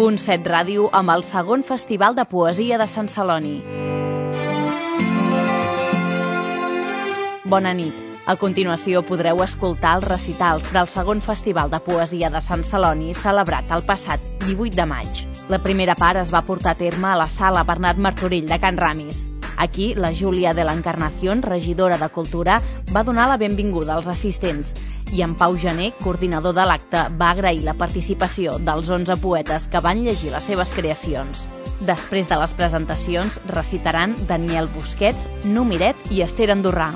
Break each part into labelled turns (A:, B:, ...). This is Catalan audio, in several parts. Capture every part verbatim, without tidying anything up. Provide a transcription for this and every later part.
A: Punt set Ràdio amb el segon Festival de Poesia de Sant Celoni. Bona nit. A continuació podreu escoltar els recitals del segon Festival de Poesia de Sant Celoni celebrat el passat divuit de maig. La primera part es va portar a terme a la Sala Bernat Martorell de Can Ramis. Aquí, la Júlia de l'Encarnación, regidora de Cultura, va donar la benvinguda als assistents i en Pau Gené, coordinador de l'acte, va agrair la participació dels onze poetes que van llegir les seves creacions. Després de les presentacions, recitaran Daniel Busquets, Nu Miret i Esther Andorrà.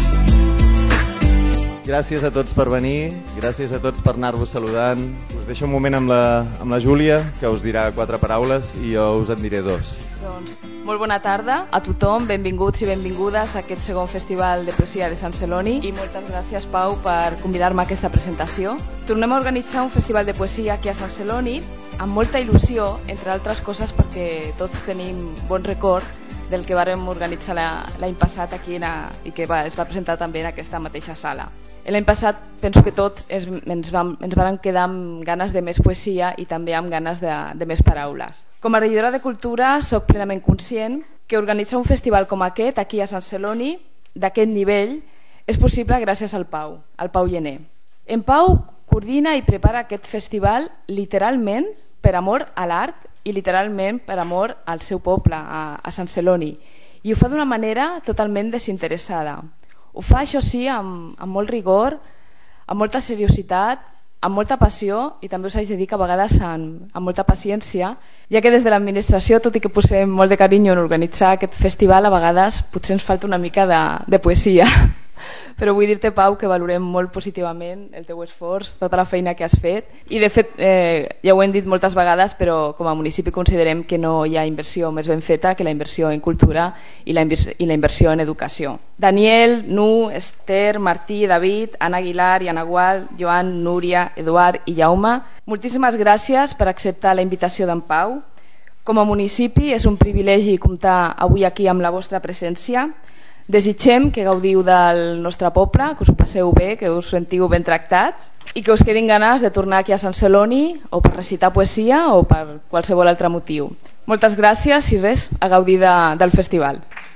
B: Gràcies a tots per venir, gràcies a tots per anar-vos saludant. Us deixo un moment amb la, amb la Júlia, que us dirà quatre paraules i jo us en diré dos.
C: Doncs, molt bona tarda a tothom, benvinguts i benvingudes a aquest segon Festival de Poesia de Sant Celoni i moltes gràcies, Pau, per convidar-me a aquesta presentació. Tornem a organitzar un festival de poesia aquí a Sant Celoni amb molta il·lusió, entre altres coses perquè tots tenim bon record del que vàrem organitzar l'any passat aquí la, i que va, es va presentar també en aquesta mateixa sala. L'any passat penso que tots es, ens, vam, ens vam quedar amb ganes de més poesia i també amb ganes de, de més paraules. Com a regidora de Cultura soc plenament conscient que organitzar un festival com aquest aquí a Sant Celoni, d'aquest nivell, és possible gràcies al Pau, al Pau Gené. En Pau coordina i prepara aquest festival literalment per amor a l'art i literalment per amor al seu poble, a, a Sant Celoni. I ho fa d'una manera totalment desinteressada. Ho fa, això sí, amb, amb molt rigor, amb molta seriositat, amb molta passió i també us haig de dir que a vegades amb, amb molta paciència, ja que des de l'administració, tot i que posem molt de carinyo en organitzar aquest festival, a vegades potser ens falta una mica de, de poesia. Però vull dir-te, Pau, que valorem molt positivament el teu esforç, tota la feina que has fet i de fet, eh, ja ho hem dit moltes vegades, però com a municipi considerem que no hi ha inversió més ben feta que la inversió en cultura i la, invers i la inversió en educació. Daniel, Nu, Esther, Martí, David, Anna Aguilar i Anna Gual, Joan, Núria, Eduard i Jaume, moltíssimes gràcies per acceptar la invitació d'en Pau. Com a municipi és un privilegi comptar avui aquí amb la vostra presència. Desitgem que gaudiu del nostre poble, que us ho passeu bé, que us sentiu ben tractats i que us quedin ganes de tornar aquí a Sant Celoni o per recitar poesia o per qualsevol altre motiu. Moltes gràcies i res, a gaudir de, del festival.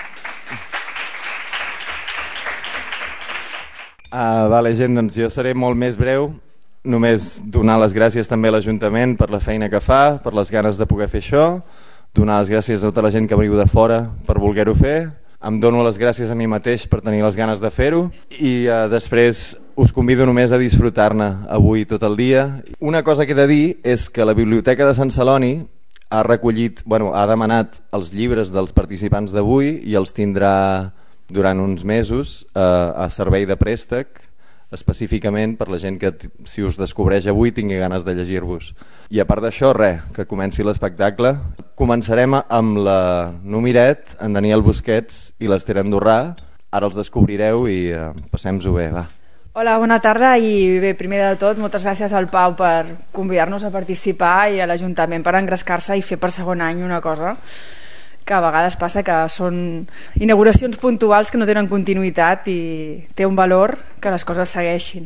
B: Uh, vale, gent, doncs jo seré molt més breu. Només donar les gràcies també a l'Ajuntament per la feina que fa, per les ganes de poder fer això, donar les gràcies a tota la gent que veniu de fora per voler-ho fer. Em dono les gràcies a mi mateix per tenir les ganes de fer-ho i uh, després us convido només a disfrutar-ne avui tot el dia. Una cosa que he de dir és que la Biblioteca de Sant Celoni ha recollit, bueno, ha demanat els llibres dels participants d'avui i els tindrà durant uns mesos uh, a servei de préstec, específicament per la gent que, si us descobreix avui, tingui ganes de llegir-vos. I a part d'això, res, que comenci l'espectacle. Començarem amb la Nu Miret, en Daniel Busquets i l'Esther Andorrà. Ara els descobrireu i eh, passem-ho bé, va.
D: Hola, bona tarda i bé, primer de tot, moltes gràcies al Pau per convidar-nos a participar i a l'Ajuntament per engrescar-se i fer per segon any una cosa que a vegades passa que són inauguracions puntuals que no tenen continuïtat i té un valor que les coses segueixin.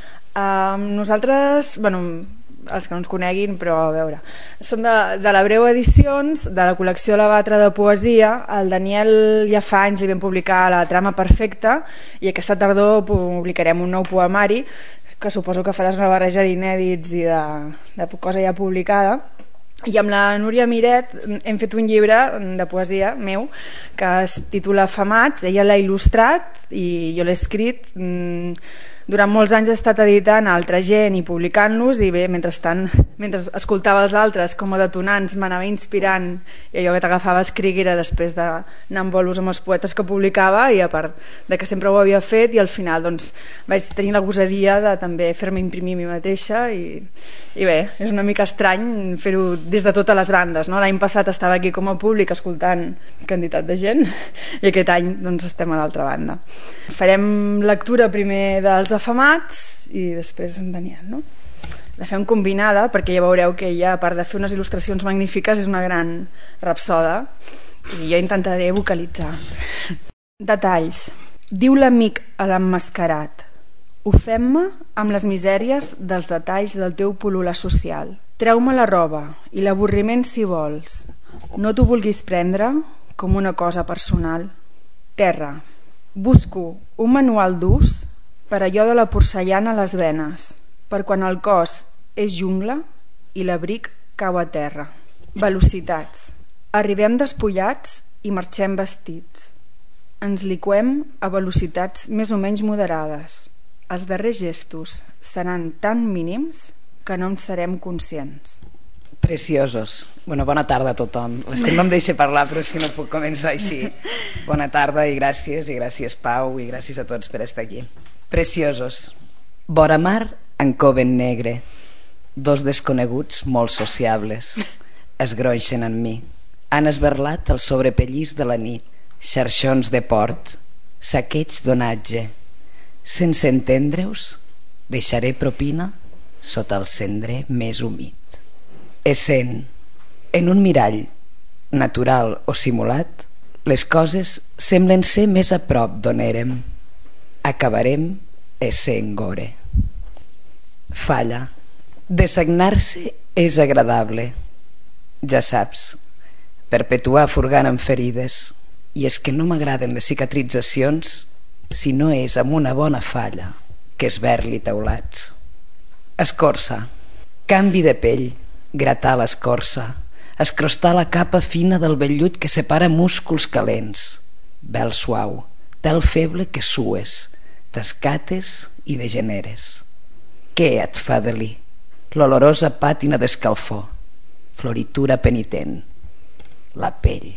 D: Uh, nosaltres, bueno, els que no ens coneguin, però a veure, som de, de la Breu Edicions, de la col·lecció La Batra de Poesia. El Daniel ja fa anys i vam publicar La Trama Perfecta i aquesta tardor publicarem un nou poemari que suposo que faràs una barreja d'inèdits i de, de cosa ja publicada. I amb la Núria Miret hem fet un llibre de poesia meu que es titula Afamats. Ella l'ha il·lustrat i jo l'he escrit. Durant molts anys he estat editant a altra gent i publicant-los i bé, mentrestant, mentre escoltava els altres com a detonants m'anava inspirant i allò que t'agafava a escriure era després d'anar en bolos amb els poetes que publicava i a part de que sempre ho havia fet i al final doncs vaig tenir la gosadia de també fer-me imprimir a mi mateixa i, i bé, és una mica estrany fer-ho des de totes les bandes, no? L'any passat estava aquí com a públic escoltant quantitat de gent i aquest any doncs estem a l'altra banda. Farem lectura primer dels Afamats i després en Daniel, no? La fem combinada perquè ja veureu que ella, a part de fer unes il·lustracions magnífiques, és una gran rapsoda i jo intentaré vocalitzar. Detalls. Diu l'amic a l'emmascarat: ofem-me amb les misèries dels detalls del teu pol·lular social. Treu-me la roba i l'avorriment si vols. No t'ho vulguis prendre com una cosa personal. Terra. Busco un manual d'ús per allò de la porcellana a les venes, per quan el cos és jungla i l'abric cau a terra. Velocitats. Arribem despullats i marxem vestits. Ens liquem a velocitats més o menys moderades. Els darrers gestos seran tan mínims que no en serem conscients.
E: Preciosos. Bueno, bona tarda a tothom. L'Estem no em deixa parlar, però si no puc començar així. Bona tarda i gràcies, i gràcies Pau, i gràcies a tots per estar aquí. Preciosos. Vora mar, en coven negre. Dos desconeguts molt sociables es gronxen en mi. Han esberlat el sobrepellís de la nit. Xarxons de port. Saqueig d'onatge. Sense entendre-us, deixaré propina sota el cendrer més humit. Essent, en un mirall, natural o simulat, les coses semblen ser més a prop d'on érem. Acabarem essent gore. Falla. Dessagnar-se és agradable. Ja saps, perpetuar furgant amb ferides. I és que no m'agraden les cicatritzacions si no és amb una bona falla que esberli teulats. Escorça. Canvi de pell. Gratar l'escorça. Escrostar la capa fina del vellut que separa músculs calents. Vel suau. Tel feble que sues. T'escates i degeneres. Què et fa delí? L'olorosa pàtina d'escalfor. Floritura penitent. La pell.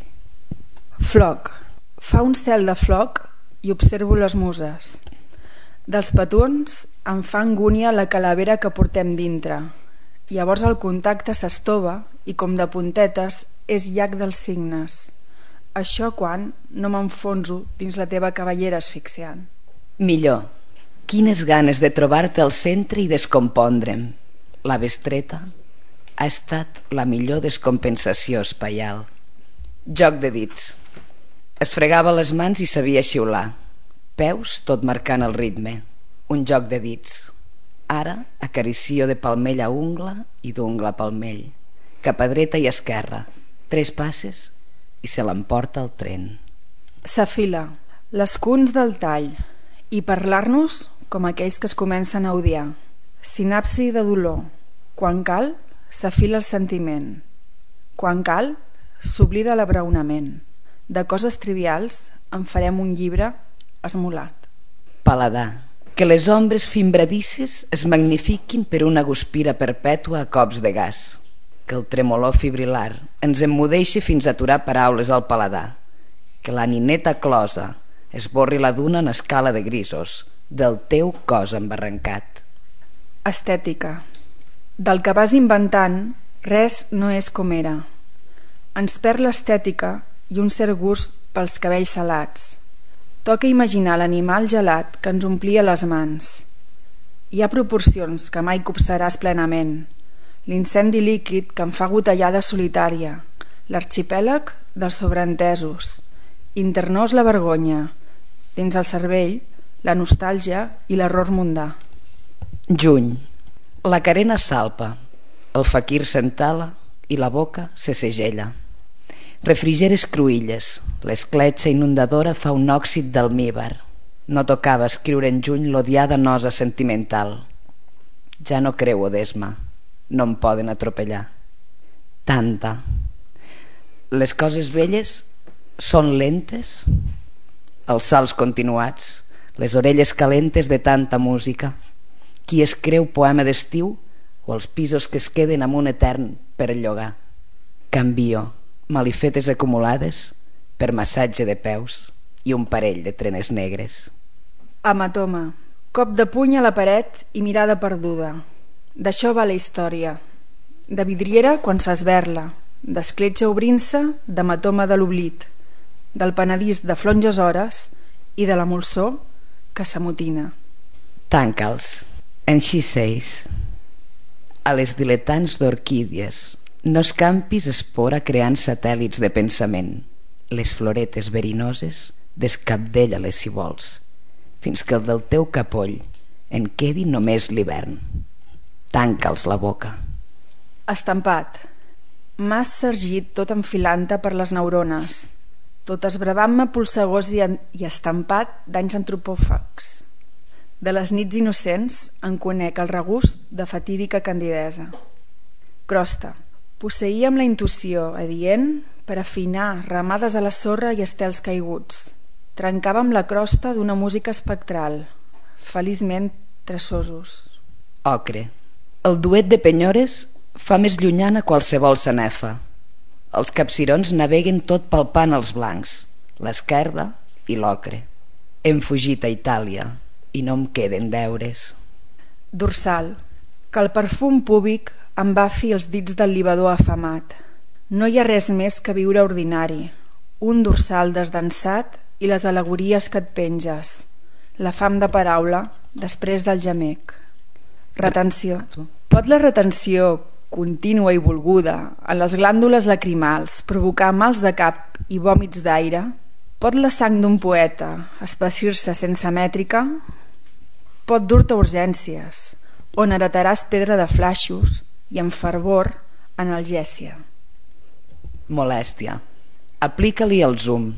D: Floc. Fa un cel de floc i observo les muses. Dels petons em fa angúnia la calavera que portem dintre. Llavors el contacte s'estova i com de puntetes és llac dels signes. Això quan no m'enfonso dins la teva cabellera asfixiant.
E: Millor. Quines ganes de trobar-te al centre i descompondre'm. La bestreta ha estat la millor descompensació espaial. Joc de dits. Es fregava les mans i sabia xiular. Peus tot marcant el ritme. Un joc de dits. Ara acaricio de palmell a ungla i d'ungla a palmell. Cap a dreta i esquerra. Tres passes i se l'emporta el tren.
D: S'afila. Les cunts del tall. I parlar-nos com aquells que es comencen a odiar. Sinapsi de dolor. Quan cal, s'afila el sentiment. Quan cal, s'oblida l'abraonament. De coses trivials en farem un llibre esmolat.
E: Paladar. Que les ombres fimbradisses es magnifiquin per una guspira perpètua a cops de gas. Que el tremolor fibrilar ens emmudeixi fins a aturar paraules al paladar. Que la nineta closa esborri la duna en escala de grisos del teu cos embarrancat.
D: Estètica. Del que vas inventant, res no és com era. Ens perd l'estètica i un cert gust pels cabells salats. Toca imaginar l'animal gelat que ens omplia les mans. Hi ha proporcions que mai copsaràs plenament. L'incendi líquid que em fa gotellada solitària. L'arxipèlag dels sobreentesos. Internós la vergonya. Dins el cervell, la nostàlgia i l'error mundà.
E: Juny. La carena salpa. El faquir s'entala i la boca se segella. Refrigeres cruïlles. L'escletxa inundadora fa un òxid d'almíbar. No tocava escriure en juny l'odiada nosa sentimental. Ja no creu Odesma. No em poden atropellar. Tanta. Les coses velles són lentes. Els salts continuats. Les orelles calentes de tanta música. Qui es creu poema d'estiu o els pisos que es queden amb un etern per llogar. Canvio. Malifetes acumulades per massatge de peus i un parell de trenes negres.
D: Hematoma. Cop de puny a la paret i mirada perduda. D'això va la història. De vidriera quan s'esberla, d'escletxa obrint-se, d'hematoma de l'oblit, del penedís de flonges hores i de l'emulsor que s'amotina.
E: Tanca'ls. And she says. A les diletants d'orquídies no escampis espora creant satèl·lits de pensament. Les floretes verinoses descapdella-les si vols, fins que el del teu capoll en quedi només l'hivern. Tanca'ls la boca.
D: Estampat. M'has sergit tot enfilant-te per les neurones, tot esbravant-me polsegós i, en... i estampat d'anys antropòfags. De les nits innocents en conec el regust de fatídica candidesa. Crosta. Posseïem la intuïció adient per afinar ramades a la sorra i estels caiguts. Trencàvem la crosta d'una música espectral, feliçment traçosos.
E: Ocre. El duet de penyores fa més llunyana qualsevol sanefa. Els capcirons naveguen tot palpant els blancs, l'esquerda i l'ocre. Hem fugit a Itàlia i no em queden deures.
D: Dorsal. Que el perfum púbic embafi els dits del libador afamat. No hi ha res més que viure ordinari, un dorsal desdansat i les al·legories que et penges, la fam de paraula després del gemec. Retenció. Pot la retenció contínua i volguda en les glàndules lacrimals provocar mals de cap i vòmits d'aire? Pot la sang d'un poeta espessir-se sense mètrica? Pot dur-te a urgències, on heretaràs pedra de flaixos i amb fervor analgèsia.
E: Molèstia. Aplica-li el zoom.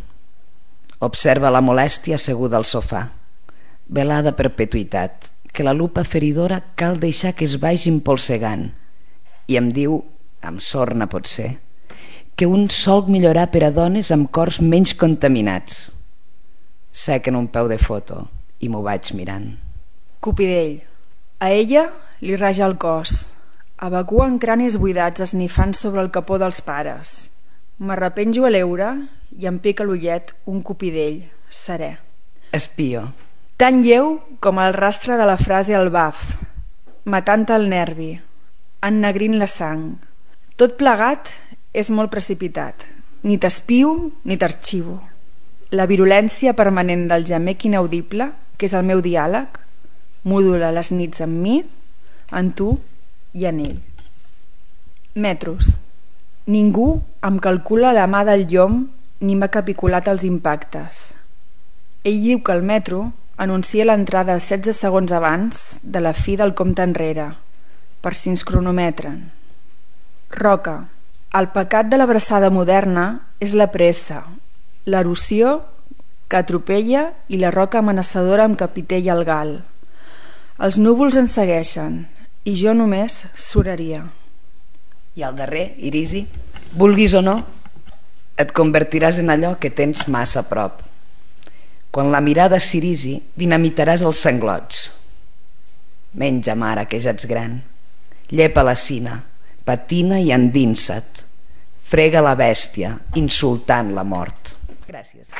E: Observa la molèstia asseguda al sofà. Velada perpetuïtat, que la lupa feridora cal deixar que es vagi empolsegant. I em diu, amb sorna potser, que un sol millorar per a dones amb cors menys contaminats. Sec en un peu de foto i m'ho vaig mirant.
D: Cupidell. A ella li raja el cos. Evacuen cranis buidats esnifant sobre el capó dels pares. M'arrepenjo a l'eure i em pica l'ullet un cupidell, serè.
E: Espio.
D: Tan lleu com el rastre de la frase al baf, matant el nervi, ennegrint la sang. Tot plegat és molt precipitat. Ni t'espio ni t'arxivo. La virulència permanent del gemec inaudible, que és el meu diàleg, modula les nits amb mi, en tu i en ell. Metros. Ningú em calcula la mà del llom ni m'ha capiculat els impactes. Ell diu que el metro anuncia l'entrada setze segons abans de la fi del compte enrere, per si ens cronometren. Roca. El pecat de l'abraçada moderna és la pressa, l'erosió que atropella i la roca amenaçadora amb capitella el gal. Els núvols ens segueixen i jo només suraria.
E: I al darrer, Irisi, vulguis o no, et convertiràs en allò que tens massa a prop. Quan la mirada s'irisi, dinamitaràs els sanglots. Menja, mare, que ja ets gran. Llepa la cina, patina i endinsa't. Frega la bèstia, insultant la mort. Gràcies.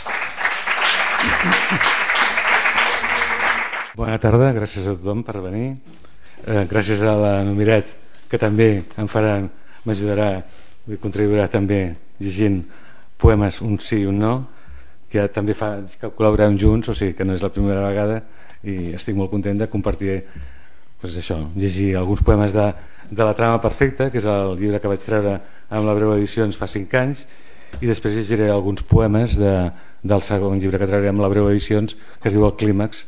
F: Bona tarda, gràcies a tothom per venir. Eh, gràcies a la Numiret, que també em farà, m'ajudarà i contribuirà també llegint poemes, un sí i un no, que també fa que col·laborem junts, o sigui que no és la primera vegada, i estic molt content de compartir, doncs això, llegir alguns poemes de, de La trama perfecta, que és el llibre que vaig treure amb la Breu Edicions fa cinc anys, i després llegiré alguns poemes de, del segon llibre que treuré amb la Breu Edicions, que es diu El Clímax.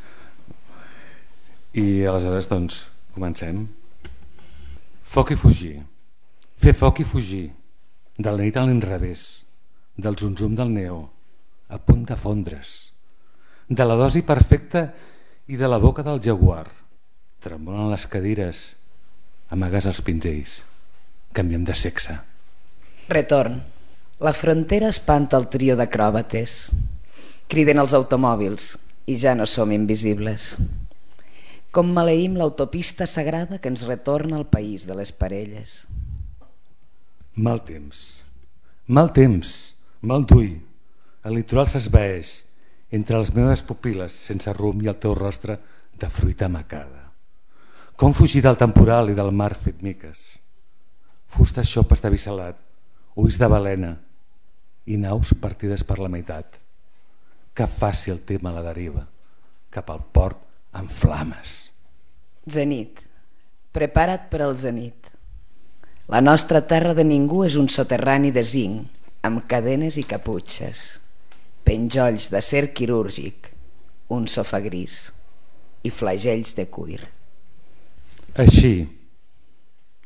F: I aleshores doncs comencem. Foc i fugir. Fer foc i fugir. De la nit a l'inrevés, del zum-zum del neó, a punt de fondre's, de la dosi perfecta i de la boca del jaguar. Tremolen les cadires, amagues els pinzells, canviem de sexe.
E: Retorn. La frontera espanta el trio d'acròbates. Criden els automòbils i ja no som invisibles. Com maleïm l'autopista sagrada que ens retorna al país de les parelles.
F: Mal temps, mal temps, mal d'ull. El litoral s'esvaeix entre les meves pupil·les sense rumb i el teu rostre de fruita macada. Com fugir del temporal i del mar fet miques? Fustes xopes de vi salat, ulls de balena i naus partides per la meitat. Que fàcil tema la deriva cap al port en flames.
E: Zenit. Prepara't per al zenit. La nostra terra de ningú és un soterrani de zinc, amb cadenes i caputxes, penjolls d'acer quirúrgic, un sofà gris i flagells de cuir.
F: Així,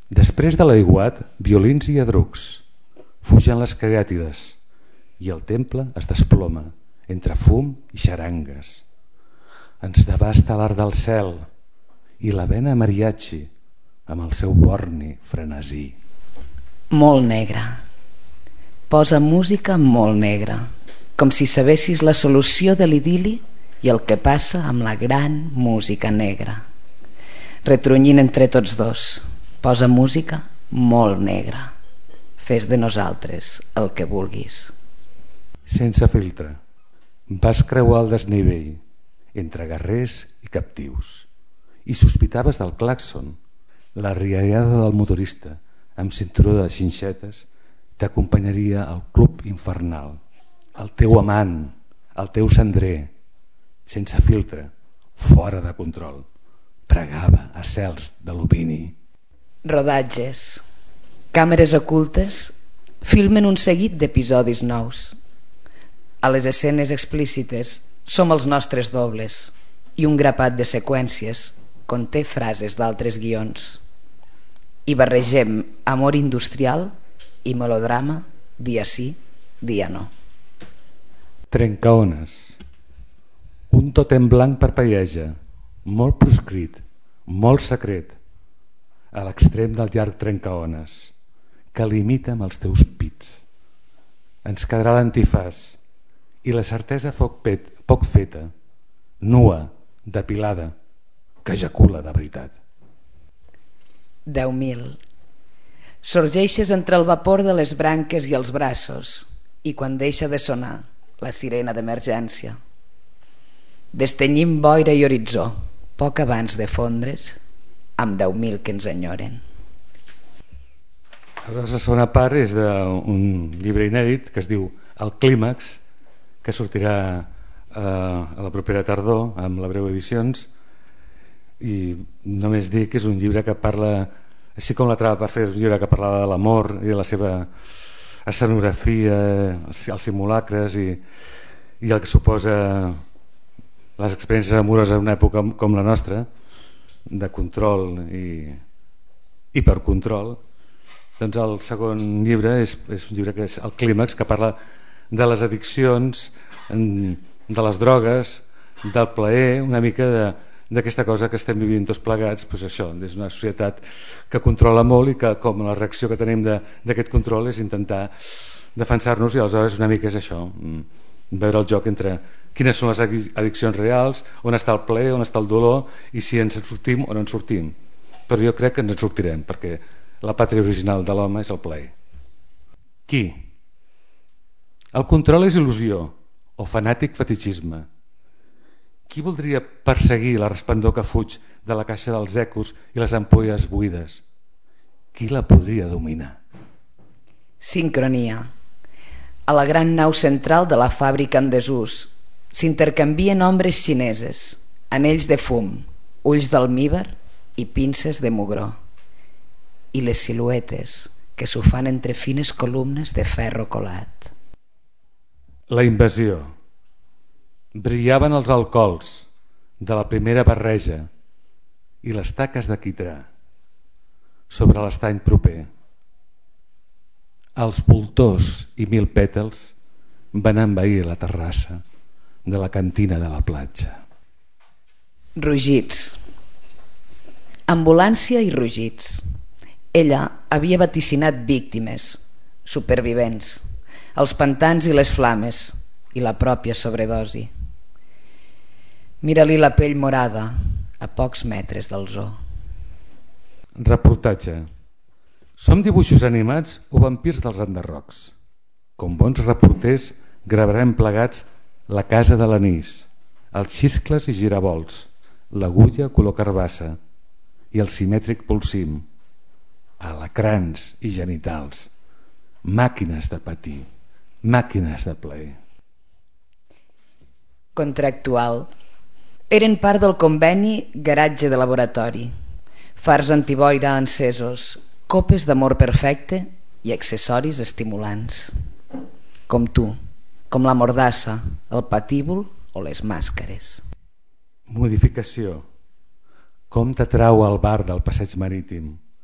F: Després de l'aiguat, violins i adrucs. Fugen les cariàtides i el temple es desploma entre fum i xarangues. Ens devasta l'art del cel i la vena mariachi amb el seu borni frenesí.
E: Molt negra. Posa música molt negra, com si sabessis la solució de l'idili i el que passa amb la gran música negra. Retrunyint entre tots dos, posa música molt negra. Fes de nosaltres el que vulguis.
F: Sense filtre, vas creuar el desnivell entre guerrers i captius i sospitaves del clàxon, la riallada del motorista amb cinturó de xinxetes t'acompanyaria al club infernal. El teu amant, el teu cendrer, sense filtre, fora de control, pregava a cels d'alumini.
E: Rodatges. Càmeres ocultes filmen un seguit d'episodis nous. A les escenes explícites som els nostres dobles i un grapat de seqüències conté frases d'altres guions. I barregem amor industrial i melodrama dia sí, dia no.
F: Trencaones. Un totem blanc parpelleja, molt proscrit, molt secret, a l'extrem del llarg trencaones, que limita amb els teus pits. Ens quedarà l'antifàs i la certesa poc, pet, poc feta, nua, depilada, que ejacula de veritat.
E: Deu mil. Sorgeixes entre el vapor de les branques i els braços i quan deixa de sonar la sirena d'emergència. Destenyim boira i horitzó, poc abans de fondre's amb deu mil que ens enyoren.
F: La segona part és d'un llibre inèdit que es diu El Clímax, que sortirà eh, a la propera tardor amb la Breu Edicions, i només dir que és un llibre que parla, així com la Trava per fer, és un llibre que parlava de l'amor i de la seva escenografia, els simulacres i, i el que suposa les experiències amoroses en una època com la nostra, de control i hipercontrol. Doncs el segon llibre és, és un llibre que és El Clímax, que parla de les addiccions, de les drogues, del plaer, una mica de, d'aquesta cosa que estem vivint tots plegats. Doncs això, és una societat que controla molt i que com la reacció que tenim d'aquest control és intentar defensar-nos, i aleshores una mica és això, veure el joc entre quines són les addiccions reals, on està el plaer, on està el dolor, i si ens en sortim o no en sortim. Però jo crec que ens en sortirem, perquè la pàtria original de l'home és el plaer. Qui? El control és il·lusió o fanàtic fetichisme. Qui voldria perseguir la resplendor que fuig de la caixa dels ecos i les ampolles buides? Qui la podria dominar?
E: Sincronia. A la gran nau central de la fàbrica en desús s'intercanvien ombres xineses, anells de fum, ulls d'almívar i pinces de mugró. I les siluetes que s'ho fan entre fines columnes de ferro colat.
F: La invasió. Brillaven els alcohols de la primera barreja i les taques de quitrà sobre l'estany proper. Els voltors i mil pètals van envair la terrassa de la cantina de la platja.
E: Rugits. Ambulància i rugits. Ella havia vaticinat víctimes, supervivents, els pantans i les flames i la pròpia sobredosi. Mira-li la pell morada a pocs metres del zoo.
F: Reportatge. Som dibuixos animats o vampirs dels enderrocs? Com bons reporters gravarem plegats la casa de l'anís, els xiscles i giravolts, l'agulla color carbassa i el simètric polsim, alacrans i genitals, màquines de patir, màquines de plaer.
E: Contractual. Eren part del conveni garatge de laboratori, fars antiboira encesos, copes d'amor perfecte i accessoris estimulants. Com tu, com la mordassa, el patíbul o les màscares.
F: Modificació. Com t'atrau al bar del passeig marítim,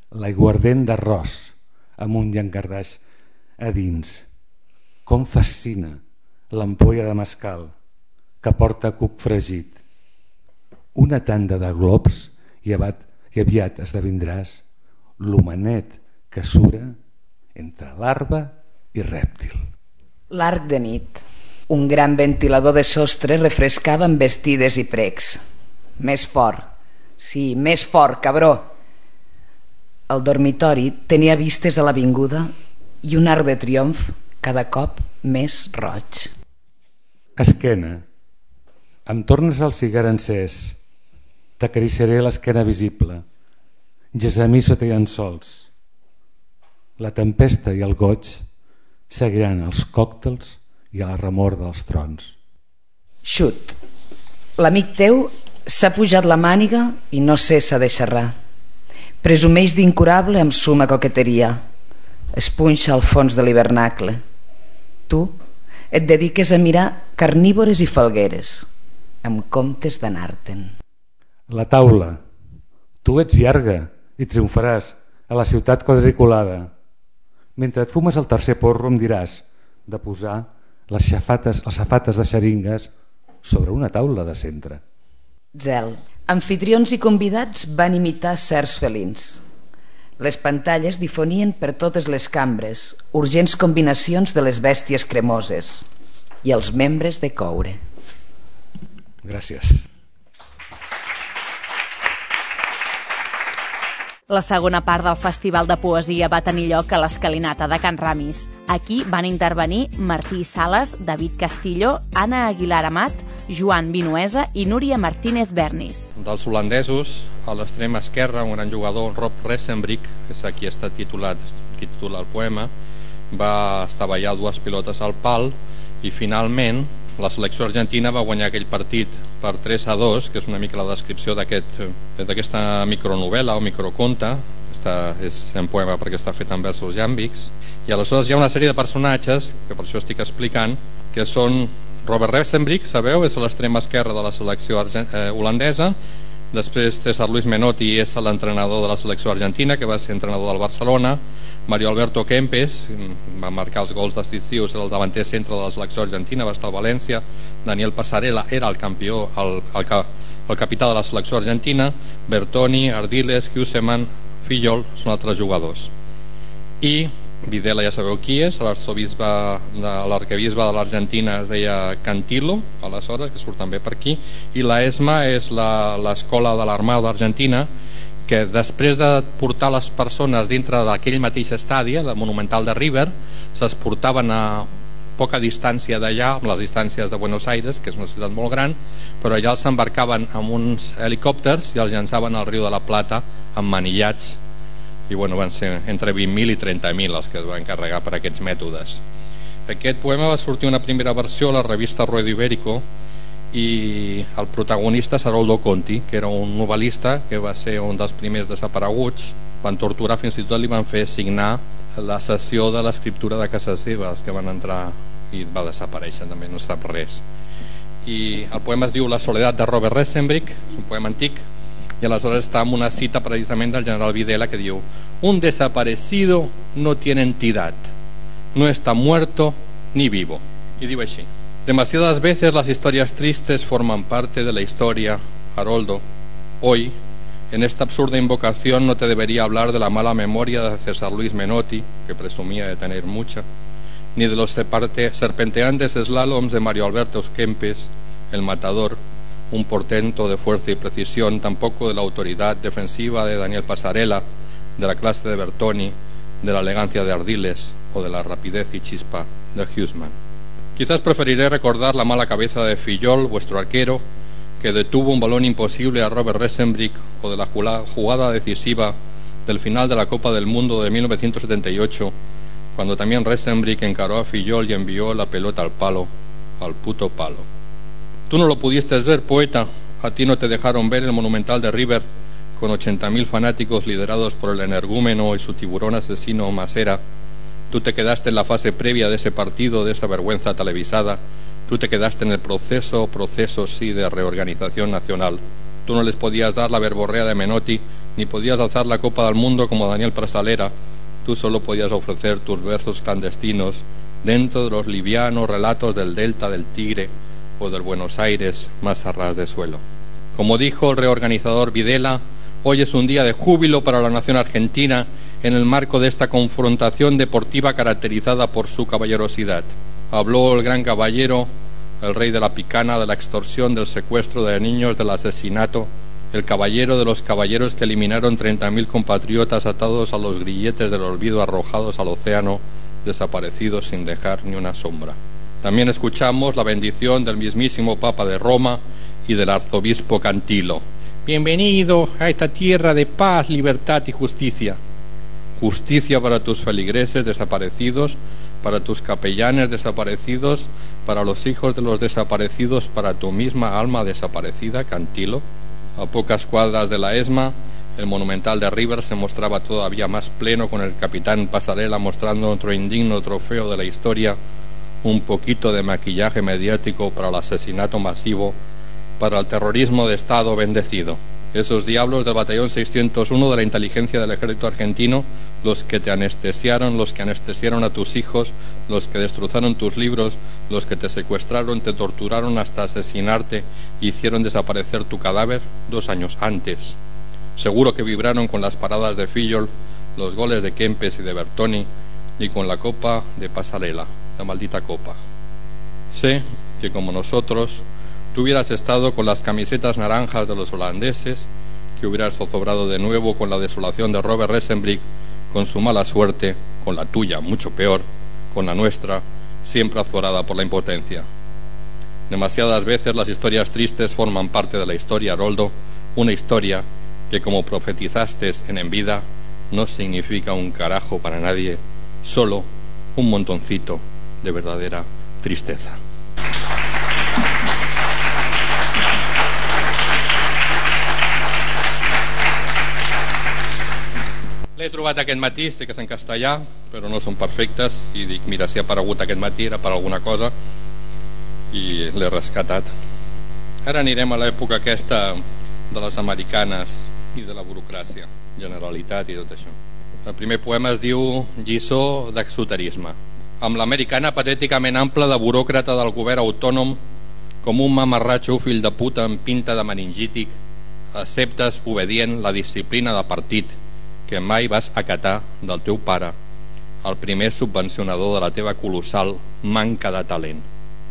F: l'aiguardent d'arròs amb un llangardaix a dins. Com fascina l'ampolla de mescal que porta cuc fregit. Una tanda de globs i aviat, i aviat esdevindràs l'homenet que sura entre larva i rèptil.
E: L'arc de nit, un gran ventilador de sostre refrescava amb vestides i precs. Més fort, sí, més fort, cabró. El dormitori tenia vistes a l'avinguda i un arc de triomf cada cop més roig.
F: Esquena, em tornes el cigar encès, t'acariciaré l'esquena visible, gesamí sota llençols. La tempesta i el goig seguiran els còctels i a la remor dels trons.
E: Xut, l'amic teu s'ha pujat la màniga i no cessa de xerrar. Presumeix d'incurable amb suma coqueteria. Es punxa al fons de l'hivernacle. Tu et dediques a mirar carnívores i falgueres, amb comptes d'anar-te'n.
F: La taula. Tu ets llarga i triomfaràs a la ciutat quadriculada. Mentre et fumes el tercer porro em diràs de posar les safates, les safates de xeringues sobre una taula de centre.
E: Zel. Amfitrions i convidats van imitar certs felins. Les pantalles difonien per totes les cambres urgents combinacions de les bèsties cremoses i els membres de coure.
F: Gràcies.
A: La segona part del Festival de Poesia va tenir lloc a l'Escalinata de Can Ramis. Aquí van intervenir Martí Sales, David Castillo, Anna Aguilar Amat, Joan Vinuesa i Núria Martínez Bernis.
G: Dels holandesos, a l'extrem esquerre, un gran jugador, Rob Resenbrink, que és aquí està titulat, qui titula el poema, va estavellar dues pilotes al pal i finalment la selecció argentina va guanyar aquell partit per tres a dos, que és una mica la descripció d'aquesta micronovel·la o microconte. Està, és en poema perquè està fet en versos llàmbics, i aleshores hi ha una sèrie de personatges que per això estic explicant, que són Robert Resenbrink, sabeu, és a l'extrem esquerre de la selecció eh, holandesa. Després César Luis Menotti és l'entrenador de la selecció argentina, que va ser entrenador del Barcelona. Mario Alberto Kempes va marcar els gols decisius, el davanter centre de la selecció argentina, va estar al València. Daniel Passarella era el campió, el, el, el capità de la selecció argentina. Bertoni, Ardiles, Huseman, Fillol són altres jugadors. I Videla ja sabeu qui és, l'arquebisbe de l'Argentina es deia Cantilo, aleshores, que surt també per aquí, i la ESMA és l'escola de l'Armada Argentina, que després de portar les persones dintre d'aquell mateix estadi, la Monumental de River, s'esportaven a poca distància d'allà, amb les distàncies de Buenos Aires, que és una ciutat molt gran, però allà els embarcaven amb uns helicòpters i els llançaven al riu de la Plata emmanillats, i bueno, van ser entre vint mil i trenta mil els que es van encarregar per aquests mètodes. Aquest poema va sortir una primera versió a la revista Ruedo Ibérico, i el protagonista és Haroldo Conti, que era un novel·lista que va ser un dels primers desapareguts. Van torturar, fins i tot li van fer signar la sessió de l'escriptura de casa seva, els que van entrar, i va desaparèixer també, no sap res. I el poema es diu La soledat de Robert Resenbrink, és un poema antic, i aleshores està amb una cita precisament del general Videla que diu: un desaparecido no tiene entidad, no está muerto ni vivo. Y digo así: demasiadas veces las historias tristes forman parte de la historia, Haroldo. Hoy, en esta absurda invocación, no te debería hablar de la mala memoria de César Luis Menotti, que presumía de tener mucha, ni de los serpenteantes slaloms de Mario Alberto Kempes, el matador, un portento de fuerza y precisión, tampoco de la autoridad defensiva de Daniel Passarella, de la clase de Bertoni, de la elegancia de Ardiles o de la rapidez y chispa de Huseman. Quizás preferiré recordar la mala cabeza de Fillol, vuestro arquero, que detuvo un balón imposible a Robert Resenbrink, o de la jugada decisiva del final de la Copa del Mundo de mil novecientos setenta y ocho, cuando también Resenbrink encaró a Fillol y envió la pelota al palo, al puto palo. Tú no lo pudiste ver, poeta, a ti no te dejaron ver el Monumental de River, con ochenta mil fanáticos liderados por el energúmeno y su tiburón asesino Masera. Tú te quedaste en la fase previa de ese partido, de esa vergüenza televisada. Tú te quedaste en el proceso, proceso sí, de reorganización nacional. Tú no les podías dar la verborrea de Menotti, ni podías alzar la copa del mundo como Daniel Prasalera. Tú solo podías ofrecer tus versos clandestinos dentro de los livianos relatos del delta del Tigre o del Buenos Aires más a ras de suelo. Como dijo el reorganizador Videla, hoy es un día de júbilo para la nación argentina en el marco de esta confrontación deportiva caracterizada por su caballerosidad. Habló el gran caballero, el rey de la picana, de la extorsión, del secuestro de niños, del asesinato, el caballero de los caballeros que eliminaron treinta mil compatriotas atados a los grilletes del olvido, arrojados al océano, desaparecidos sin dejar ni una sombra. También escuchamos la bendición del mismísimo Papa de Roma y del arzobispo Cantilo. Bienvenido a esta tierra de paz, libertad y justicia. Justicia para tus feligreses desaparecidos, para tus capellanes desaparecidos, para los hijos de los desaparecidos, para tu misma alma desaparecida, Cantilo. A pocas cuadras de la ESMA, el monumental de River se mostraba todavía más pleno, con el capitán Pasarela mostrando otro indigno trofeo de la historia, un poquito de maquillaje mediático para el asesinato masivo, para el terrorismo de Estado bendecido. Esos diablos del batallón seiscientos uno de la inteligencia del ejército argentino, los que te anestesiaron, los que anestesiaron a tus hijos, los que destrozaron tus libros, los que te secuestraron, te torturaron hasta asesinarte y hicieron desaparecer tu cadáver dos años antes. Seguro que vibraron con las paradas de Fillol, los goles de Kempes y de Bertoni, y con la copa de Pasarela, la maldita copa. Sé que, como nosotros, tú hubieras estado con las camisetas naranjas de los holandeses, que hubieras zozobrado de nuevo con la desolación de Robert Resenbrick, con su mala suerte, con la tuya mucho peor, con la nuestra, siempre azorada por la impotencia. Demasiadas veces las historias tristes forman parte de la historia, Haroldo, una historia que, como profetizaste en En Vida, no significa un carajo para nadie, solo un montoncito de verdadera tristeza. L'he trobat aquest matí, sé que és en castellà, però no són perfectes, i dic, mira, si ha aparegut aquest matí era per alguna cosa, i l'he rescatat. Ara anirem a l'època aquesta de les americanes i de la burocràcia, Generalitat i tot això. El primer poema es diu Lliçó d'exoterisme. Amb l'americana patèticament ampla de buròcrata del govern autònom, com un mamarratxo fill de puta amb pinta de meningític, acceptes obedient la disciplina de partit que mai vas acatar del teu pare, el primer subvencionador de la teva colossal manca de talent.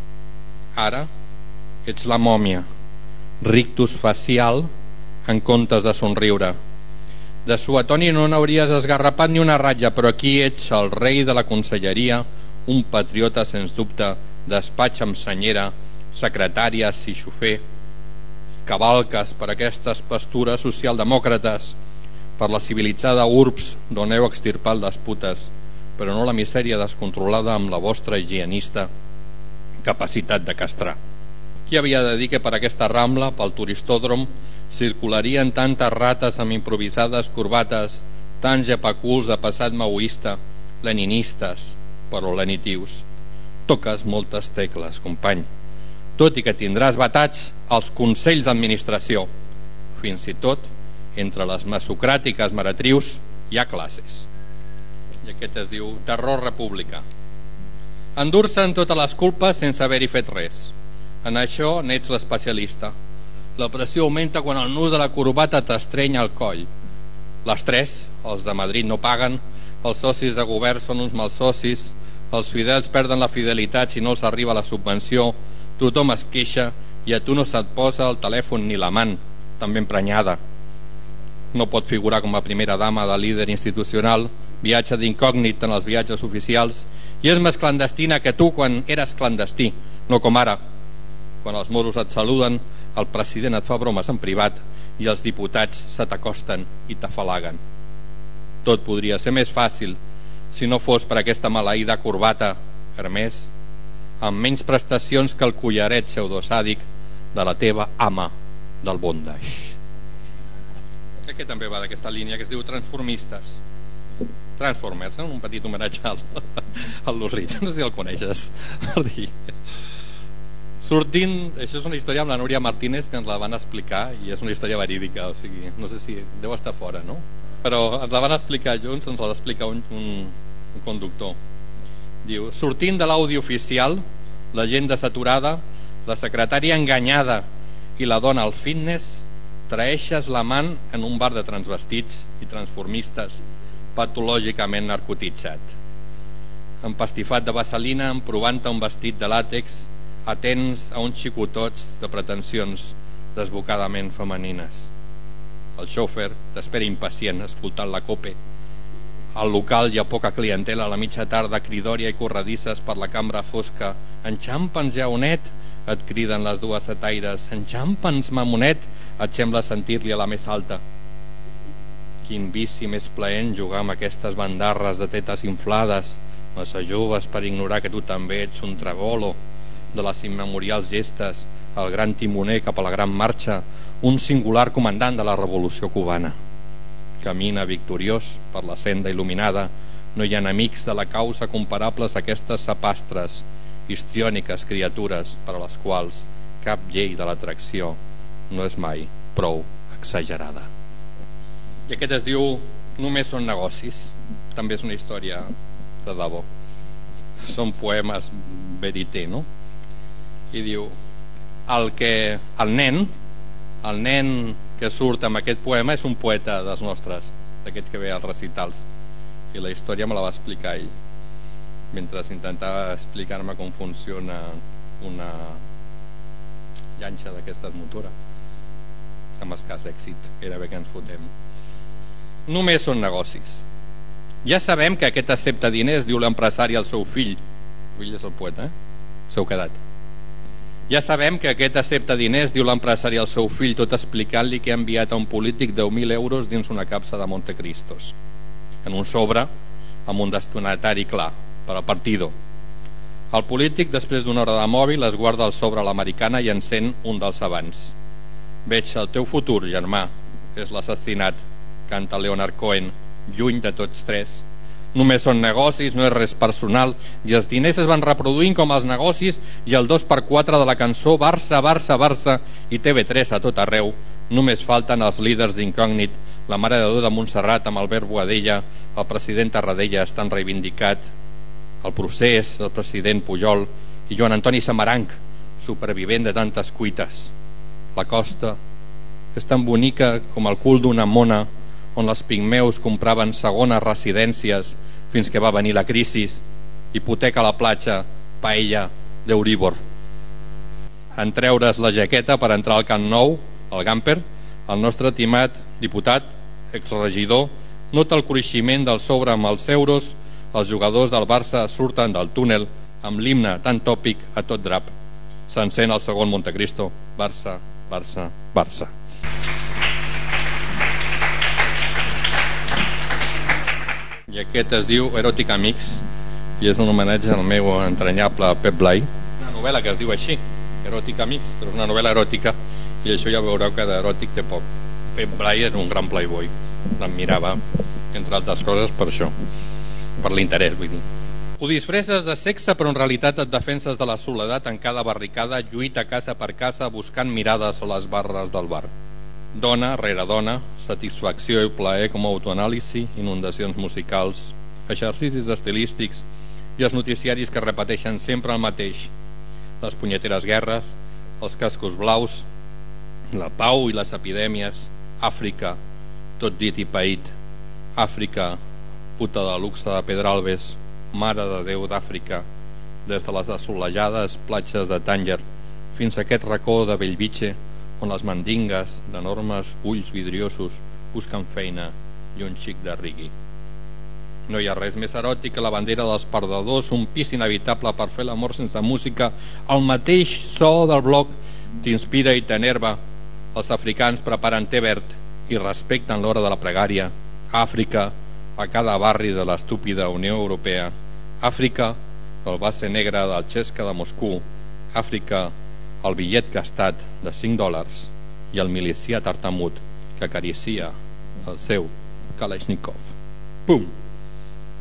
G: Ara ets la mòmia, rictus facial en comptes de somriure. De suatoni no n'hauries esgarrapat ni una ratlla, però aquí ets el rei de la conselleria, un patriota sens dubte, despatx amb senyera, secretàries i xofer, cavalques per aquestes pastures socialdemòcrates, per la civilitzada urbs d'on heu extirpat les putes, però no la misèria descontrolada amb la vostra higienista capacitat de castrar. Qui havia de dir que per aquesta rambla, pel turistòdrom, circularien tantes rates amb improvisades corbates, tants gepaculs de passat maoista, leninistes, però lenitius. Toques moltes tecles, company, tot i que tindràs batats als consells d'administració. Fins i tot entre les mesocràtiques maratrius hi ha classes. I aquest es diu Terror República. Endur-se'n totes les culpes sense haver-hi fet res. En això n'ets l'especialista. La pressió augmenta quan el nus de la corbata t'estreny al coll. L'estrès, els de Madrid no paguen, els socis de govern són uns mals socis, els fidels perden la fidelitat si no els arriba la subvenció, tothom es queixa i a tu no se't posa el telèfon ni la man, també emprenyada. No pot figurar com a primera dama de líder institucional, viatge d'incògnit en els viatges oficials, i és més clandestina que tu quan eres clandestí, no com ara. Quan els moros et saluden, el president et fa bromes en privat i els diputats se t'acosten i t'afalaguen. Tot podria ser més fàcil si no fos per aquesta maleïda corbata, Hermès, amb menys prestacions que el collaret pseudosàdic de la teva ama del bondage. Que també va d'aquesta línia que es diu Transformistes. Transformers, eh? Un petit homenatge al, al Lurrit, no sé si el coneixes. Sortint, això és una història amb la Núria Martínez que ens la van explicar i és una història verídica, o sigui, no sé si deu estar fora, no? Però ens la van explicar junts, ens la va explicar un, un, un conductor. Diu, sortint de l'àudio oficial, l'agenda saturada, la secretària enganyada i la dona al fitness, traeixes l'amant en un bar de transvestits i transformistes patològicament narcotitzat. Empastifat de vaselina, provant-te un vestit de làtex, atents a uns xicotots de pretensions desbocadament femenines. El xòfer t'espera impacient escoltant la cope. Al local hi ha poca clientela a la mitja tarda, cridòria i corredisses per la cambra fosca. Enxampa'ns, jaonet, et criden les dues setaires. Enxampa'ns, mamonet, et sembla sentir-li a la més alta. Quin vici més plaent jugar amb aquestes bandarres de tetes inflades, massa joves per ignorar que tu també ets un tragolo de les immemorials gestes, el gran timoner cap a la gran marxa, un singular comandant de la revolució cubana. Camina victoriós per la senda il·luminada. No hi ha enemics de la causa comparables a aquestes sapastres, histriòniques criatures per a les quals cap llei de l'atracció no és mai prou exagerada. I aquest es diu Només són negocis. També és una història de debò. Són poemes verité, no? I diu, el que el nen, el nen que surt amb aquest poema és un poeta dels nostres, d'aquests que ve als recitals, i la història me la va explicar ell mentre intentava explicar-me com funciona una llanxa d'aquestes motores. Amb escàs èxit, era bé que ens fotem. Només són negocis. Ja sabem que aquest accepta diners, diu l'empresari al seu fill. El fill és el poeta, eh? S'heu quedat. Ja sabem que aquest accepta diners, diu l'empresari al seu fill, tot explicant-li que ha enviat a un polític deu mil euros dins una capsa de Montecristos, en un sobre amb un destinatari clar, per al partido. El polític, després d'una hora de mòbil, es guarda el sobre a l'americana i encén un dels abans. Veig el teu futur, germà, és l'assassinat, canta Leonard Cohen, lluny de tots tres. Només són negocis, no és res personal, i els diners es van reproduint com els negocis i el dos per quatre de la cançó Barça, Barça, Barça i T V tres a tot arreu. Només falten els líders d'Incògnit, la Mare de Déu de Montserrat amb Albert Boadella, el president Tarradellas tan reivindicat, el procés, el president Pujol i Joan Antoni Samaranch, supervivent de tantes cuites. La costa és tan bonica com el cul d'una mona on els pigmeus compraven segones residències fins que va venir la crisi, hipoteca a la platja, paella d'Euríbor. En treure's la jaqueta per entrar al Camp Nou, al Gamper, el nostre estimat diputat, exregidor, nota el cruiximent del sobre amb els euros, els jugadors del Barça surten del túnel amb l'himne tan tòpic a tot drap. S'encén el segon Montecristo. Barça, Barça, Barça. I aquest es diu Eròtic Amics i és un homenatge al meu entranyable Pep Blai, una novel·la que es diu així, Eròtic Amics, però és una novel·la eròtica i això ja veureu que d'eròtic té poc. Pep Blai era un gran playboy, l'admirava, entre altres coses, per això, per l'interès, vull dir. Ho disfresses de sexe però en realitat et defenses de la soledat en cada barricada, lluita casa per casa buscant mirades a les barres del bar. Dona rere dona, satisfacció i plaer com a autoanàlisi, inundacions musicals, exercicis estilístics i els noticiaris que repeteixen sempre el mateix. Les punyeteres guerres, els cascos blaus, la pau i les epidèmies, Àfrica, tot dit i paït, Àfrica, puta de luxe de Pedralbes, mare de Déu d'Àfrica, des de les assolellades platges de Tànger fins a aquest racó de Bellvitge on les mandingues d'enormes ulls vidriosos busquen feina i un xic de rigui. No hi ha res més eròtic que la bandera dels perdedors, un pis inevitable per fer l'amor sense música, el mateix so del bloc t'inspira i t'enerva. Els africans preparen té verd i respecten l'hora de la pregària. Àfrica, a cada barri de l'estúpida Unió Europea. Àfrica, el base negre del Xesca de Moscou. Àfrica, el bitllet gastat de cinc dòlars i el milicià tartamut que acaricia el seu Kalashnikov. Pum!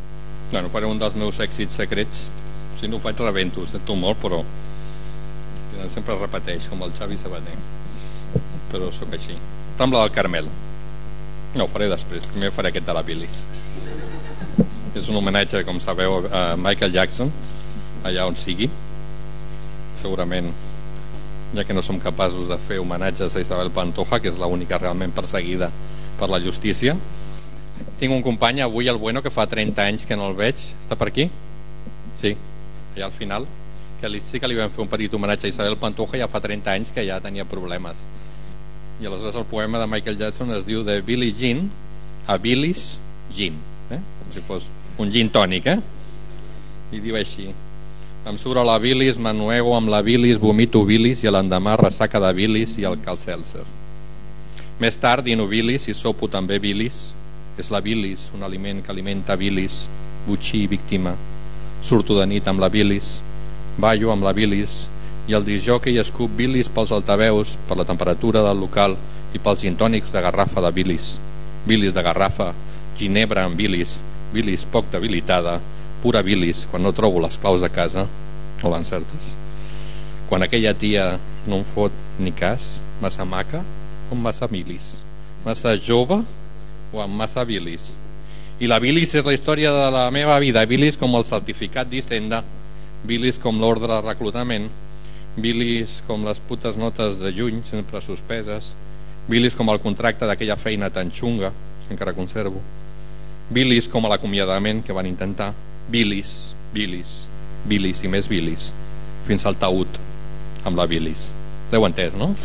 G: Bueno, faré un dels meus èxits secrets. Si no ho faig rebento, ho sento molt, però Sempre repeteix, com el Xavi Sabater. Però sóc així. Rambla del Carmel. No, ho faré després. Primer faré aquest de la Bilis. És un homenatge, com sabeu, a Michael Jackson, allà on sigui. Segurament, ja que no som capaços de fer homenatges a Isabel Pantoja, que és l'única realment perseguida per la justícia. Tinc un company avui, el Bueno, que fa trenta anys que no el veig. Està per aquí? Sí, allà al final. Que li, sí que li vam fer un petit homenatge a Isabel Pantoja, ja fa trenta anys que ja tenia problemes. I aleshores el poema de Michael Jackson es diu de Billie Jean a Billis Gin, eh? Com si fos un gin tònic, eh? I diu així: em surt a la bilis, m'ennuego amb la bilis, vomito bilis i a l'endemà ressaca de bilis i el calcèlcer. Més tard dino bilis i sopo també bilis. És la bilis, un aliment que alimenta bilis, botxí i víctima. Surto de nit amb la bilis, ballo amb la bilis i el discjòquei escup bilis pels altaveus, per la temperatura del local i pels gintònics de garrafa de bilis. Bilis de garrafa, ginebra amb bilis, bilis poc debilitada, pura bilis quan no trobo les claus de casa, o l'encertes. Quan aquella tia no em fot ni cas, massa maca o massa bilis, massa jove o amb massa bilis. I la bilis és la història de la meva vida, bilis com el certificat d'Hisenda, bilis com l'ordre de reclutament, bilis com les putes notes de juny sempre suspeses, bilis com el contracte d'aquella feina tan xunga que encara conservo, bilis com l'acomiadament que van intentar, bilis, bilis, bilis i més bilis, fins al taüt amb la bilis. L'heu entès, no?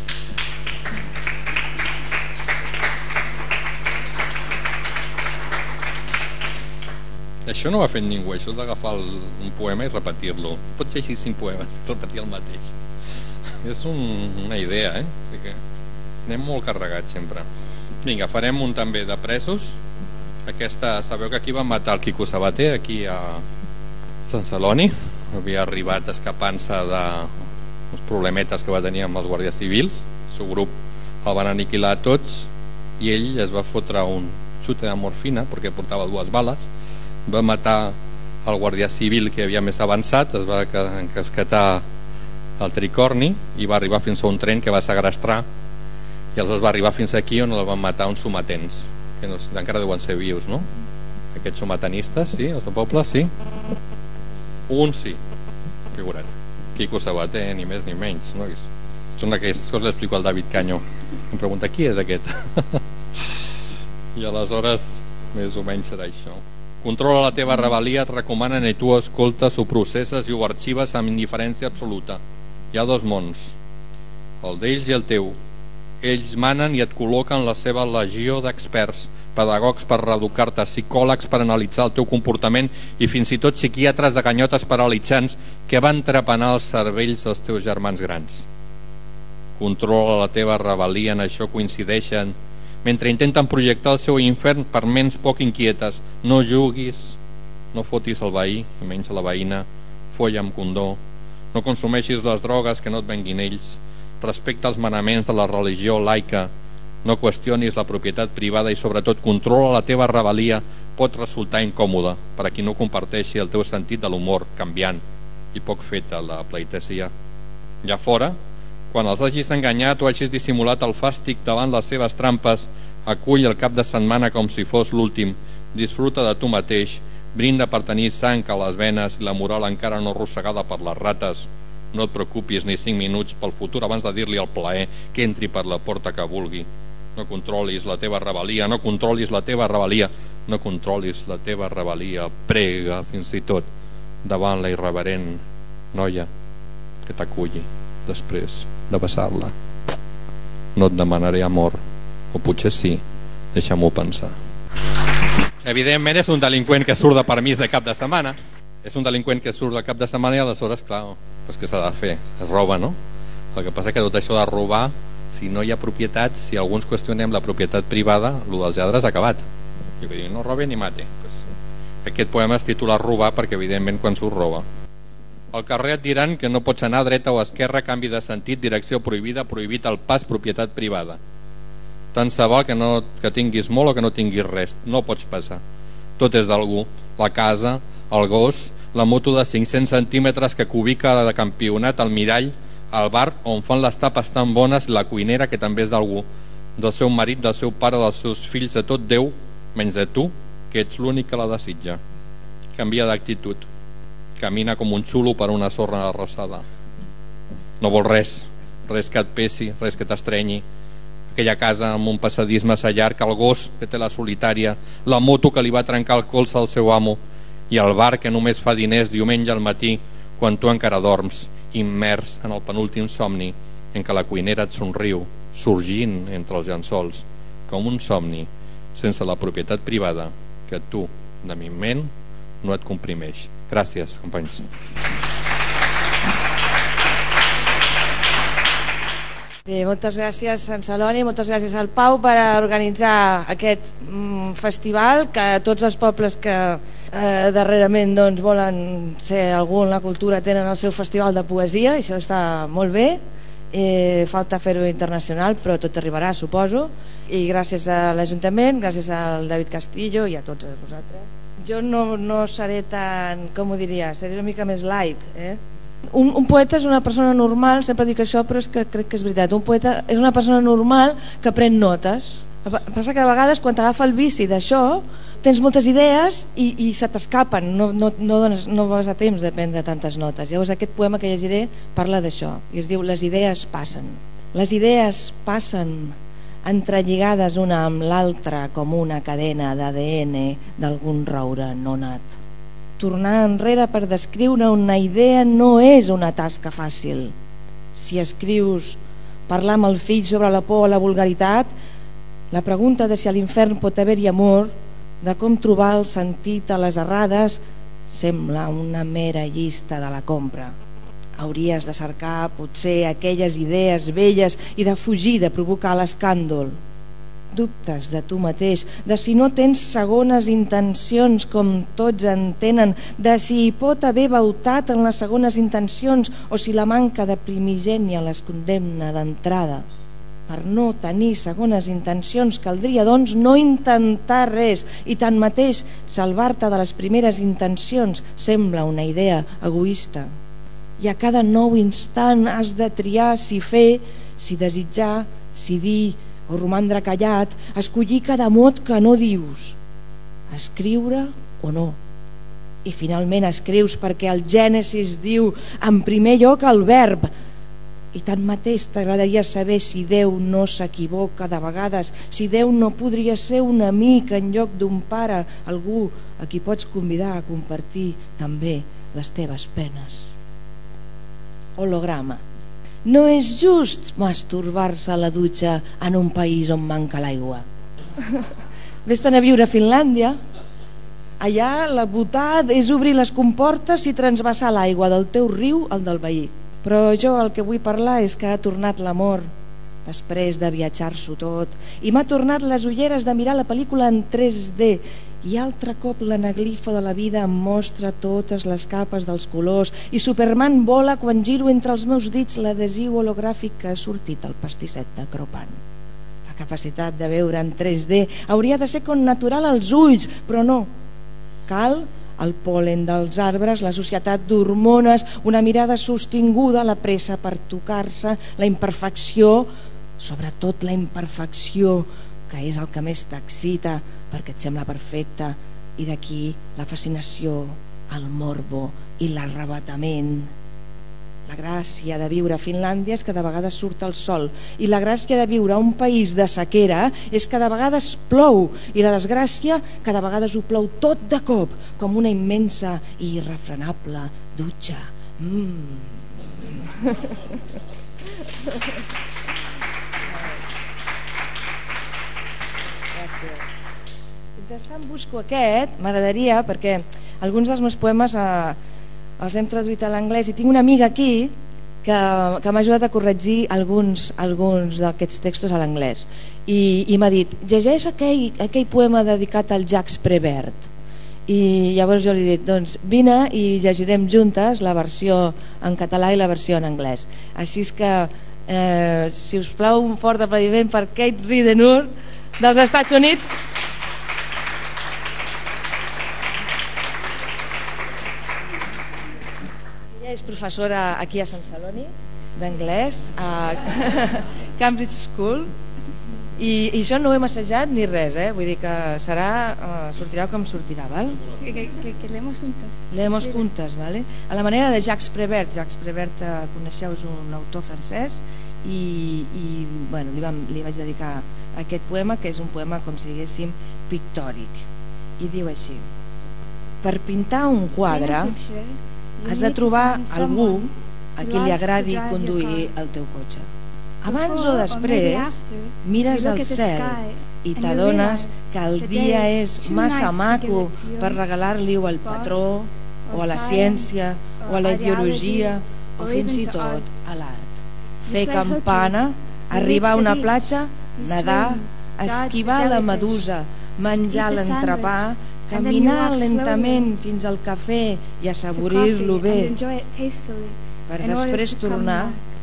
G: Això no ho ha fet ningú, això d'agafar un poema i repetir-lo. Pots llegir cinc poemes i repetir el mateix. És un, una idea, eh? Perquè anem molt carregats sempre. Vinga, farem un també de presos. Aquesta, sabeu que aquí van matar el Quico Sabater, aquí a Sant Celoni. Havia arribat escapant-se de uns problemetes que va tenir amb els guàrdies civils. El seu grup el van aniquilar tots i ell es va fotre un xute de morfina perquè portava dues bales. Va matar el guàrdia civil que havia més avançat, es va encasquetar el tricorni i va arribar fins a un tren que va segrestar i aleshores va arribar fins aquí on el van matar uns sometents que no, encara deuen ser vius, no? Aquests sometanistes, sí? Els del poble, sí? Un sí, figura't. Quico Sabater, ni més ni menys, no? Són aquestes coses que explico al David Canyo. Em pregunta, qui és aquest? I aleshores més o menys serà això. Controla la teva rebel·lia, et recomanen i tu escoltes, ho processes i ho arxives amb indiferència absoluta. Hi ha dos mons, el d'ells i el teu. Ells manen i et col·loquen la seva legió d'experts, pedagogs per reeducar-te, psicòlegs per analitzar el teu comportament i fins i tot psiquiatres de ganyotes paralitzants que van trepanar els cervells dels teus germans grans. Controla la teva rebel·lia, en això coincideixen mentre intenten projectar el seu infern per ments poc inquietes. No juguis, no fotis el veí, i menys la veïna, folla amb condó, no consumeixis les drogues que no et venguin ells, respecta els manaments de la religió laica, no qüestionis la propietat privada i sobretot controla la teva rebel·lia. Pot resultar incòmode per a qui no comparteixi el teu sentit de l'humor canviant i poc feta la pleitesia. Ja fora, quan els hagis enganyat o hagis dissimulat el fàstic davant les seves trampes, acull el cap de setmana com si fos l'últim, disfruta de tu mateix, brinda per tenir sang a les venes i la moral encara no arrossegada per les rates. No et preocupis ni cinc minuts pel futur abans de dir-li al plaer que entri per la porta que vulgui. No controlis la teva rebel·lia, no controlis la teva rebel·lia, no controlis la teva rebel·lia, prega fins i tot davant la irreverent noia que t'aculli després de besar-la. No et demanaré amor, o potser sí, deixa'm-ho pensar. Evidentment és un delinqüent que surt de permís de cap de setmana, és un delinqüent que surt de cap de setmana i aleshores, clar, doncs què s'ha de fer? Es roba, no? El que passa que tot això de robar, si no hi ha propietat, si alguns qüestionem la propietat privada, el dels lladres ha acabat. I vull dir, no robe ni mate. Pues, aquest poema es titula Robar perquè evidentment quan surt roba. Al carrer et diran que no pots anar a dreta o a esquerra, canvi de sentit, direcció prohibida, prohibit el pas, propietat privada. Tant se val que, no, que tinguis molt o que no tinguis res, no pots passar. Tot és d'algú, la casa, el gos, la moto de cinc-cents centímetres que cubica de campionat al mirall, el bar on fan les tapes tan bones, la cuinera que també és d'algú, del seu marit, del seu pare, dels seus fills, de tot Déu, menys de tu, que ets l'únic que la desitja. Canvia d'actitud, camina com un xulo per una sorra arrasada. No vol res, res que et pesi, res que t'estrenyi. Aquella casa amb un passadís massa llarg, el gos que té la solitària, la moto que li va trencar el colze al seu amo i el bar que només fa diners diumenge al matí quan tu encara dorms, immers en el penúltim somni en què la cuinera et somriu, sorgint entre els llençols, com un somni sense la propietat privada que tu, de mi ment, no et comprimeix. Gràcies, companys.
H: Bé, moltes gràcies, Sant Celoni, moltes gràcies al Pau per organitzar aquest mm, festival, que tots els pobles que eh, darrerament doncs, volen ser algú en la cultura tenen el seu festival de poesia, i això està molt bé. Eh, falta fer-ho internacional, però tot arribarà, suposo. I gràcies a l'Ajuntament, gràcies al David Castillo i a tots vosaltres. Jo no, no seré tan, com ho diria, seré una mica més light, eh? Un, un poeta és una persona normal, sempre dic això, però és que crec que és veritat. Un poeta és una persona normal que pren notes. Passa que a vegades quan t'agafa el vici d'això tens moltes idees i, i se t'escapen, no, no, no, dones, no vas a temps de prendre tantes notes. Llavors aquest poema que llegiré parla d'això i es diu Les idees passen. Les idees passen entrelligades una amb l'altra com una cadena d'A D N d'algun roure no nat. Tornar enrere per descriure una idea no és una tasca fàcil. Si escrius parlar amb el fill sobre la por o la vulgaritat, la pregunta de si a l'infern pot haver-hi amor, de com trobar el sentit a les errades, sembla una mera llista de la compra. Hauries de cercar potser aquelles idees velles i de fugir de provocar l'escàndol. Dubtes de tu mateix, de si no tens segones intencions com tots entenen, de si hi pot haver voltat en les segones intencions o si la manca de primigènia les condemna d'entrada. Per no tenir segones intencions caldria doncs no intentar res i tanmateix salvar-te de les primeres intencions sembla una idea egoista. I a cada nou instant has de triar si fer, si desitjar, si dir o romandre callat, escollir cada mot que no dius, escriure o no. I finalment escrius perquè el Gènesis diu en primer lloc el verb, i tanmateix t'agradaria saber si Déu no s'equivoca de vegades, si Déu no podria ser un amic en lloc d'un pare, algú a qui pots convidar a compartir també les teves penes. Holograma. No és just masturbar-se a la dutxa en un país on manca l'aigua. Vés-te'n a viure a Finlàndia. Allà la botat és obrir les comportes i transvasar l'aigua del teu riu al del veí. Però jo el que vull parlar és que ha tornat l'amor després de viatjar-s'ho tot i m'ha tornat les ulleres de mirar la pel·lícula en tres D i altre cop l'anaglifa de la vida em mostra totes les capes dels colors i Superman vola quan giro entre els meus dits l'adhesiu hologràfic que ha sortit al pastisset de Cropan. La capacitat de veure en tres D hauria de ser con natural als ulls, però no. Cal el pol·len dels arbres, la societat d'hormones, una mirada sostinguda, la pressa per tocar-se, la imperfecció, sobretot la imperfecció, que és el que més t'excita perquè et sembla perfecte, i d'aquí la fascinació, el morbo i l'arrabatament. La gràcia de viure a Finlàndia és que de vegades surt el sol i la gràcia de viure a un país de sequera és que de vegades plou i la desgràcia que de vegades ho plou tot de cop com una immensa i irrefrenable dutxa. Mm. Mentrestant busco aquest, m'agradaria, perquè alguns dels meus poemes eh, els hem traduït a l'anglès i tinc una amiga aquí que, que m'ha ajudat a corregir alguns, alguns d'aquests textos a l'anglès i, i m'ha dit, llegeix aquell, aquell poema dedicat al Jacques Prévert, i llavors jo li he dit, doncs vine i llegirem juntes la versió en català i la versió en anglès. Així és que eh, si us plau un fort aplaudiment per Kate Ridenour dels Estats Units. Ella és professora aquí a Sant Celoni d'anglès a Cambridge School i, i això no ho hem assajat ni res, eh? Vull dir que serà, uh, sortirà com sortirà, val?
I: Que, que, que leemos juntes.
H: Leemos juntes, vale? A la manera de Jacques Prévert. Jacques Prévert, uh, coneixeu, és un autor francès i, i bueno, li, vam, li vaig dedicar aquest poema, que és un poema, com si diguéssim, pictòric. I diu així: per pintar un quadre has de trobar algú a qui li agradi conduir el teu cotxe. Abans o després mires al cel i t'adones que el dia és massa maco per regalar-li-ho al patró o a la ciència o a la ideologia o fins i tot a l'art. Fer campana, arribar a una platja, nedar, esquivar la medusa, menjar l'entrepà, caminar lentament fins al cafè i assaborir-lo bé per després tornar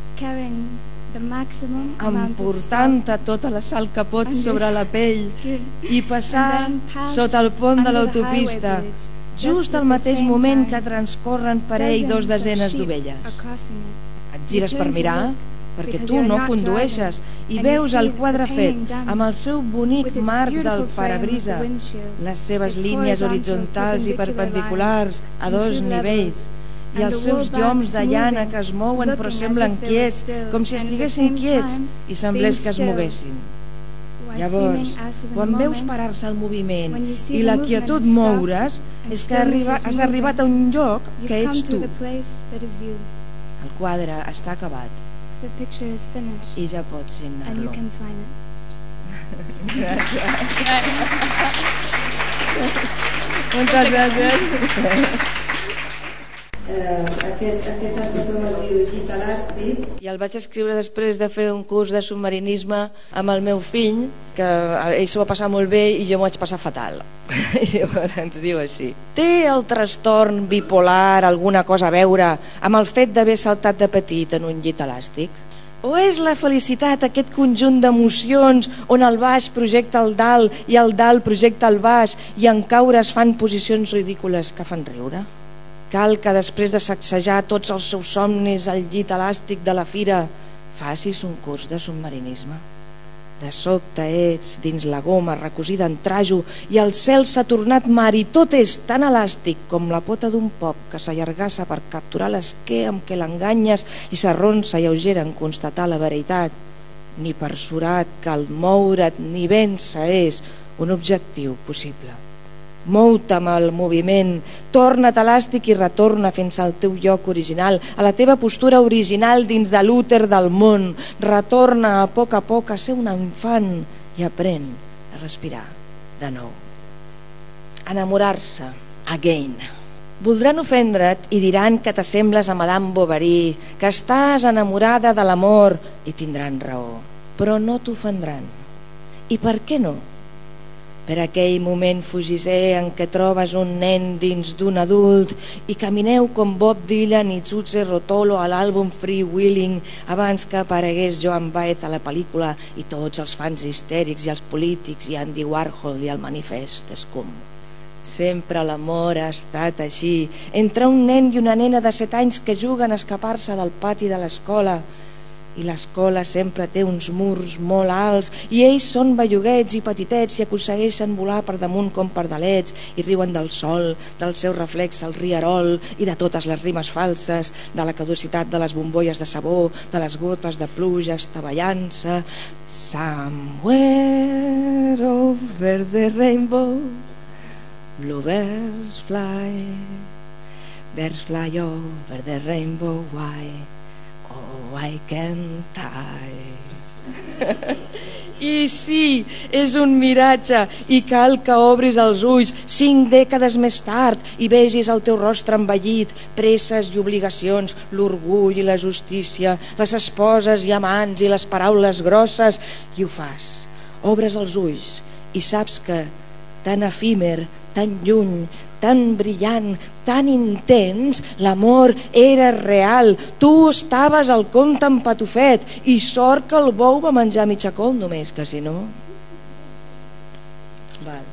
H: emportant-te tota la sal que pots sobre la pell i passar sota el pont de l'autopista just al mateix moment que transcorren per ell dos desenes d'ovelles. Et gires per mirar perquè tu no condueixes i veus el quadre fet amb el seu bonic marc del parabrisa, les seves línies horitzontals i perpendiculars a dos nivells i els seus lloms de llana que es mouen però semblen quiets, com si estiguessin quiets i semblés que es moguessin. Llavors, quan veus parar-se el moviment i la quietud moure's, és que arriba, has arribat a un lloc que ets tu. El quadre està acabat i ja pots signar-lo. Moltes gràcies. Uh, aquest, aquest article es diu Llit elàstic i el vaig escriure després de fer un curs de submarinisme amb el meu fill, que ell s'ho va passar molt bé i jo m'ho vaig passar fatal. I llavors ens diu així: té el trastorn bipolar alguna cosa a veure amb el fet d'haver saltat de petit en un llit elàstic? O és la felicitat aquest conjunt d'emocions on el baix projecta el dalt i el dalt projecta el baix i en caure es fan posicions ridícules que fan riure? Cal que després de sacsejar tots els seus somnis al llit elàstic de la fira facis un curs de submarinisme. De sobte ets dins la goma recosida en trajo i el cel s'ha tornat mar i tot és tan elàstic com la pota d'un pop que s'allargassa per capturar l'esquer amb què l'enganyes i s'arronsa lleugera en constatar la veritat. Ni per surat que el moure't ni vèncer és un objectiu possible. Mou-te amb el moviment, torna't elàstic i retorna fins al teu lloc original, a la teva postura original dins de l'úter del món. Retorna a poc a poc a ser un infant i aprèn a respirar de nou. Enamorar-se, again. Voldran ofendre't i diran que t'assembles a Madame Bovary, que estàs enamorada de l'amor i tindran raó, però no t'ofendran. I per què no? Per aquell moment fugisser en què trobes un nen dins d'un adult i camineu com Bob Dylan i Zuze Rotolo a l'àlbum Free Willing abans que aparegués Joan Baez a la pel·lícula i tots els fans histèrics i els polítics i Andy Warhol i el manifest Scum. Sempre l'amor ha estat així, entre un nen i una nena de set anys que juguen a escapar-se del pati de l'escola. I l'escola sempre té uns murs molt alts i ells són belluguets i petitets i aconsegueixen volar per damunt com pardalets i riuen del sol, del seu reflex al rierol i de totes les rimes falses, de la caducitat de les bombolles de sabó, de les gotes de pluja estavellant-se. Somewhere over the rainbow bluebirds fly, birds fly over the rainbow, why? Oh, I can't I. I sí, és un miratge i cal que obris els ulls cinc dècades més tard i vegis el teu rostre envellit, presses i obligacions, l'orgull i la justícia, les esposes i amants i les paraules grosses, i ho fas. Obres els ulls i saps que tan efímer, tan lluny, tan brillant, tan intens, l'amor era real. Tu estaves al conte amb Patufet i sort que el bou va menjar mitja col només, que si no... Val.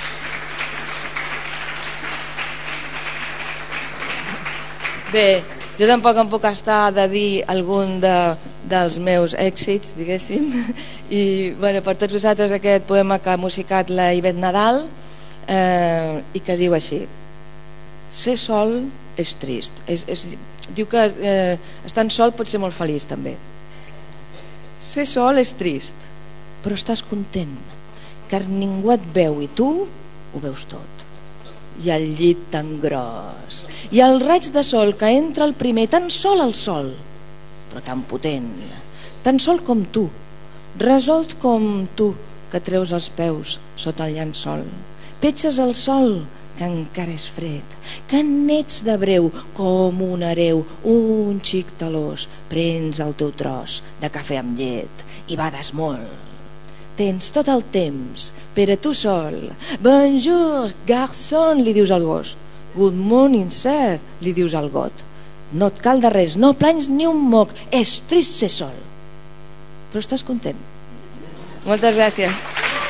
H: Bé, Jo tampoc em puc estar de dir algun de, dels meus èxits, diguéssim, i bueno, per tots vosaltres aquest poema que ha musicat la Ivet Nadal, eh, i que diu així: ser sol és trist. És, és, diu que eh, estant sol pot ser molt feliç també. Ser sol és trist, però estàs content, car ningú et veu i tu ho veus tot. I el llit tan gros, i el raig de sol que entra el primer, tan sol al sol, però tan potent, tan sol com tu, resolt com tu, que treus els peus sota el llençol. Petges el sol, que encara és fred, que n'ets de breu com un hereu, un xic talós, prens el teu tros de cafè amb llet i bades molt. Tens tot el temps per a tu sol. Bonjour, garçon, li dius al gos. Good morning, sir, li dius al got. No et cal de res, no planys ni un moc, és trist ser sol, però estàs content. Moltes gràcies.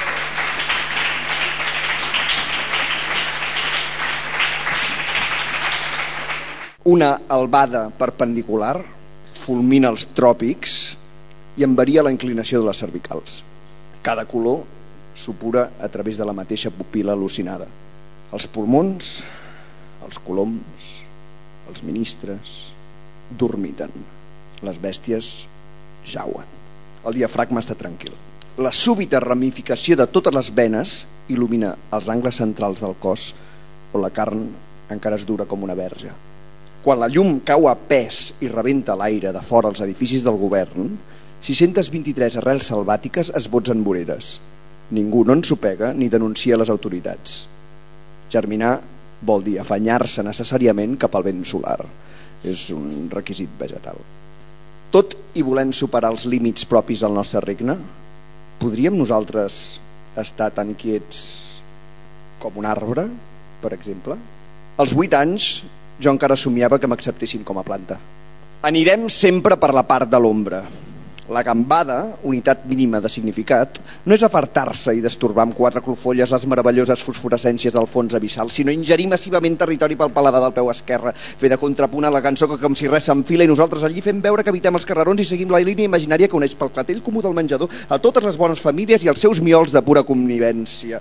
J: Una albada perpendicular fulmina els tròpics i en varia la inclinació de les cervicals. Cada color supura a través de la mateixa pupil·la al·lucinada. Els pulmons, els coloms, els ministres dormiten. Les bèsties jauen. El diafragma està tranquil. La súbita ramificació de totes les venes il·lumina els angles centrals del cos, on la carn encara és dura com una verge. Quan la llum cau a pes i rebenta l'aire de fora als edificis del govern, sis-centes vint-i-tres arrels salvàtiques es botzen voreres. Ningú no ensopega ni denuncia les autoritats. Germinar vol dir afanyar-se necessàriament cap al vent solar. És un requisit vegetal. Tot i volent superar els límits propis del nostre regne, podríem nosaltres estar tan quiets com un arbre, per exemple? Als vuit anys jo encara somiava que m'acceptessin com a planta. Anirem sempre per la part de l'ombra. La gambada, unitat mínima de significat, no és afartar-se i destorbar amb quatre clofolles les meravelloses fosforescències del fons abissal, sinó ingerir massivament territori pel paladar del peu esquerre, fer de contrapunt a la cançó que com si res s'enfila i nosaltres allí fem veure que evitem els carrerons i seguim la línia imaginària que uneix pel clatell comú del menjador a totes les bones famílies i els seus miols de pura connivència.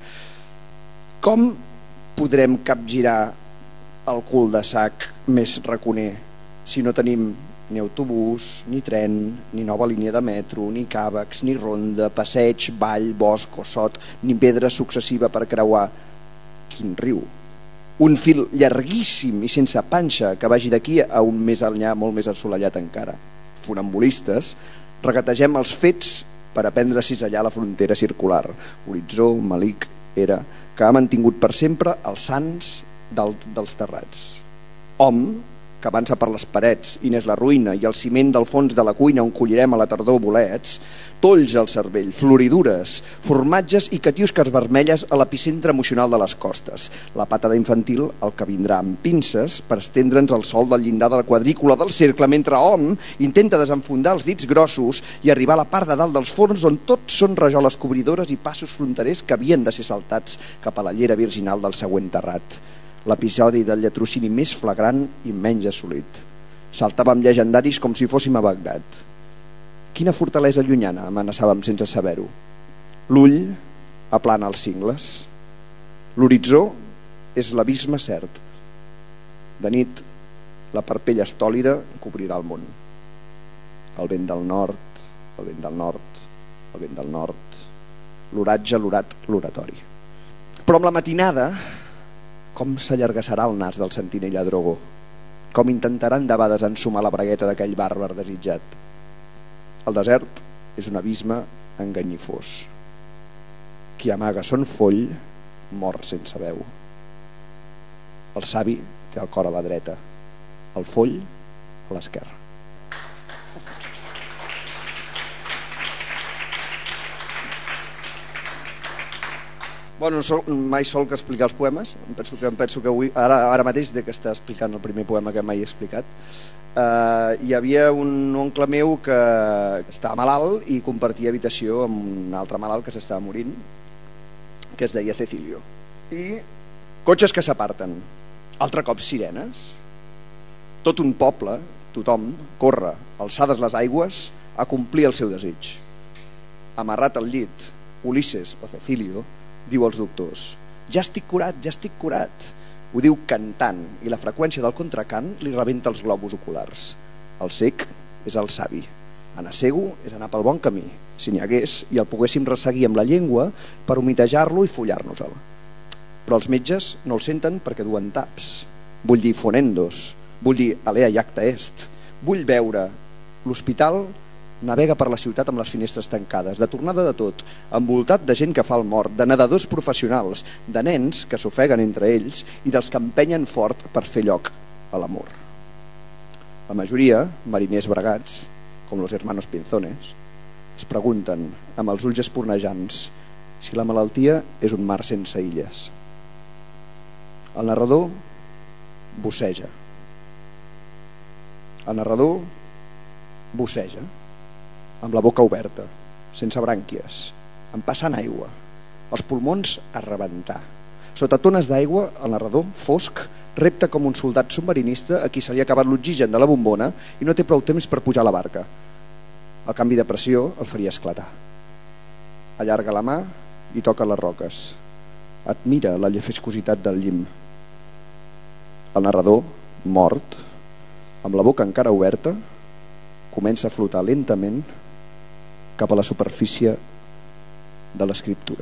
J: Com podrem capgirar el cul de sac més raconer si no tenim ni autobús, ni tren, ni nova línia de metro, ni càvecs, ni ronda, passeig, vall, bosc o sot, ni pedra successiva per creuar. Quin riu! Un fil llarguíssim i sense panxa que vagi d'aquí a un més enllà, molt més assolellat encara. Funambulistes, regategem els fets per aprendre a cisellar la frontera circular. Horitzó, malic, era, que ha mantingut per sempre els sants dalt dels terrats. Hom, que avança per les parets i n'és la ruïna i el ciment del fons de la cuina on collirem a la tardor bolets, tolls al cervell, floridures, formatges i catiusques vermelles a l'epicentre emocional de les costes. La patada infantil, el que vindrà amb pinces per estendre'ns el sol del llindar de la quadrícula del cercle, mentre hom intenta desenfundar els dits grossos i arribar a la part de dalt dels forns on tot són rajoles cobridores i passos fronterers que havien de ser saltats cap a la llera virginal del següent terrat. L'episodi del lletrocini més flagrant i menys assolit. Saltàvem llegendaris com si fóssim a Bagdad. Quina fortalesa llunyana amenaçàvem sense saber-ho. L'ull aplana els cingles. L'horitzó és l'abisme cert. De nit, la parpella estòlida cobrirà el món. El vent del nord, el vent del nord, el vent del nord, l'oratge, l'orat, l'oratori. Però amb la matinada, com s'allargassarà el nas del sentinella Drogo, com intentaran debades ensumar la bragueta d'aquell bàrbar desitjat. El desert és un abisme enganyifós. Qui amaga son foll mor sense veu. El savi té el cor a la dreta, el foll a l'esquerra. Bueno, no sol, mai sol que explicar els poemes. Em penso que, em penso que avui, ara, ara mateix de que està explicant el primer poema que mai he explicat. Uh, hi havia un oncle meu que estava malalt i compartia habitació amb un altre malalt que s'estava morint, que es deia Cecilio. I cotxes que s'aparten, altre cop sirenes, tot un poble tothom corre, alçades les aigües, a complir el seu desig. Amarrat al llit, Ulisses o Cecilio diu als doctors: ja estic curat, ja estic curat. Ho diu cantant, i la freqüència del contracant li rebenta els globus oculars. El cec és el savi. Anar cego és anar pel bon camí, si n'hi hagués, i el poguéssim resseguir amb la llengua per humitejar-lo i follar-nos-el. Però els metges no el senten perquè duen taps. Vull dir fonendos, vull dir alea iacta est. Vull veure l'hospital navega per la ciutat amb les finestres tancades, de tornada de tot, envoltat de gent que fa el mort, de nedadors professionals, de nens que s'ofeguen entre ells i dels que empenyen fort per fer lloc a l'amor. La majoria, mariners bregats, com los hermanos Pinzones, es pregunten, amb els ulls espornejants, si la malaltia és un mar sense illes. El narrador busseja. El narrador busseja, amb la boca oberta, sense brànquies, empassant aigua, els pulmons a rebentar. Sota tones d'aigua, el narrador, fosc, repta com un soldat submarinista a qui se li ha acabat l'oxigen de la bombona i no té prou temps per pujar a la barca. El canvi de pressió el faria esclatar. Allarga la mà i toca les roques. Admira la llefescositat del llim. El narrador, mort, amb la boca encara oberta, comença a flotar lentament cap a la superfície de l'escriptura.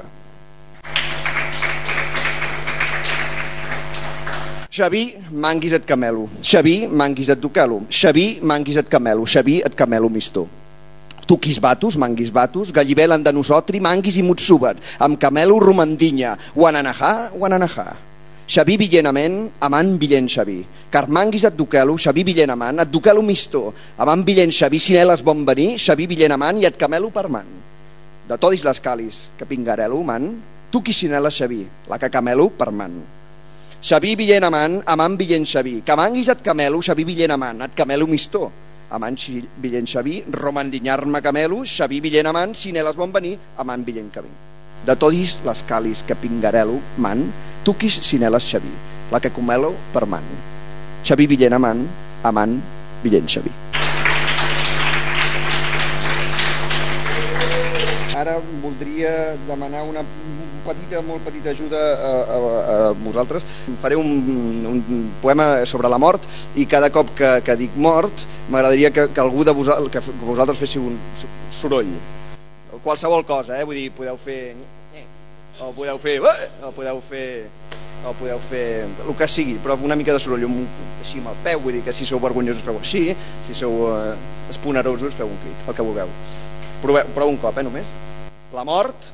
J: Xaví, manguis et camelo. Xaví, manguis et duquelo. Xaví, manguis et camelo. Xaví, et camelo mistó. Tuquis batus, manguis batus, gallibel de nosotri, manguis i mutsubat, amb camelo romandinya, guananajà, guananajà. Xaví villenament, amant villent Xaví. Car manguis et duquelo, Xaví villent amant, et duquelo mistó, amant villent Xaví, sineles bon venir, Xaví villent amant i et camelo per man. De todis les calis, que pingarelo, man, tu qui sineles Xaví, la que camelo per man. Xaví villent amant, amant villent Xaví, que manguis et camelo, Xaví villent amant, et camelo mistó, amant villent Xaví, romandinyar-me camelo, Xaví villent amant, sineles bon venir, amant villent Xaví. De todis les calis que pingarelo, man, tuquis sineles Xaví, la que comelo per man. Xaví villent amant, amant villent Xaví. Ara voldria demanar una petita, molt petita ajuda a, a, a vosaltres. Faré un, un poema sobre la mort i cada cop que, que dic mort m'agradaria que, que algú de vosaltres, que vosaltres féssiu un soroll. Qualsevol cosa, eh? Vull dir, podeu fer... o podeu fer... o podeu fer... o podeu fer el que sigui, però una mica de soroll, un, així amb el peu, vull dir que si sou vergonyosos feu així, si sou eh, esponerosos feu un crit, el que vulgueu. Proveu, proveu un cop, eh, només. La mort...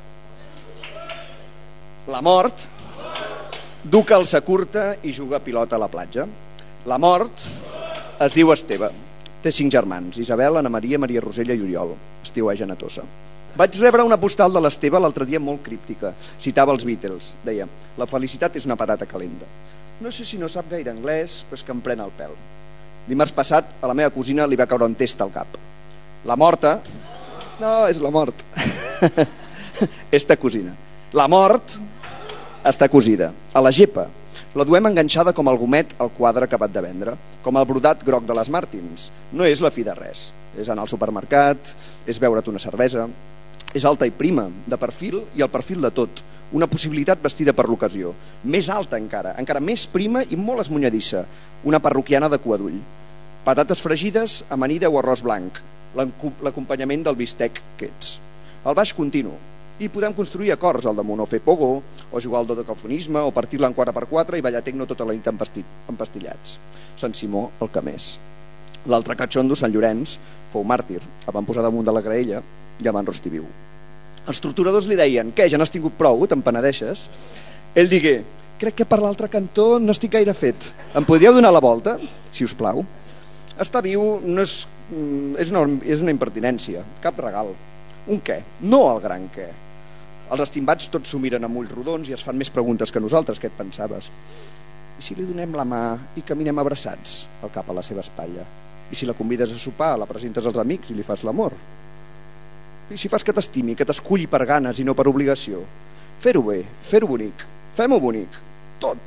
J: La mort... du calça curta i juga a pilota a la platja. La mort es diu Esteve. Té cinc germans, Isabel, Anna Maria, Maria Rosella i Oriol. Estiueja a Tossa. Vaig rebre una postal de l'Esteve l'altre dia molt críptica. Citava els Beatles. Deia: la felicitat és una patata calenta. No sé si no sap gaire anglès, però és que em pren el pèl. Dimarts passat a la meva cosina li va caure un test al cap. La morta... No, és la mort. Esta cosina. La mort està cosida. A la gepa. La duem enganxada com el gomet al quadre acabat de vendre, com el brodat groc de les Martins. No és la fi de res. És anar al supermercat, és beure't una cervesa. És alta i prima, de perfil i el perfil de tot. Una possibilitat vestida per l'ocasió. Més alta encara, encara més prima i molt esmunyadissa. Una parroquiana de cua d'ull. Patates fregides, amanida o arròs blanc. L'acompanyament del bistec que ets. El baix continu. I podem construir acords al damunt, o fer pogo, o jugar al dodecafonisme, o partir-la en quatre per quatre i ballar tecno tota la nit empastillats. Sant Simó, el que més. L'altre catxondo, Sant Llorenç, fou màrtir. El van posar damunt de la graella i el van rostir viu. Els torturadors li deien: què, ja n'has tingut prou, te'n penedeixes? Ell digué: crec que per l'altre cantó no estic gaire fet. Em podríeu donar la volta, si us plau? Estar viu no és, és, una, és una impertinència, cap regal. Un què? No el gran què. Els estimbats tots s'ho miren amb ulls rodons i es fan més preguntes que nosaltres. Què et pensaves? I si li donem la mà i caminem abraçats, el cap a la seva espatlla? I si la convides a sopar, la presentes als amics i li fas l'amor? I si fas que t'estimi, que t'esculli per ganes i no per obligació? Fer-ho bé, fer-ho bonic, fem-ho bonic, tot.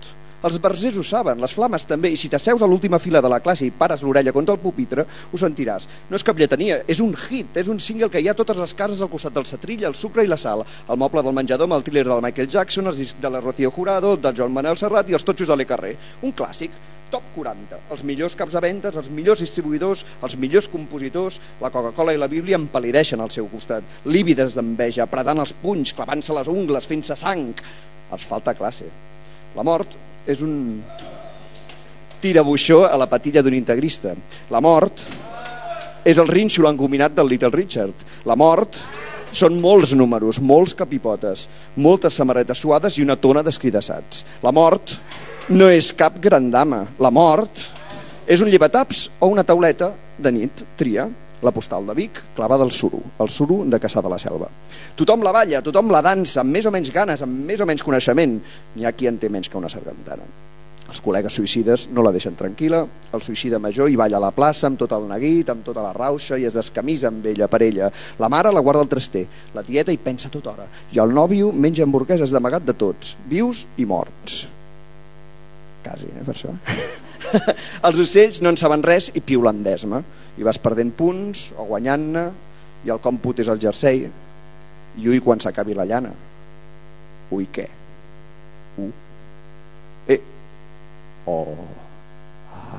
J: Els versers ho saben, les flames també, i si t'asseus a l'última fila de la classe i pares l'orella contra el pupitre, ho sentiràs. No és cap lletania, és un hit, és un single que hi ha a totes les cases al costat del setrill, el sucre i la sal, el moble del menjador amb el thriller del Michael Jackson, els discs de la Rocío Jurado, del Joan Manel Serrat i els totxos de Le Carré. Un clàssic, top quaranta, els millors caps de ventes, els millors distribuïdors, els millors compositors, la Coca-Cola i la Bíblia empalideixen al seu costat, lívides d'enveja, predant els punys, clavant-se les ungles, fent-se sang. Els falta classe. La mort és un tirabuixó a la patilla d'un integrista. La mort és el rínxol engominat del Little Richard. La mort són molts números, molts capipotes, moltes samarretes suades i una tona d'escridassats. La mort no és cap gran dama. La mort és un llevataps o una tauleta de nit. Tria la postal de Vic, clavada al suro, el suro de Caçà de la Selva. Tothom la balla, tothom la dansa, amb més o menys ganes, amb més o menys coneixement. N'hi ha qui en té menys que una sargantana. Els col·legues suïcides no la deixen tranquil·la, el suïcida major hi balla a la plaça amb tot el neguit, amb tota la rauxa i es descamisa amb ella per ella. La mare la guarda al traster, la tieta hi pensa tota hora i el nòvio menja hamburgueses d'amagat de tots, vius i morts. Quasi, eh, per això. Els ocells no en saben res i piulen d'esma. I vas perdent punts o guanyant-ne i el còmput és el jersei. I ui quan s'acabi la llana. Ui què? U. E. O. A.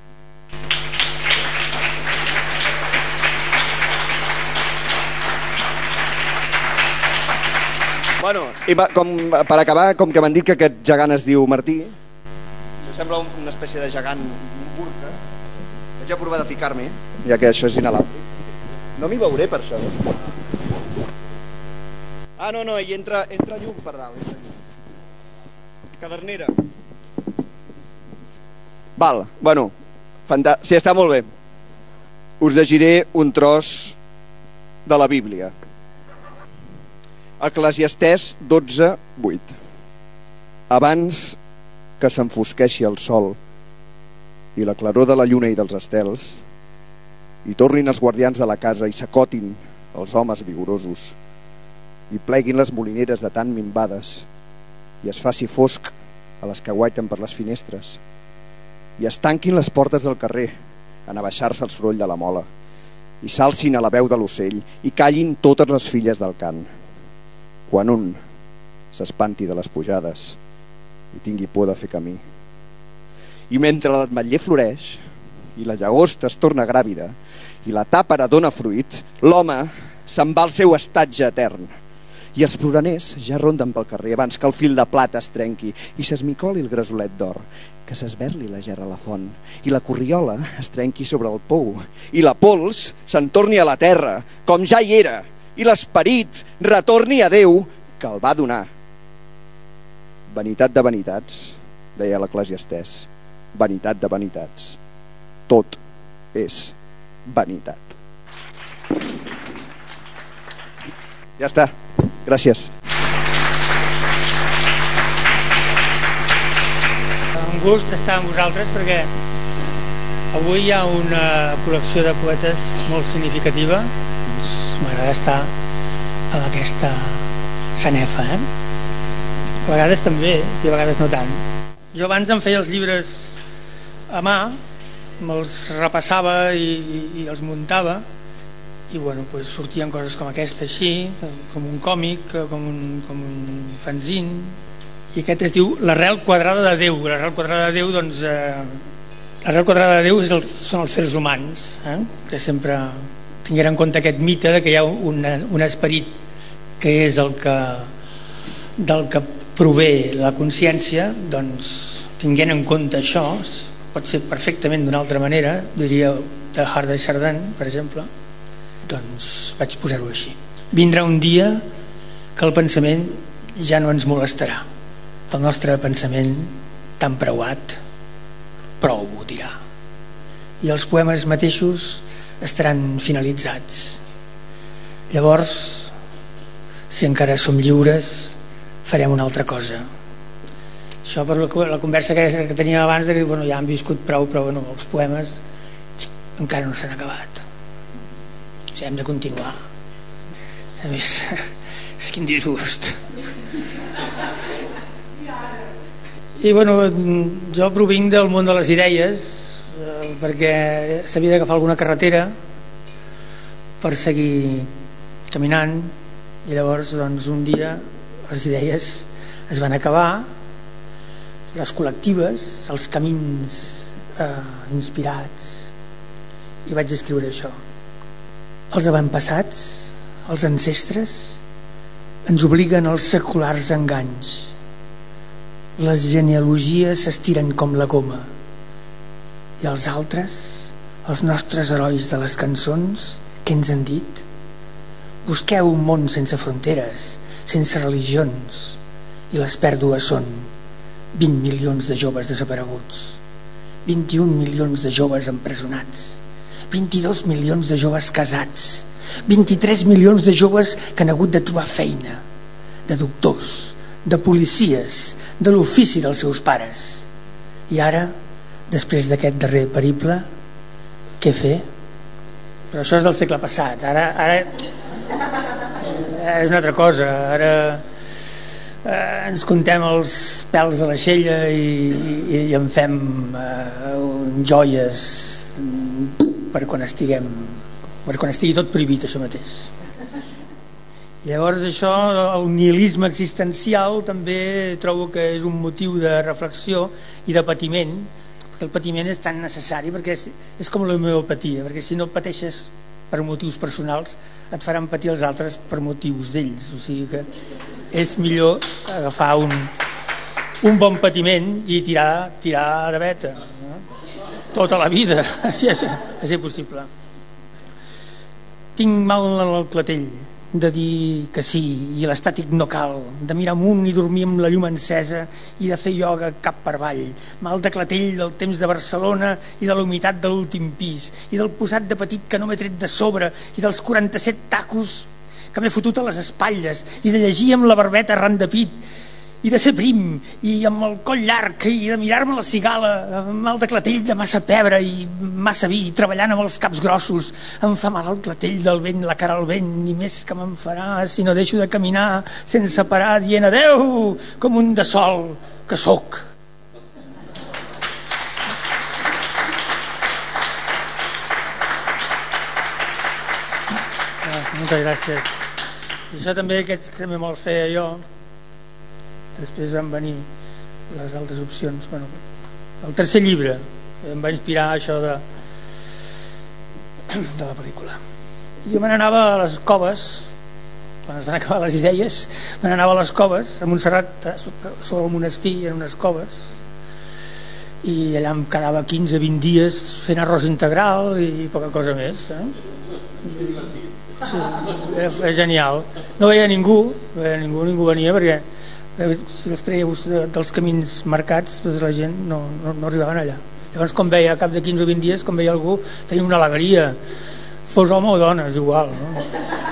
J: Bueno, i va, com, per acabar, com que m'han dit que aquest gegant es diu Martí, sembla una espècie de gegant burca. Vaig a provar de ficar-m'hi, ja que això és inhalable. No m'hi veuré per això. Ah, no, no, hi entra, entra llum per dalt. Entra llum. Cadernera. Val, bueno, fanta... sí, està molt bé. Us llegiré un tros de la Bíblia. Eclesiastès dotze, vuit. Abans que s'enfosqueixi el sol i la claror de la lluna i dels estels i tornin els guardians de la casa i s'acotin els homes vigorosos i pleguin les molineres de tan minvades i es faci fosc a les que guaiten per les finestres i es tanquin les portes del carrer en abaixar-se el soroll de la mola i s'alcin a la veu de l'ocell i callin totes les filles del cant quan un s'espanti de les pujades i tingui por de fer camí. I mentre l'ametller floreix i la llagosta es torna gràvida i la tàpera dona fruit, l'home se'n va al seu estatge etern i els ploraners ja ronden pel carrer abans que el fil de plata es trenqui i s'esmicoli el grasolet d'or, que s'esberli la gerra a la font i la corriola es trenqui sobre el pou i la pols se'n torni a la terra com ja hi era i l'esperit retorni a Déu que el va donar. Vanitat de vanitats, deia l'Eclesiastès, vanitat de vanitats, tot és vanitat. Ja està, gràcies.
K: Un gust estar amb vosaltres perquè avui hi ha una col·lecció de poetes molt significativa. M'agrada estar amb aquesta sanefa, eh? A vegades també i a vegades no tant. Jo abans em feia els llibres a mà, me'ls repassava i, i, i els muntava i bueno, pues sortien coses com aquesta així, com un còmic, com un, com un fanzín, i aquest es diu l'arrel quadrada de Déu. L'arrel quadrada de Déu, doncs eh, l'arrel quadrada de Déu és el, són els sérs humans, eh? Que sempre tingueren en compte aquest mite de que hi ha una, un esperit que és el que del que prové la consciència, doncs tinguent en compte això, pot ser perfectament d'una altra manera, diria de Hardy Chardin, per exemple, doncs vaig posar-ho així. Vindrà un dia que el pensament ja no ens molestarà. El nostre pensament tan preuat prou ho dirà. I els poemes mateixos estaran finalitzats. Llavors, si encara som lliures, farem una altra cosa. Això per la conversa que, que tenia abans de que bueno, ja han viscut prou, però bueno, els poemes encara no s'han acabat. O sigui, hem de continuar. A més, és quin disgust. I bueno, jo provinc del món de les idees, eh, perquè s'havia d'agafar alguna carretera per seguir caminant, i llavors doncs, un dia les idees es van acabar, les col·lectives, els camins eh, inspirats, i vaig escriure això. Els avantpassats, els ancestres, ens obliguen als seculars enganys. Les genealogies s'estiren com la goma, i els altres, els nostres herois de les cançons, què ens han dit? Busqueu un món sense fronteres, sense religions, i les pèrdues són vint milions de joves desapareguts, vint-i-un milions de joves empresonats, vint-i-dos milions de joves casats, vint-i-tres milions de joves que han hagut de trobar feina, de doctors, de policies, de l'ofici dels seus pares. I ara, després d'aquest darrer periple, què fer? Però això és del segle passat. Ara, ara, ara és una altra cosa. Ara eh, ens contem els pèls de la xella i, i, i en fem eh, joies per quan estiguem, per quan estigui tot prohibit, això mateix. Llavors això, el nihilisme existencial també trobo que és un motiu de reflexió i de patiment, perquè el patiment és tan necessari, perquè és, és com l'homeopatia, perquè si no pateixes per motius personals et faran patir els altres per motius d'ells, o sigui que és millor agafar un, un bon patiment i tirar, tirar de veta, no? Tota la vida, si és, és possible. Tinc mal al clatell de dir que sí, i l'estàtic no cal, de mirar amunt i dormir amb la llum encesa i de fer ioga cap per avall, mal de clatell del temps de Barcelona i de la humitat de l'últim pis, i del posat de petit que no m'he tret de sobre, i dels quaranta-set tacos que m'he fotut a les espatlles, i de llegir amb la barbeta arran de pit, i de ser prim, i amb el coll llarg, i de mirar-me la cigala, amb mal de clatell de massa pebre i massa vi, i treballant amb els caps grossos. Em fa mal el clatell del vent, la cara al vent, ni més que me'n farà si no deixo de caminar sense parar, dient adeu, com un de sol que sóc. Ah, moltes gràcies. I això també, aquests que també me'ls feia jo. Després van venir les altres opcions. Bueno, el tercer llibre em va inspirar això de, de la pel·lícula. Jo me n'anava a les coves, quan es van acabar les idees, me n'anava a les coves, a Montserrat, sobre el monestir, en unes coves, i allà em quedava quinze a vint dies fent arròs integral i poca cosa més. Eh? Sí, era genial. No veia ningú, no veia ningú, ningú venia perquè si els treieu dels camins marcats, doncs la gent no, no, no arribaven allà. Llavors, com veia, a cap de quinze o vint dies, com veia algú, tenia una alegria, fos home o dona, és igual, no?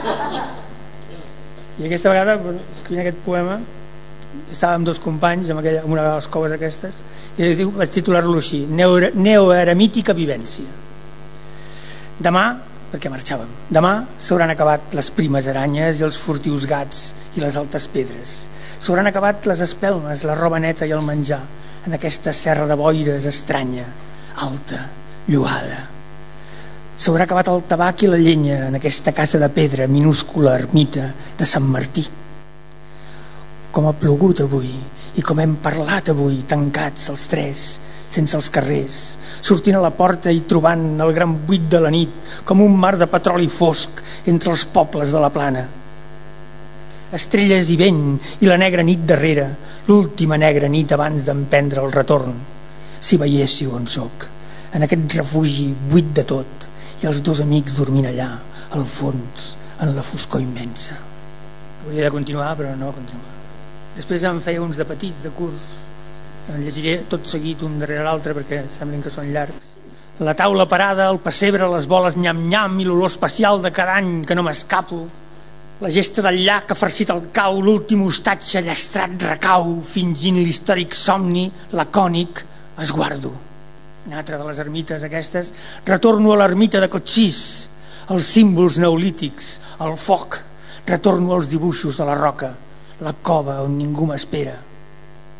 K: I aquesta vegada, escrivint aquest poema, estava amb dos companys, amb, aquella, amb una de les coves aquestes, i diu, vaig titular-lo així, Neoeremítica vivència. Demà, perquè marxàvem, demà s'hauran acabat les primes aranyes i els furtius gats i les altes pedres. S'hauran acabat les espelmes, la roba neta i el menjar en aquesta serra de boires estranya, alta, lloada. S'haurà acabat el tabac i la llenya en aquesta casa de pedra, minúscula ermita de Sant Martí. Com ha plogut avui i com hem parlat avui, tancats els tres, sense els carrers, sortint a la porta i trobant el gran buit de la nit com un mar de petroli fosc entre els pobles de la plana. Estrelles i vent i la negra nit darrere, l'última negra nit abans d'emprendre el retorn. Si veiéssiu on soc, en aquest refugi buit de tot, i els dos amics dormint allà, al fons, en la foscor immensa. Hauria de continuar, però no continuar. Després em feia uns de petits, de curs. En llegiré tot seguit un darrere l'altre perquè semblin que són llargs. La taula parada, el pessebre, les boles nyam-nyam i l'olor especial de cada any que no m'escapo. La gesta del llac que farcit el cau, l'últim hostatge llastrat recau, fingint l'històric somni, lacònic, esguardo. Una altra de les ermites aquestes, retorno a l'ermita de Cotxís, els símbols neolítics, el foc, retorno als dibuixos de la roca, la cova on ningú m'espera.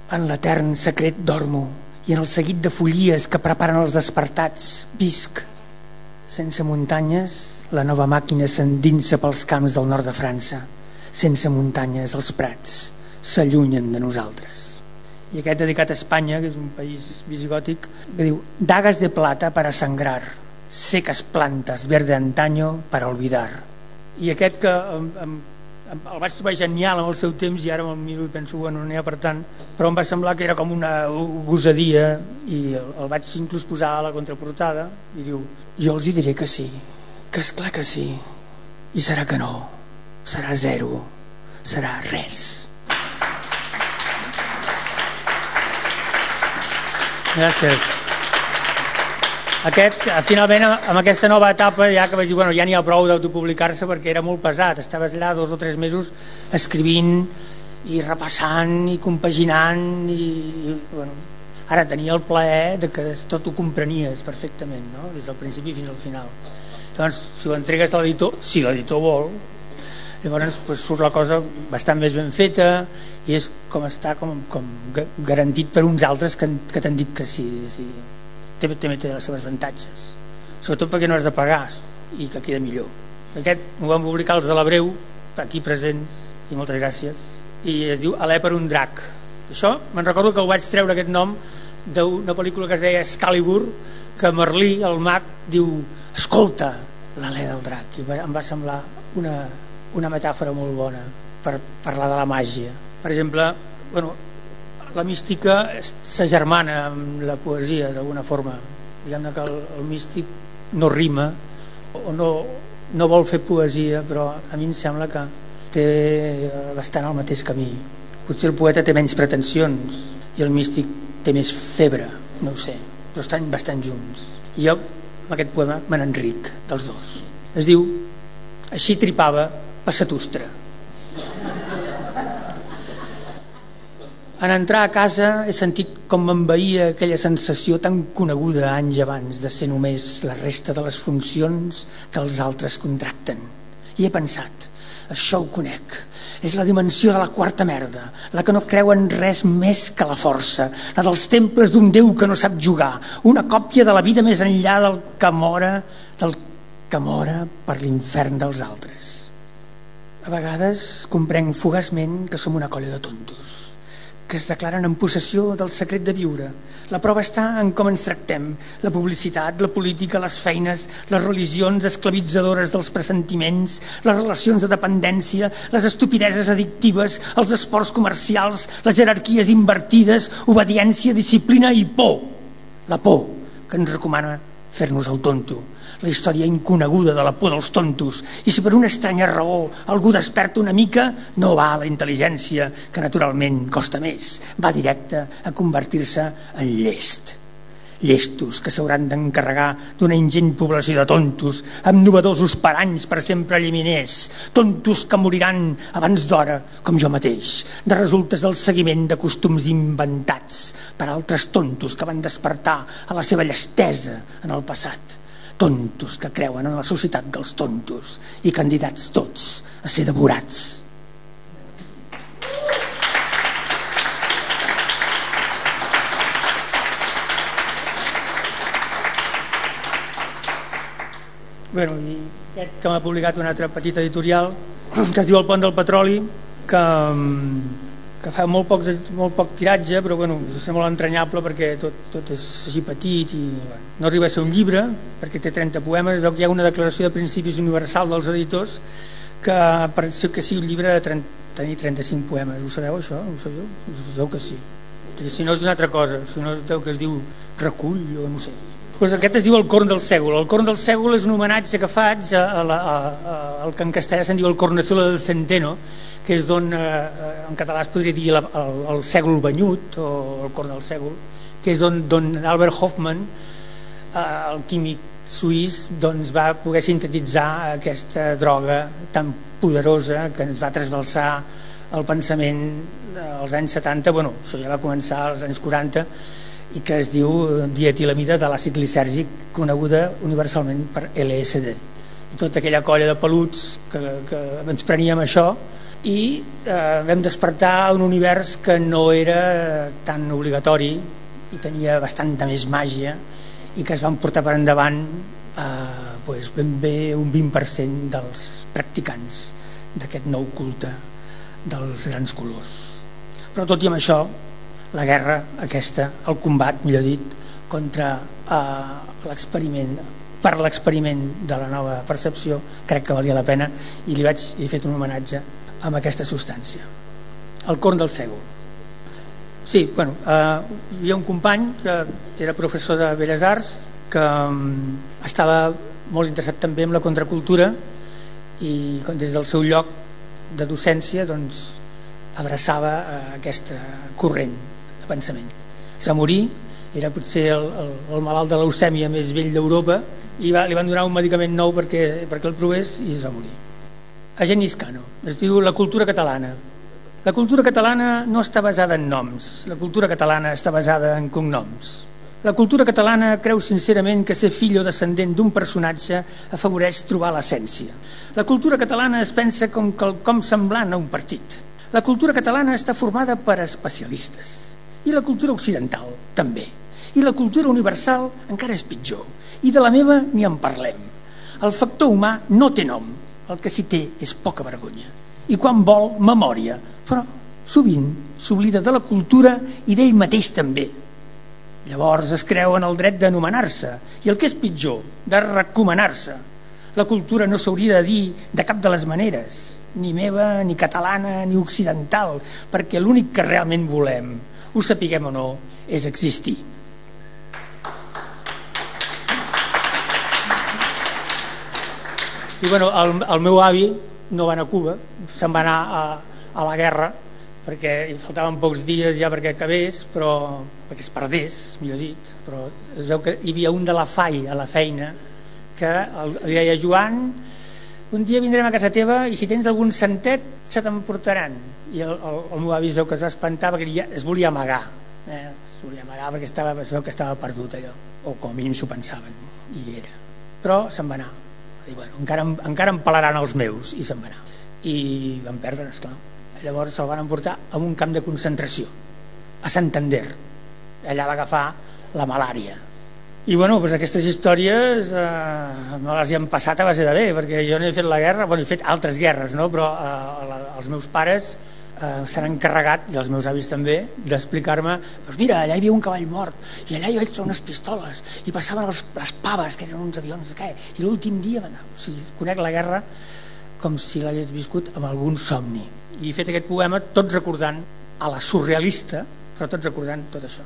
K: en l'etern secret dormo i en el seguit de follies que preparen els despertats visc. Sense muntanyes, la nova màquina s'endinsa pels camps del nord de França. Sense muntanyes, els prats s'allunyen de nosaltres. I aquest dedicat a Espanya, que és un país visigòtic, que diu: dagas de plata para sangrar, secas plantas verde antaño para olvidar. I aquest que em, em, el vaig trobar genial en el seu temps i ara me'l miro i penso, bueno, no n'hi ha per tant, però em va semblar que era com una gosadia i el, el vaig inclús posar a la contraportada i diu: jo els hi diré que sí, que esclar que sí, i serà que no, serà zero, serà res. Gràcies. Aquest, finalment, amb aquesta nova etapa, ja que vaig dir, bueno, ja n'hi ha prou d'autopublicar-se perquè era molt pesat, estaves allà dos o tres mesos escrivint i repassant i compaginant i, i bueno, ara tenia el plaer de que tot ho comprenies perfectament, no? Des del principi fins al final. Llavors, si ho entregues a l'editor, si l'editor vol, llavors pues, surt la cosa bastant més ben feta i és com està com, com garantit per uns altres que, que t'han dit que sí, sí. També té les seves avantatges, sobretot perquè no has de pagar i que queda millor. Aquest ho van publicar els de l'Abreu, aquí presents, i moltes gràcies, i es diu Alè per un drac. Això me'n recordo que ho vaig treure aquest nom d'una pel·lícula que es deia Excalibur, que Merlí, el mag, diu: escolta l'alè del drac, i em va semblar una, una metàfora molt bona per parlar de la màgia. Per exemple, bueno, la mística s'agermana amb la poesia d'alguna forma. Diguem-ne que el, el místic no rima o no, no vol fer poesia, però a mi em sembla que té bastant el mateix camí. Potser el poeta té menys pretensions i el místic té més febre, no ho sé, però estan bastant junts. I jo amb aquest poema me n'enric dels dos. Es diu Així tripava Passatustre. En entrar a casa he sentit com m'envaïa aquella sensació tan coneguda anys abans de ser només la resta de les funcions que els altres contracten. I he pensat, això ho conec, és la dimensió de la quarta merda, la que no creu en res més que la força, la dels temples d'un déu que no sap jugar, una còpia de la vida més enllà del que mora, del que mora per l'infern dels altres. A vegades comprenc fugaçment que som una colla de tontos, que es declaren en possessió del secret de viure. La prova està en com ens tractem, la publicitat, la política, les feines, les religions esclavitzadores dels pressentiments, les relacions de dependència, les estupideses addictives, els esports comercials, les jerarquies invertides, obediència, disciplina i por. La por que ens recomana fer-nos el tonto, la història inconeguda de la por dels tontos. I si per una estranya raó algú desperta una mica, no va a la intel·ligència, que naturalment costa més, va directe a convertir-se en llest. Llestos que s'hauran d'encarregar d'una ingent població de tontos, amb novedosos paranys per sempre lliminers, tontos que moriran abans d'hora, com jo mateix, de resultes del seguiment de costums inventats per altres tontos que van despertar a la seva llestesa en el passat. Tontos que creuen en la societat dels tontos i candidats tots a ser devorats. Bueno, i aquest que m'ha publicat una altra petita editorial que es diu El pont del petroli, que, que fa molt poc, molt poc tiratge, però bueno, és molt entranyable perquè tot, tot és així petit i bueno, no arriba a ser un llibre perquè té trenta poemes. Veu que hi ha una declaració de principis universal dels editors que per que sigui un llibre de tenir trenta-cinc poemes. Ho sabeu això? Ho sabeu? Ho sabeu que sí. Si no és una altra cosa, si no és que es diu recull o no sé. Pues aquest es diu El corn del sègol. El corn del sègol és un homenatge que faig a la, a, a, al que en castellà se'n diu el cornezuelo del centeno, que és d'on eh, en català es podria dir la, el, el sègol banyut o el corn del sègol, que és d'on Albert Hoffman, eh, el químic suís, doncs va poder sintetitzar aquesta droga tan poderosa que ens va trasbalsar el pensament als anys setanta. Bueno, això ja va començar als anys quaranta, i que es diu dietilamida de l'àcid lisèrgic, coneguda universalment per L S D. I tota aquella colla de peluts que, que ens preníem això i eh, vam despertar un univers que no era tan obligatori i tenia bastanta més màgia i que es van portar per endavant eh, pues ben bé un vint per cent dels practicants d'aquest nou culte dels grans colors. Però tot i amb això, la guerra aquesta, el combat, millor dit, contra eh, l'experiment, per l'experiment de la nova percepció, crec que valia la pena i li vaig he fet un homenatge amb aquesta substància. El corn del sègol. Sí, bueno, eh, hi havia un company que era professor de Belles Arts que um, estava molt interessat també en la contracultura i des del seu lloc de docència doncs, abraçava eh, aquest corrent de pensament. Es va morir, era potser el, el, el malalt de leucèmia més vell d'Europa i va, li van donar un medicament nou perquè, perquè el provés i es va morir. Eugen Iscano, es diu La cultura catalana. La cultura catalana no està basada en noms, la cultura catalana està basada en cognoms. La cultura catalana creu sincerament que ser fill o descendent d'un personatge afavoreix trobar l'essència. La cultura catalana es pensa com quelcom semblant a un partit. La cultura catalana està formada per especialistes. I la cultura occidental, també. I la cultura universal encara és pitjor. I de la meva ni en parlem. El factor humà no té nom, el que s'hi té és poca vergonya. I quan vol, memòria, però sovint s'oblida de la cultura i d'ell mateix també. Llavors es creu en el dret d'anomenar-se i el que és pitjor, de recomanar-se. La cultura no s'hauria de dir de cap de les maneres, ni meva, ni catalana, ni occidental, perquè l'únic que realment volem, ho sapiguem o no, és existir. I bueno, el, el meu avi no va anar a Cuba, se'n va anar a, a la guerra perquè hi faltaven pocs dies ja perquè acabés, però perquè es perdés, millor dit, però es veu que hi havia un de la F A I a la feina que el, li deia Joan, un dia vindrem a casa teva i si tens algun centet se t'emportaran. I el, el, el meu avi es veu que es va espantar perquè ja es volia amagar, eh? es volia amagar perquè estava, es veu que estava perdut allò, o com a mínim s'ho pensaven, i era. Però se'n va anar. I bueno, encara, encara em pelaran els meus, i se'n va anar. I van perdre, esclar. Llavors se'l van emportar a un camp de concentració, a Santander. Allà va agafar la malària. I bueno, doncs aquestes històries eh, no les hi han passat a base de bé, perquè jo no he fet la guerra, bueno, he fet altres guerres, no? Però eh, la, els meus pares eh, s'han encarregat, i els meus avis també, d'explicar-me, doncs mira, allà hi havia un cavall mort, i allà hi vaig trobar unes pistoles, i passaven els, les paves, que eren uns avions, que, i l'últim dia va anar. O sigui, conec la guerra com si l'hagués viscut amb algun somni. I he fet aquest poema tot recordant a la surrealista, però tot recordant tot això.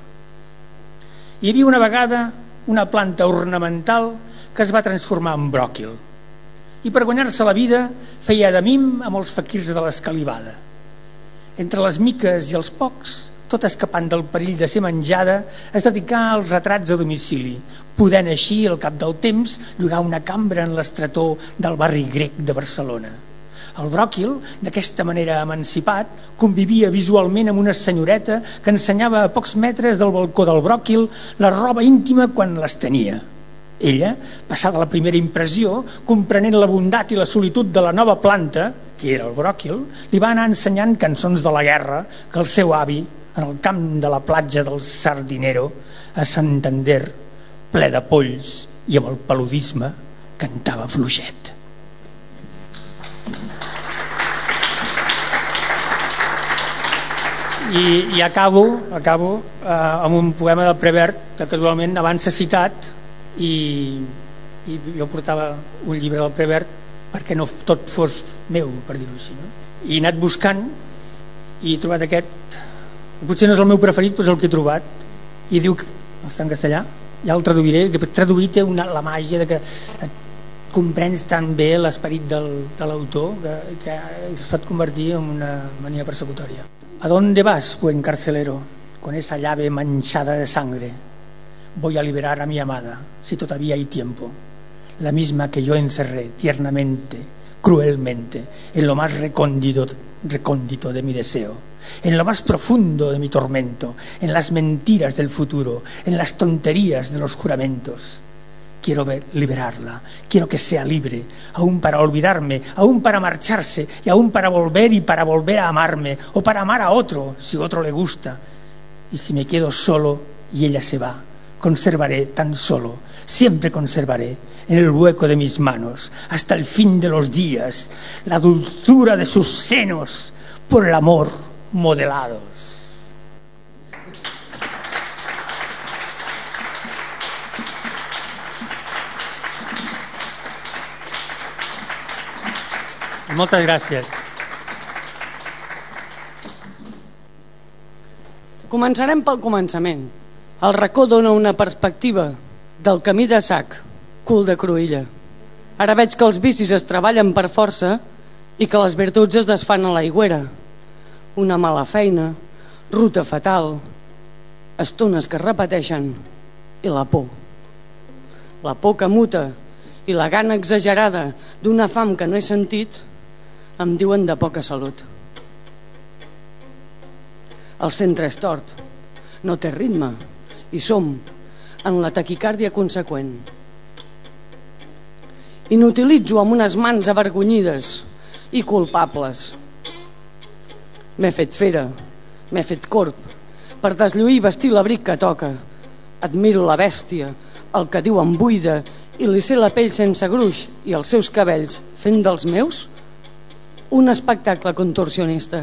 K: Hi havia una vegada una planta ornamental que es va transformar en bròquil i per guanyar-se la vida feia de mim amb els faquirs de l'escalivada. Entre les miques i els pocs, tot escapant del perill de ser menjada, es dedicà als retrats a domicili, podent així, al cap del temps, llogar una cambra en l'estretor del barri grec de Barcelona. El bròquil, d'aquesta manera emancipat, convivia visualment amb una senyoreta que ensenyava a pocs metres del balcó del bròquil la roba íntima quan les tenia. Ella, passada la primera impressió, comprenent la bondat i la solitud de la nova planta, que era el bròquil, li va anar ensenyant cançons de la guerra que el seu avi, en el camp de la platja del Sardinero, a Santander, ple de polls i amb el paludisme, cantava fluixet. I, i acabo, acabo eh, amb un poema del Prévert que casualment abans s'ha citat i, i jo portava un llibre del Prévert perquè no tot fos meu, per dir-ho així, no? I he anat buscant i he trobat aquest, potser no és el meu preferit però és el que he trobat, i diu que està en castellà, ja el traduiré, que traduït té una, la màgia de que comprens tan bé l'esperit del, de l'autor que, que es pot convertir en una mania persecutòria. ¿A dónde vas, buen carcelero, con esa llave manchada de sangre? Voy a liberar a mi amada, si todavía hay tiempo, la misma que yo encerré tiernamente, cruelmente, en lo más recóndito, recóndito de mi deseo, en lo más profundo de mi tormento, en las mentiras del futuro, en las tonterías de los juramentos. quiero ver, liberarla, quiero que sea libre, aún para olvidarme, aún para marcharse y aún para volver y para volver a amarme o para amar a otro si otro le gusta. Y si me quedo solo y ella se va, conservaré tan solo, siempre conservaré en el hueco de mis manos hasta el fin de los días la dulzura de sus senos por el amor modelados. Moltes gràcies.
L: Començarem pel començament. El racó dona una perspectiva del camí de Sac, cul de Cruïlla. Ara veig que els vicis es treballen per força i que les virtuts es desfan a l'aigüera. Una mala feina, ruta fatal, estones que es repeteixen i la por. La por que muta i la gana exagerada d'una fam que no he sentit em diuen de poca salut. El centre és tort, no té ritme i som en la taquicàrdia conseqüent. Inutilitzo amb unes mans avergonyides i culpables. M'he fet fera, m'he fet corp per deslluir i vestir l'abric que toca. Admiro la bèstia, el que diu em buida i li sé la pell sense gruix i els seus cabells fent dels meus un espectacle contorsionista.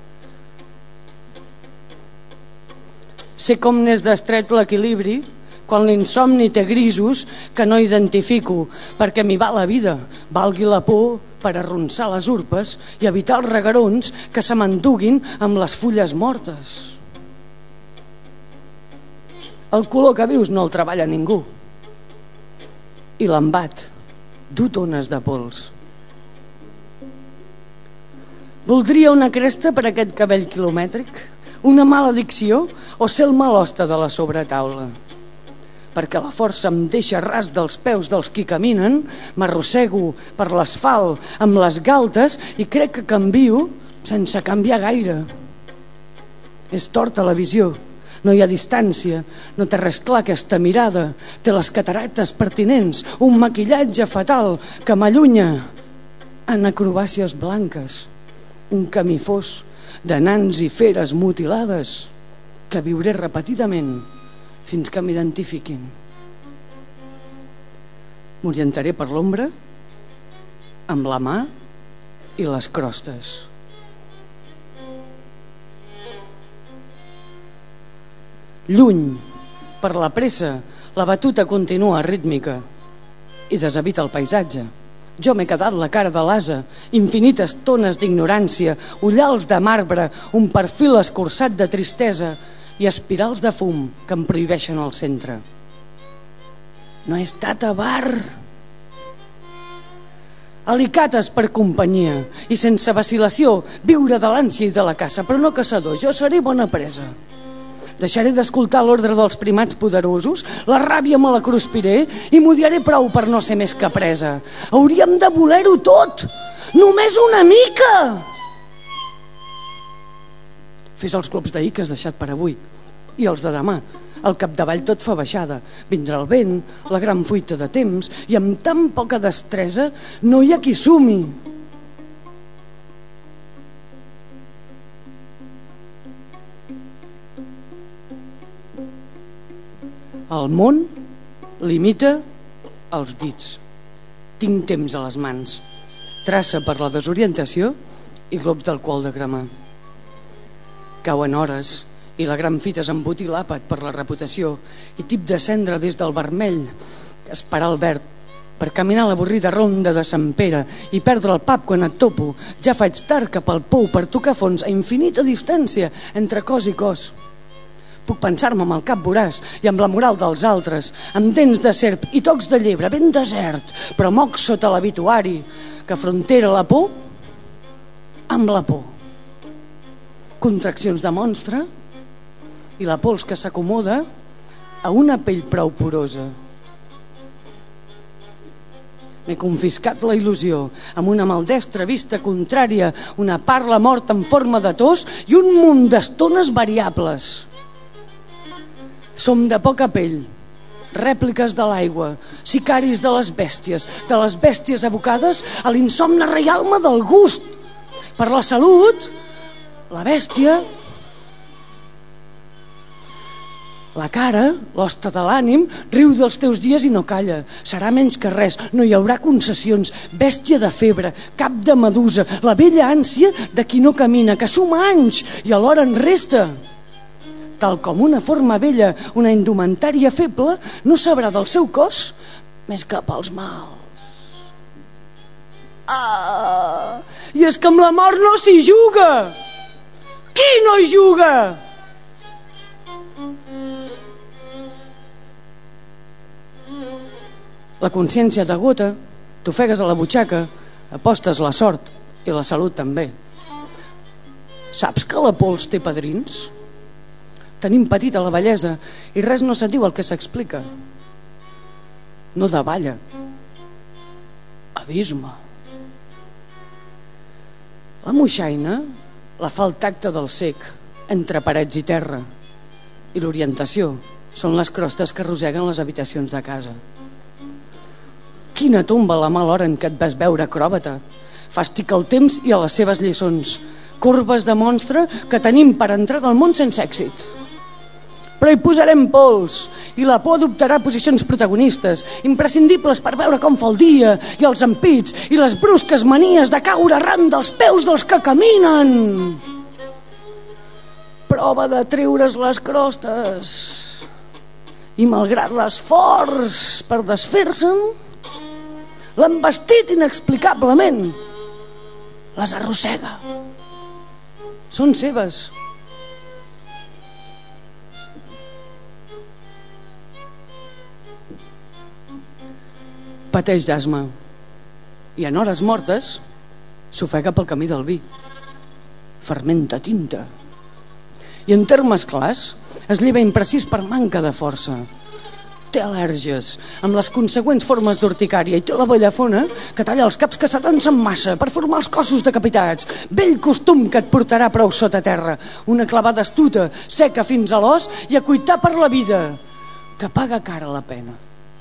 L: Sé com n'és d'estret l'equilibri quan l'insomni té grisos que no identifico, perquè m'hi va la vida, valgui la por per arronsar les urpes i evitar els regarons que se m'enduguin amb les fulles mortes. El color que vius no el treballa ningú i l'embat du tones de pols. Voldria una cresta per aquest cabell quilomètric, una maledicció o ser el malosta de la sobretaula. Perquè la força em deixa ras dels peus dels qui caminen, m'arrossego per l'asfalt amb les galtes i crec que canvio sense canviar gaire. És torta la visió, no hi ha distància, no té res clar aquesta mirada, té les catarates pertinents, un maquillatge fatal que m'allunya en acrobàcies blanques. Un camí fos de nans i feres mutilades que viuré repetidament fins que m'identifiquin. M'orientaré per l'ombra amb la mà i les crostes. Lluny, per la pressa, la batuta continua rítmica i deshabita el paisatge. Jo m'he quedat la cara de l'ase, infinites tones d'ignorància, ullals de marbre, un perfil escurçat de tristesa i espirals de fum que em prohibeixen al centre. No he estat a bar. Alicates per companyia i sense vacil·lació viure de l'ànsia i de la caça, però no caçador, jo seré bona presa. Deixaré d'escoltar l'ordre dels primats poderosos, la ràbia me la cruspiré i m'odiaré prou per no ser més que presa. Hauríem de voler-ho tot, només una mica. Fes els glops d'ahir que has deixat per avui i els de demà. Al capdavall tot fa baixada. Vindrà el vent, la gran fuita de temps i amb tan poca destresa no hi ha qui sumi. El món limita els dits. Tinc temps a les mans. Traça per la desorientació i globs d'alcohol de cremar. Cauen hores i la gran fita s'embotir l'àpat per la reputació i tip de cendra des del vermell esperar el verd per caminar l'avorrida ronda de Sant Pere i perdre el pap quan et topo. Ja faig tard cap al pou per tocar fons a infinita distància entre cos i cos. Puc pensar-me amb el cap voràs i amb la moral dels altres, amb dents de serp i tocs de llebre ben desert, però moc sota l'habituari que frontera la por amb la por. Contraccions de monstre i la pols que s'acomoda a una pell prou porosa. M'he confiscat la il·lusió amb una maldestra vista contrària, una parla morta en forma de tos i un munt d'estones variables. Som de poca pell rèpliques de l'aigua, sicaris de les bèsties, de les bèsties abocades a l'insomne reialme del gust. Per la salut, la bèstia, la cara, l'hoste de l'ànim, riu dels teus dies i no calla. Serà menys que res, no hi haurà concessions. Bèstia de febre, cap de medusa, la vella ànsia de qui no camina, que suma anys i alhora en resta. Tal com una forma vella, una indumentària feble, no sabrà del seu cos més que pels mals. Ah! I és que amb la mort no s'hi juga! Qui no hi juga? La consciència t'agota, t'ofegues a la butxaca, apostes la sort i la salut també. Saps que la pols té padrins? Tenim petita la bellesa i res no se't diu el que s'explica. No davalla, abisme. La moixaina la fa el tacte del cec entre parets i terra, i l'orientació són les crostes que roseguen les habitacions de casa. Quina tomba la mala hora en què et vas veure acròbata. Fàstic el temps i a les seves lliçons. Corbes de monstre que tenim per entrar del món sense èxit. Però hi posarem pols i la por adoptarà posicions protagonistes, imprescindibles per veure com fa el dia i els ampits i les brusques manies de caure arran dels peus dels que caminen. Prova de treure's les crostes i malgrat l'esforç per desfer-se'n, l'han vestit inexplicablement. Les arrossega. Són seves. Pateix d'asma i en hores mortes s'ofega pel camí del vi. Fermenta tinta. I en termes clars es lleva imprecís per manca de força. Té al·lèrgies, amb les consegüents formes d'urticària, i té la bellafona que talla els caps que s'atansen massa per formar els cossos decapitats. Vell costum que et portarà prou sota terra. Una clavada astuta, seca fins a l'os i a cuitar per la vida, que paga cara la pena.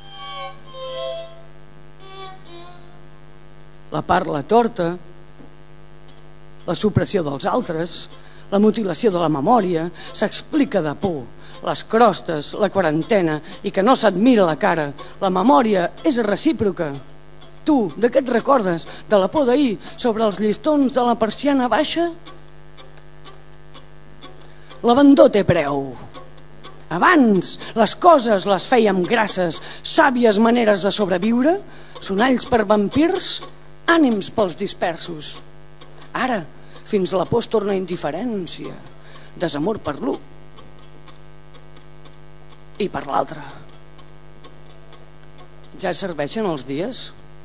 L: La parla torta, la supressió dels altres, la mutilació de la memòria, s'explica de por. Les crostes, la quarantena i que no s'admira la cara. La memòria és recíproca. Tu, de què et recordes? De la por d'ahir sobre els llistons de la persiana baixa? L'abandó té preu. Abans les coses les fèiem grasses, sàvies maneres de sobreviure, sonalls per vampirs, ànims pels dispersos. Ara, fins la por es torna indiferència, desamor per l'u i per l'altre. Ja serveixen els dies?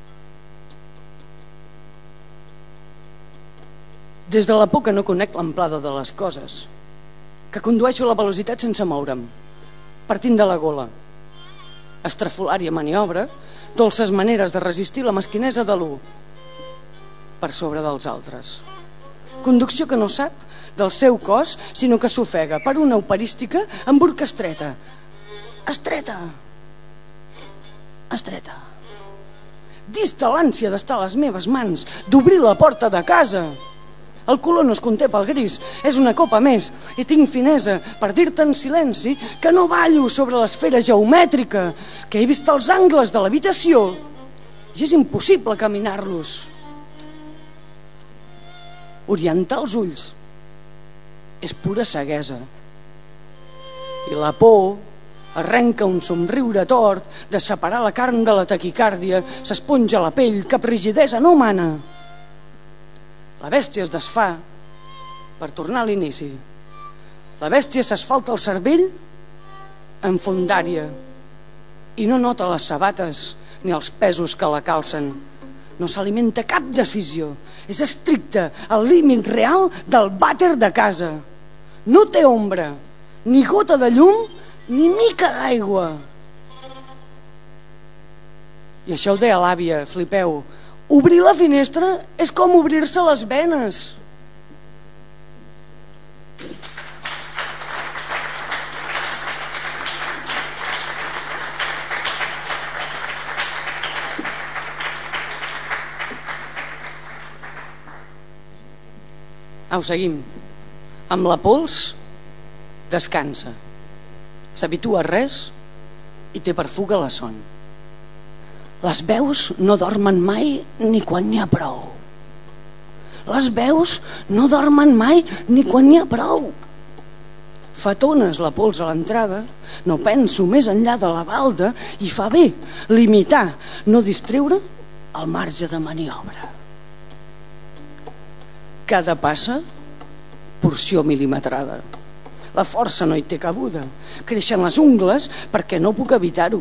L: Des de la por que no conec l'amplada de les coses, que condueixo la velocitat sense moure'm, partint de la gola. Estrafolària maniobra, dolces maneres de resistir la mesquinesa de l'u per sobre dels altres. Conducció que no sap del seu cos, sinó que s'ofega per una operística amb burca estreta. Estreta. Estreta. Dista l'ànsia d'estar a les meves mans, d'obrir la porta de casa. El color no es conté pel gris, és una copa més, i tinc finesa per dir-te en silenci que no ballo sobre l'esfera geomètrica, que he vist els angles de l'habitació i és impossible caminar-los. Orientar els ulls és pura ceguesa. I la por arrenca un somriure tort de separar la carn de la taquicàrdia, s'esponja la pell, cap rigidesa no mana. La bèstia es desfà per tornar a l'inici. La bèstia s'asfalta el cervell en fondària i no nota les sabates ni els pesos que la calcen. No s'alimenta cap decisió. És estricte, al límit real del vàter de casa. No té ombra, ni gota de llum, ni mica d'aigua. I això ho deia l'àvia, flipeu. Obrir la finestra és com obrir-se les venes. Au, seguim. Amb la pols, descansa. S'habitua a res i té per fuga la son. Les veus no dormen mai ni quan n'hi ha prou. Les veus no dormen mai ni quan n'hi ha prou. Fa tones la pols a l'entrada, no penso més enllà de la balda i fa bé limitar, no distreure el marge de maniobra. Cada passa, porció mil·limetrada. La força no hi té cabuda. Creixen les ungles perquè no puc evitar-ho.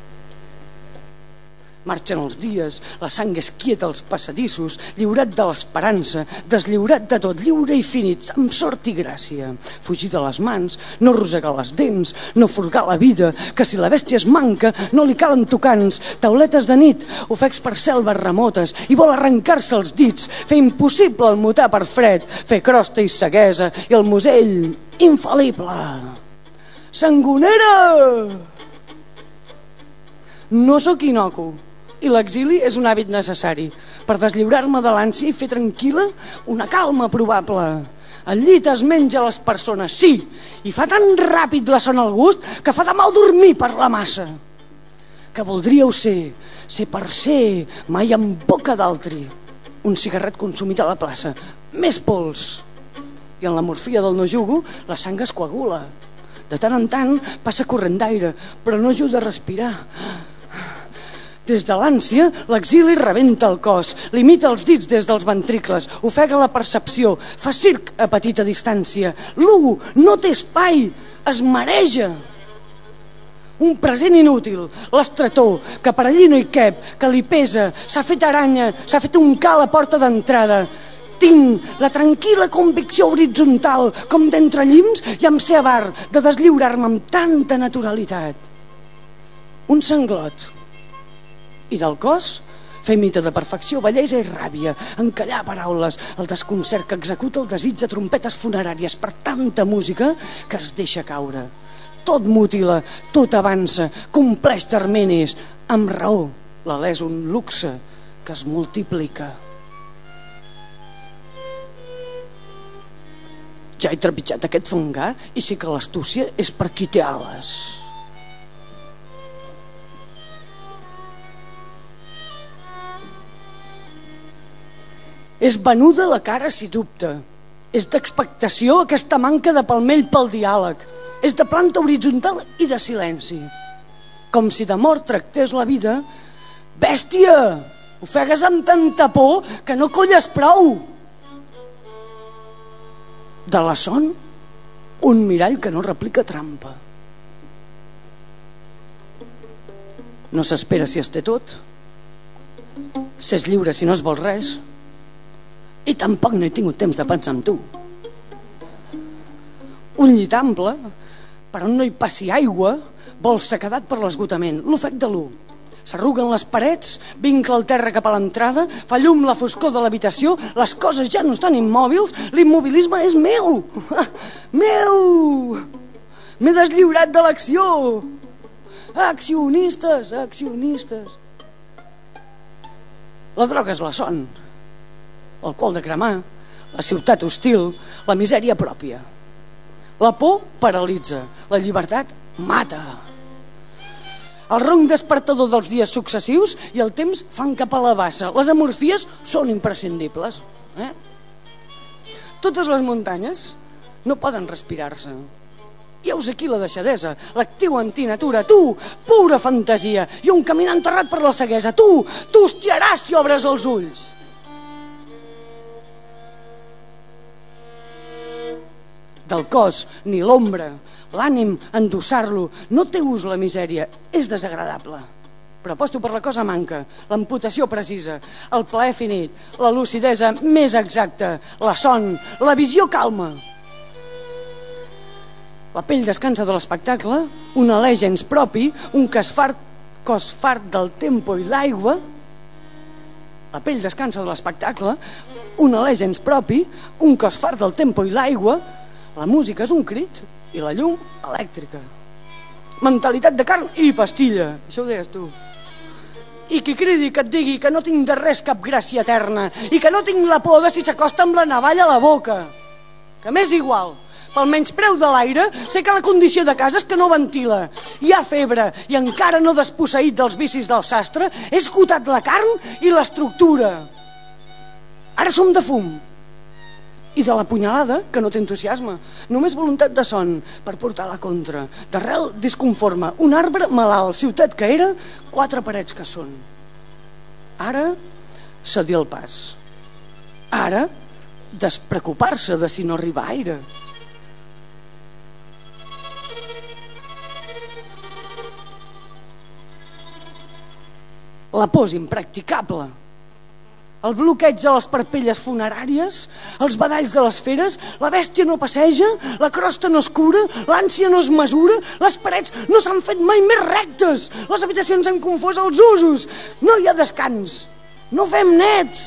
L: Marxen els dies, la sang és quieta als passadissos, lliurat de l'esperança, deslliurat de tot, lliure i finit, amb sort i gràcia. Fugir de les mans, no rosegar les dents, no furgar la vida, que si la bèstia es manca no li calen tocants, tauletes de nit, ofecs per selves remotes, i vol arrencar-se els dits, fer impossible el mutar per fred, fer crosta i ceguesa, i el musell infal·lible. Sangonera! No sóc inocu, i l'exili és un hàbit necessari per deslliurar-me de l'ànsia i fer tranquil·la una calma probable. El llit es menja les persones, sí, i fa tan ràpid la son al gust que fa de mal dormir per la massa. Que voldríeu ser, ser per ser, mai en boca d'altri. Un cigarret consumit a la plaça, més pols. I en la morfia del no jugo, la sang es coagula. De tant en tant passa corrent d'aire, però no ajuda a respirar. Des de l'ànsia, l'exili rebenta el cos, limita els dits des dels ventricles, ofega la percepció, fa circ a petita distància. L'u no té espai, es mareja. Un present inútil, l'estretor, que per allí no hi cap, que li pesa, s'ha fet aranya, s'ha fet un ca a la porta d'entrada. Tinc la tranquil·la convicció horitzontal, com d'entre llims i amb ser avar, de deslliurar-me amb tanta naturalitat. Un sanglot. I del cos, fer mite de perfecció, bellesa i ràbia, encallar paraules, el desconcert que executa el desig de trompetes funeràries per tanta música que es deixa caure. Tot mutila, tot avança, compleix terminis, amb raó, l'alè és un luxe que es multiplica. Ja he trepitjat aquest fangar i sí que l'astúcia és per qui té ales. És venuda la cara si dubta. És d'expectació aquesta manca de palmell pel diàleg. És de planta horitzontal i de silenci. Com si de mort tractés la vida. Bèstia! Ofegues amb tanta por que no colles prou. De la son, un mirall que no replica trampa. No s'espera si es té tot. S'és lliure si no es vol res. I tampoc no he tingut temps de pensar en tu. Un llit ample, per on no hi passi aigua, vol sequedat per l'esgotament, l'ofec de l'u. S'arruguen les parets, vincla el terra cap a l'entrada, fa llum la foscor de l'habitació, les coses ja no estan immòbils, l'immobilisme és meu. Meu! M'he deslliurat de l'acció. Accionistes, accionistes. La droga és la son. L'alcohol de cremar, la ciutat hostil, la misèria pròpia. La por paralitza, la llibertat mata. El ronc despertador dels dies successius i el temps fan cap a la bassa. Les amorfies són imprescindibles. Eh? Totes les muntanyes no poden respirar-se. I heus aquí la deixadesa, l'actiu antinatura, tu, pura fantasia, i un camí enterrat per la ceguesa. Tu, t'hostiaràs si obres els ulls. Del cos, ni l'ombra, l'ànim, endossar-lo, no té ús la misèria, és desagradable. Però aposto per la cosa manca, l'amputació precisa, el plaer finit, la lucidesa més exacta, la son, la visió calma. La pell descansa de l'espectacle, un alè gens propi, un cos fart, cos fart del tempo i l'aigua. La pell descansa de l'espectacle, un alè gens propi, un cos fart del tempo i l'aigua. La música és un crit i la llum elèctrica. Mentalitat de carn i pastilla, això ho deies tu. I qui cridi que et digui que no tinc de res cap gràcia eterna i que no tinc la por de si s'acosta amb la navalla a la boca. que m'és igual. Pel menyspreu de l'aire, sé que la condició de casa és que no ventila. Hi ha febre i encara no desposseït dels vicis del sastre, he esgotat la carn i l'estructura. Ara som de fum. I de la punyalada, que no té entusiasme, només voluntat de son per portar la contra. D'arrel disconforme, un arbre malalt, ciutat que era, quatre parets que són. Ara, cedir el pas. Ara, despreocupar-se de si no arriba aire. La por és impracticable. El bloqueig de les parpelles funeràries, els badalls de les feres, la bèstia no passeja, la crosta no es cura, l'ànsia no es mesura, les parets no s'han fet mai més rectes, les habitacions han confós els usos, no hi ha descans, no fem net.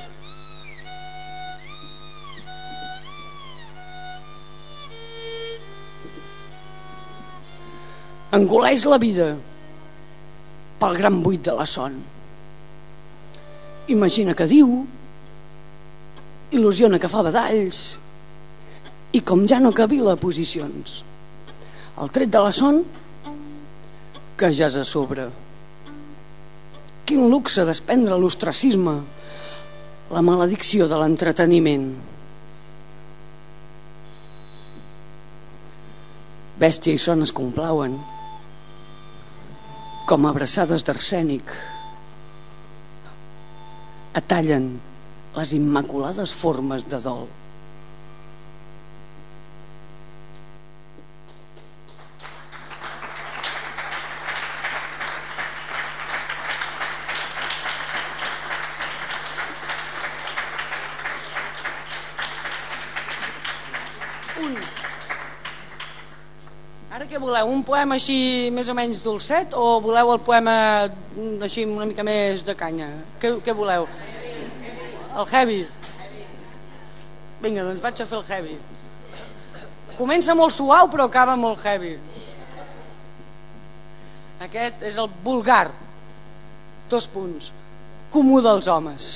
L: Engoleix la vida pel gran buit de la son. Imagina que diu, il·lusiona que fa badalls i com ja no cavila posicions. El tret de la son que ja és a sobre. Quin luxe desprendre l'ostracisme, la maledicció de l'entreteniment. Bèstia i son es complauen com abraçades d'arsènic. Atallen les immaculades formes de dol. Un. Ara què voleu? Un poema així més o menys dolcet o voleu el poema així una mica més de canya? Què, què voleu? El heavy? Vinga, doncs vaig a fer el heavy. Comença molt suau però acaba molt heavy. Aquest és el vulgar. Dos punts. Comú dels homes.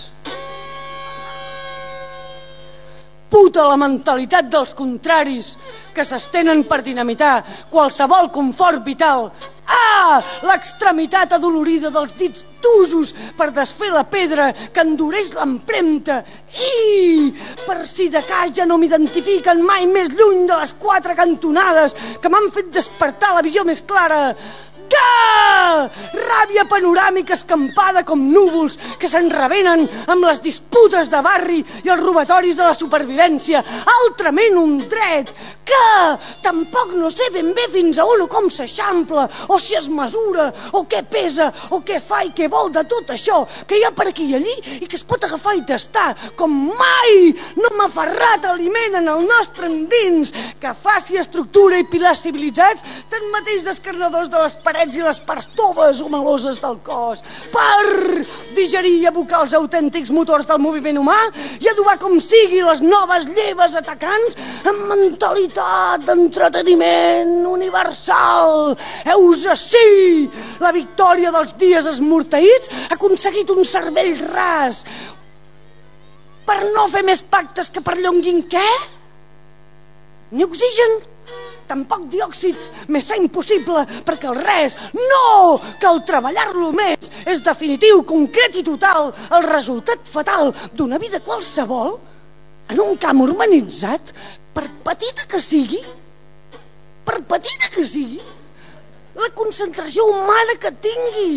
L: Puta la mentalitat dels contraris que s'estenen per dinamitar qualsevol confort vital. Ah! L'extremitat adolorida dels dits d'usos per desfer la pedra que endureix l'empremta. I per si de cas ja no m'identifiquen mai més lluny de les quatre cantonades que m'han fet despertar la visió més clara. Da! Ràbia panoràmica escampada com núvols que s'enrevenen amb les disputes de barri i els robatoris de la supervivència. Altrament un dret que tampoc no sé ben bé fins a on o com s'eixampla o si es mesura o què pesa o què fa i què vol de tot això que hi ha per aquí i allí i que es pot agafar i tastar com mai no m'ha aferrat aliment en el nostre endins que faci estructura i pilars civilitzats tanmateix descarnadors de les parets i les parts toves o meloses del cos per digerir i abocar els autèntics motors del moviment humà i adobar com sigui les noves lleves atacants amb mentalitat d'entreteniment universal. Heus ací la victòria dels dies esmorteïts ha aconseguit un cervell ras per no fer més pactes que perllonguin què? Ni oxigen tampoc diòxid, més sa impossible, perquè el res, no, que el treballar-lo més és definitiu, concret i total, el resultat fatal d'una vida qualsevol en un camp urbanitzat, per petita que sigui, per petita que sigui, la concentració humana que tingui.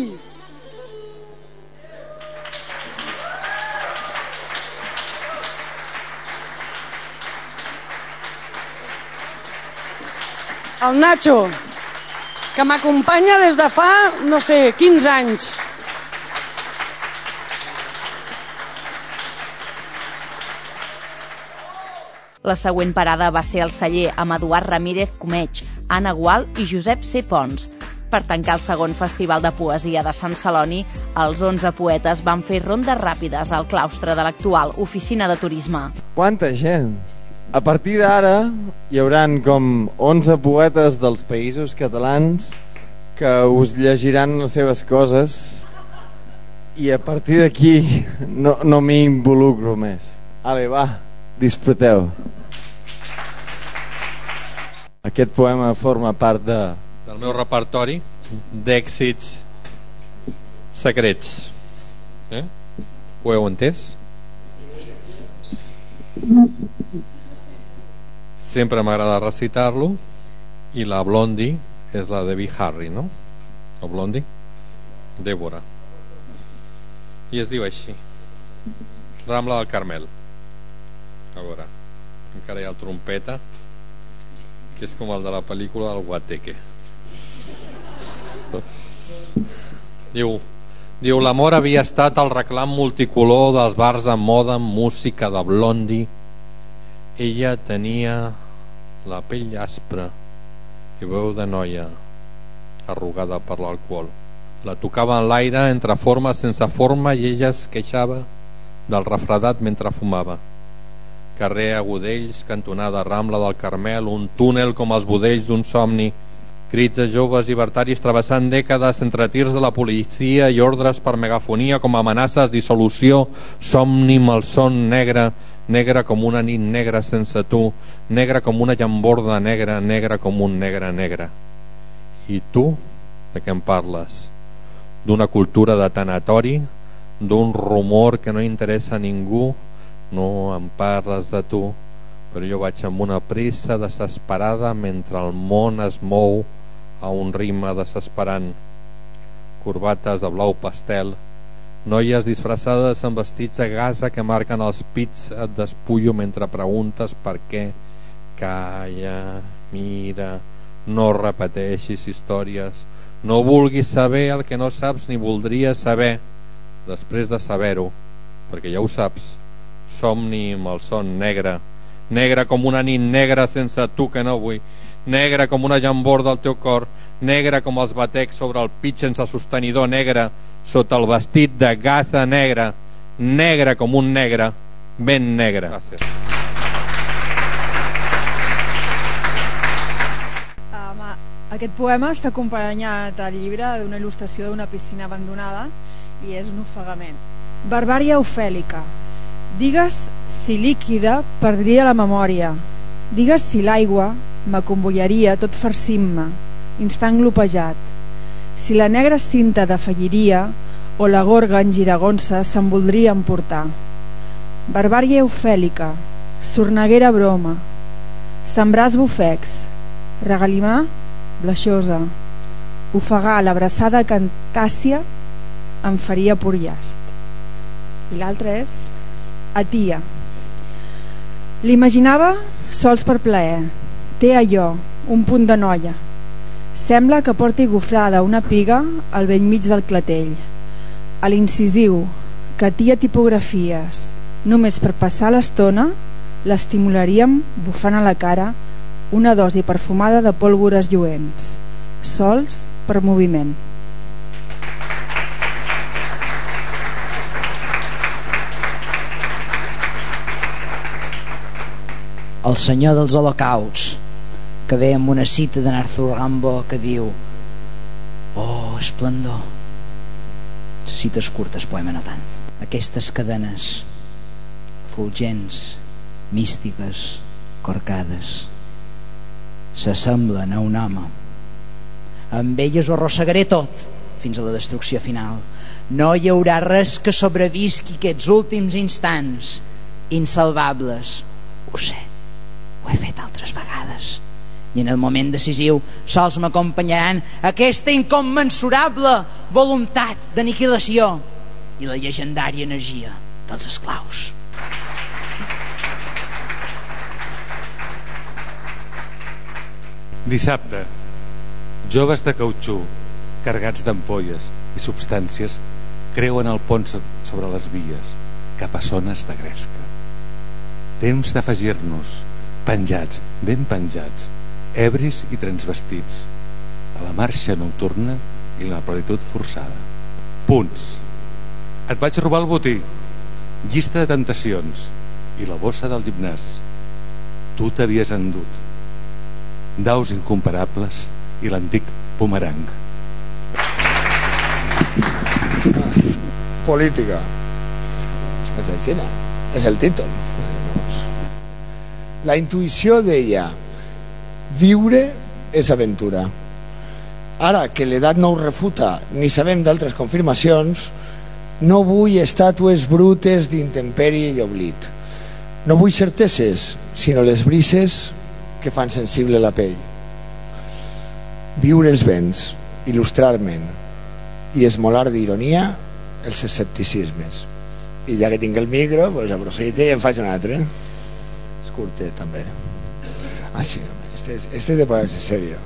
L: El Nacho, que m'acompanya des de fa, no sé, quinze anys.
A: La següent parada va ser el celler amb Eduard Ramírez Comeig, Anna Gual i Josep C. Pons. Per tancar el segon Festival de Poesia de Sant Celoni, els onze poetes van fer rondes ràpides al claustre de l'actual Oficina de Turisme.
B: Quanta gent! A partir d'ara hi hauran com onze poetes dels països catalans que us llegiran les seves coses i a partir d'aquí no, no m'hi involucro més. Ale, va, disfruteu. Aquest poema forma part de...
G: del meu repertori d'èxits secrets. Eh? Ho heu entès? Sempre m'agrada recitar-lo, i la Blondie és la de Debbie Harry, no? O Blondie? Débora. I es diu així: Rambla del Carmel. A veure, encara hi ha el trompeta, que és com el de la pel·lícula del Guateque. Diu, diu l'amor havia estat el reclam multicolor dels bars amb moda, amb música de Blondie. Ella tenia la pell aspra i veu de noia arrugada per l'alcohol. La tocava en l'aire entre formes sense forma i ella es queixava del refredat mentre fumava. Carrer Agudells, cantonada Rambla del Carmel, un túnel com els budells d'un somni, crits de joves llibertaris travessant dècades entre tirs de la policia i ordres per megafonia com amenaces, dissolució, somni, malson negre, negre com una nit negra sense tu, negre com una llamborda negra, negre com un negre negre. I tu, de què em parles? D'una cultura de tanatori, d'un rumor que no interessa a ningú. No em parles de tu, però jo vaig amb una pressa desesperada mentre el món es mou a un ritme desesperant. Corbates de blau pastel, noies disfressades amb vestits de gasa que marquen els pits. Et despullo mentre preguntes per què. Calla, mira, no repeteixis històries, no vulguis saber el que no saps ni voldries saber. Després de saber-ho, perquè ja ho saps, somni malson negre, negre com una nit negra sense tu que no vull, negre com una llamborda al teu cor, negre com els batecs sobre el pit sense sostenidor, negre sota el vestit de gasa negra, negre com un negre, ben negre. Gràcies.
D: Um, aquest poema està acompanyat al llibre d'una il·lustració d'una piscina abandonada i és un ofegament. Barbària ofèlica. Digues si líquida perdria la memòria. Digues si l'aigua m'acomboiaria tot farcint-me, instant glopejat. Si la negra cinta defalliria o la gorga en giragonsa se'n voldria emportar. Barbària ofèlica, sorneguera broma, sembrars bufecs, regalimar blaixosa, ofegar l'abraçada cantàcia em faria purllast. I l'altre és Atia. L'imaginava sols per plaer. Té allò, un punt de noia. Sembla que porti gofrada una piga al bell mig del clatell. A l'incisiu, que atia tipografies. Només per passar l'estona l'estimularíem bufant a la cara una dosi perfumada de pólvores lluents, sols per moviment.
M: El senyor dels holocausts, que ve amb una cita d'en Arthur Rimbaud que diu: oh, esplendor. Les cites curtes, poema no tant. Aquestes cadenes fulgents, místiques, corcades, s'assemblen a un home. Amb elles ho arrossegaré tot fins a la destrucció final. No hi haurà res que sobrevisqui aquests últims instants insalvables. Ho sé, ho he fet altres vegades, i en el moment decisiu sols m'acompanyaran aquesta incommensurable voluntat d'aniquilació i la llegendària energia dels esclaus.
F: Dissabte, joves de cautxú carregats d'ampolles i substàncies creuen el pont sobre les vies cap a zones de gresca. Temps d'afegir-nos, penjats, ben penjats, ebris i transvestits, a la marxa nocturna i la plenitud forçada. Punts. Et vaig robar el botí, llista de tentacions i la bossa del gimnàs. Tu t'havies endut daus incomparables i l'antic bumerang.
N: Política. És així, no? És el títol. La intuïció deia: Viure és aventura. Ara que l'edat no ho refuta ni sabem d'altres confirmacions, no vull estàtues brutes d'intempèrie i oblit. No vull certeses, sinó les brises que fan sensible la pell. Viure els vents, il·lustrar-me'n i esmolar d'ironia els escepticismes. I ja que tinc el micro, pues aprofite i em faig un altre. És curtet, també. Ah, sí, este és, este és de ponerse serio.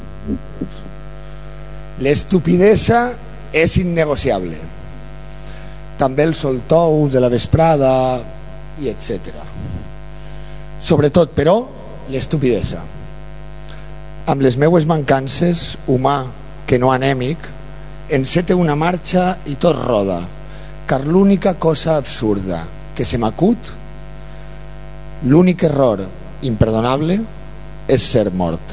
N: L'estupidesa és innegociable. També el soltou de la vesprada i etcètera. Sobretot, però, l'estupidesa. Amb les meues mancances, humà que no anèmic, encete una marxa i tot roda, car l'única cosa absurda que se m'acut, l'únic error imperdonable és ser mort.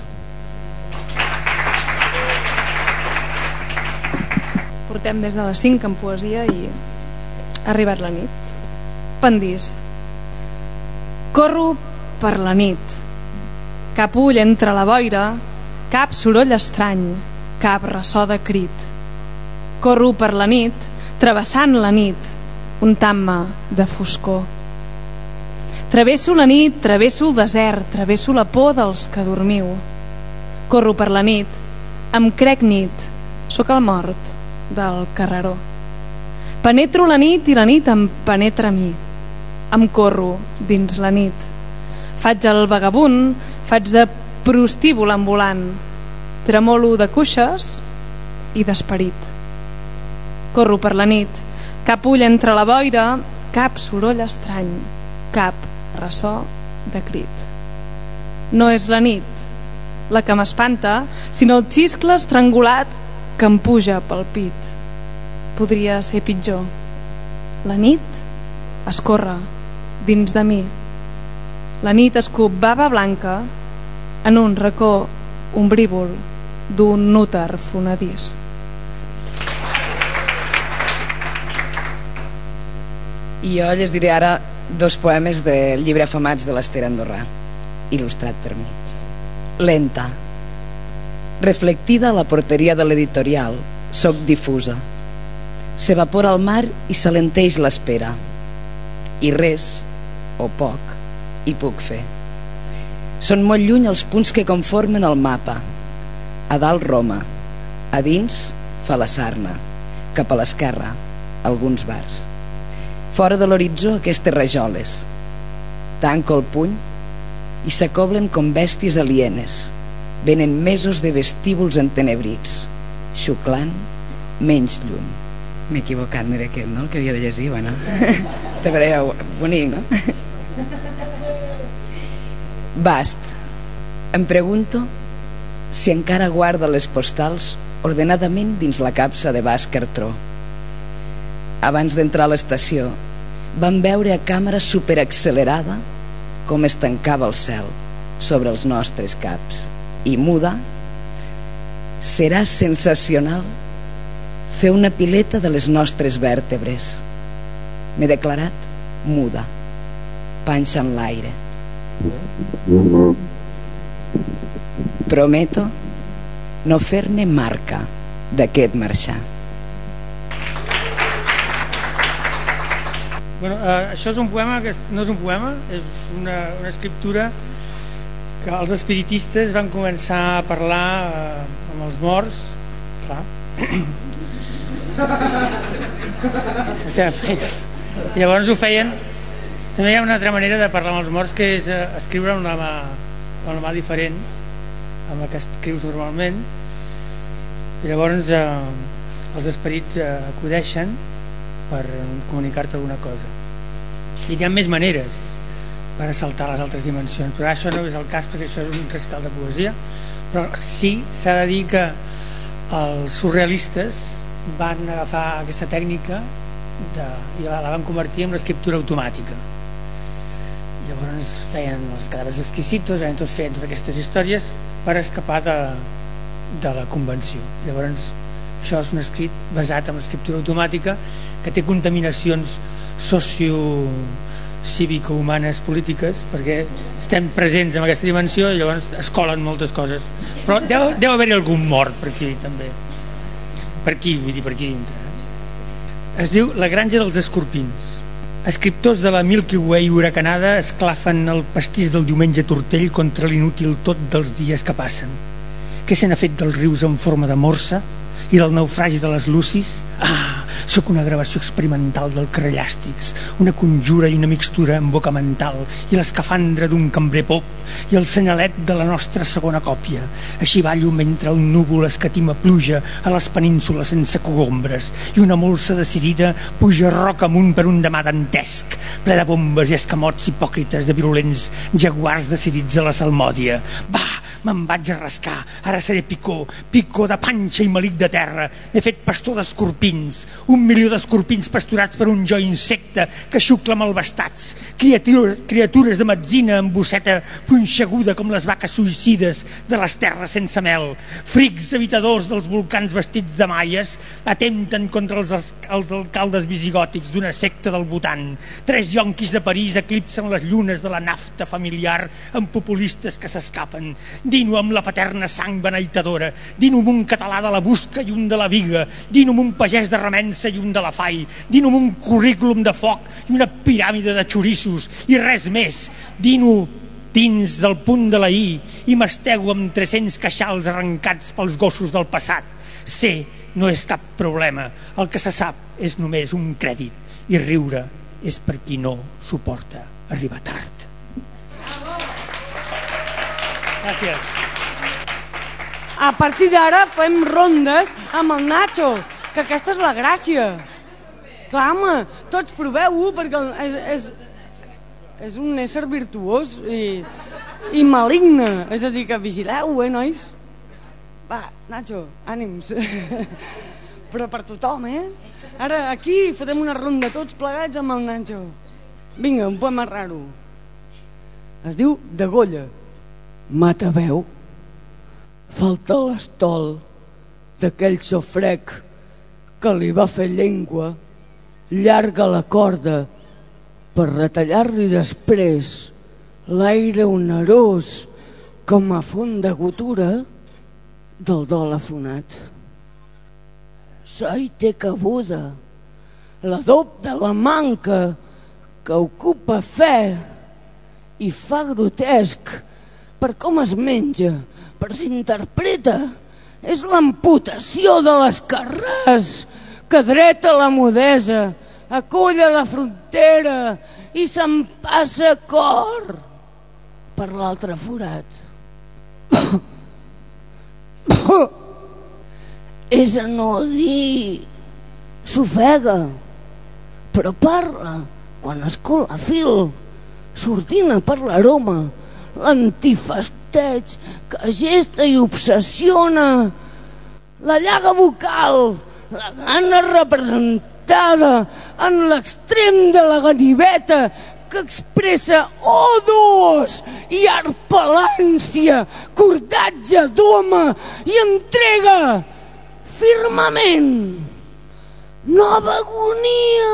O: Portem des de les cinc en poesia i ha arribat la nit. Pendís. Corro per la nit. Cap ull entre la boira, cap soroll estrany, cap ressò de crit. Corro per la nit, travessant la nit, untant-me de foscor. Travesso la nit, travesso el desert, travesso la por dels que dormiu. Corro per la nit, em crec nit, sóc el mort del carreró. Penetro la nit i la nit em penetra a mi. Em corro dins la nit. Faig el vagabund, faig de prostíbul ambulant. Tremolo de cuixes i d'esperit. Corro per la nit, cap ull entre la boira, cap soroll estrany, cap ressò de crit. No és la nit la que m'espanta, sinó el xiscle estrangulat que em puja pel pit. Podria ser pitjor. La nit escorre dins de mi. La nit escup bava blanca en un racó ombrívol d'un úter fonedís.
E: I jo llegiré ara dos poemes del llibre Afamats de l'Ester Andorrà, il·lustrat per mi. Lenta. Reflectida a la porteria de l'editorial, soc difusa. S'evapora el mar i s'alenteix l'espera. I res, o poc, hi puc fer. Són molt lluny els punts que conformen el mapa. A dalt Roma, a dins fa la Sarna, cap a l'esquerra alguns bars. Fora de l'horitzó aquestes rajoles. Tanco el puny i s'acoblen com bèsties alienes. Venen mesos de vestíbuls entenebrits, xuclant menys llum. M'he equivocat, no era aquest, no? El que havia de llegir, bueno. Te veureu bonic, no? Bast. Em pregunto si encara guarda les postals ordenadament dins la capsa de Bas Cartró. Abans d'entrar a l'estació vam veure a càmera superaccelerada com es tancava el cel sobre els nostres caps. I muda, serà sensacional fer una pileta de les nostres vèrtebres. M'he declarat muda, panxa en l'aire. Prometo no fer-ne marca d'aquest marxar.
K: Bueno, eh, això és un poema que no és un poema, és una, una escriptura que els espiritistes van començar a parlar eh, amb els morts, clar. La seva feina. I llavors ho feien. També hi ha una altra manera de parlar amb els morts, que és eh, escriure amb una mà, amb una mà diferent amb la que escrius normalment, i llavors eh, els esperits eh, acudeixen per comunicar-te alguna cosa. I hi ha més maneres per assaltar les altres dimensions, però això no és el cas, perquè això és un recital de poesia. Però sí, s'ha de dir que els surrealistes van agafar aquesta tècnica de, i la, la van convertir en l'escriptura automàtica. Llavors feien els cadàvers exquisitos, feien tot, feien totes aquestes històries per escapar de, de la convenció. Llavors això és un escrit basat en l'escriptura automàtica que té contaminacions socio cívico-humanes polítiques, perquè estem presents en aquesta dimensió i llavors es colen moltes coses. Però deu, deu haver-hi algun mort per aquí també. Per aquí, vull dir, per aquí dintre. Es diu La granja dels escorpins. Escriptors de la Milky Way huracanada esclafen el pastís del diumenge tortell contra l'inútil tot dels dies que passen. Què se n'ha fet dels rius en forma de morsa i del naufragi de les Lucis? Ah, sóc una gravació experimental del Carrellàstics, una conjura i una mixtura en boca mental i l'escafandra d'un cambrer pop i el senyalet de la nostra segona còpia. Així ballo mentre el núvol escatima pluja a les penínsules sense cogombres i una molsa decidida puja roca amunt per un demà dantesc, ple de bombes i escamots hipòcrites de virulents jaguars decidits a la salmòdia. Va, me'n vaig a rascar, ara seré picó, picó de panxa i malic de terra. He fet pastor d'escorpins, un milió d'escorpins pasturats per un jo insecte que xucla malvestats, criatures, criatures de metzina amb bosseta punxeguda com les vaques suïcides de les terres sense mel. Frics habitadors dels volcans vestits de maies atempten contra els, els alcaldes visigòtics d'una secta del Bhutan. Tres yonquis de París eclipsen les llunes de la nafta familiar amb populistes que s'escapen. Dino amb la paterna sang beneitadora, dino amb un català de la busca i un de la viga, dino amb un pagès de remensa i un de la fai, dino amb un currículum de foc i una piràmide de xorissos i res més. Dino dins del punt de la I i mastego amb tres-cents queixals arrencats pels gossos del passat. Sé, no és cap problema, el que se sap és només un crèdit i riure és per qui no suporta arribar tard. Gràcies.
L: A partir d'ara fem rondes amb el Nacho, que aquesta és la gràcia. Clar, home, tots proveu-ho perquè és, és, és un ésser virtuós i, i maligne. És a dir, que vigileu, eh, nois? Va, Nacho, ànims. Però per tothom, eh? Ara aquí farem una ronda tots plegats amb el Nacho. Vinga, un poema raro. Es diu Degolla. Mataveu. Falta l'estol d'aquell sofrec que li va fer llengua, llarga la corda per retallar-li després l'aire onerós com a font de gotura del dol afonat. Soi té cabuda, l'adob de la manca que ocupa fe i fa grotesc per com es menja, per s'interpreta. És l'amputació de les carrers que dreta la mudesa, acolla la frontera i se'n passa cor per l'altre forat. És a no dir, s'ofega, però parla quan es cola fil, s'ordina per l'aroma, l'antifasteig que gesta i obsessiona, la llaga vocal, la gana representada en l'extrem de la ganiveta que expressa odos i arpelància, cordatge d'home i entrega firmament. Nova agonia!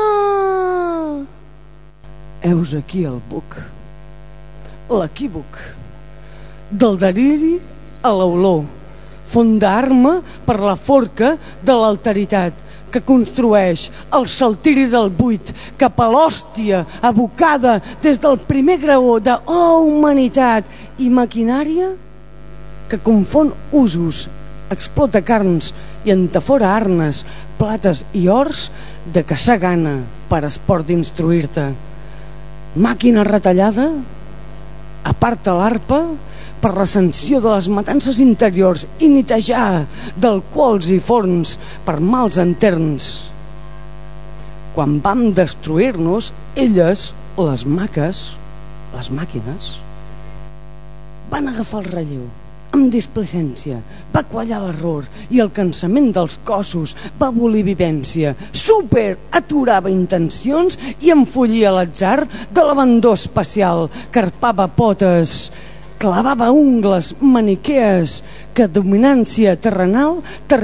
L: Heus aquí el buc. L'equívoc del deliri a l'olor, font d'arma per la forca de l'alteritat que construeix el saltiri del buit cap a l'hòstia abocada des del primer graó de oh humanitat i maquinària que confon usos, explota carns i entafora arnes, plates i ors de caçar gana per esport d'instruir-te. Màquina retallada aparta l'arpa per la sanció de les matances interiors i nitejar d'alcohols i forns per mals interns. Quan vam destruir-nos, elles, les maques, les màquines, van agafar el relleu amb displicència, va quallar l'error i el cansament dels cossos va abolir vivència. Súper aturava intencions i enfollia l'atzar de l'abandó espacial, carpava potes, clavava ungles maniquees que dominància terrenal,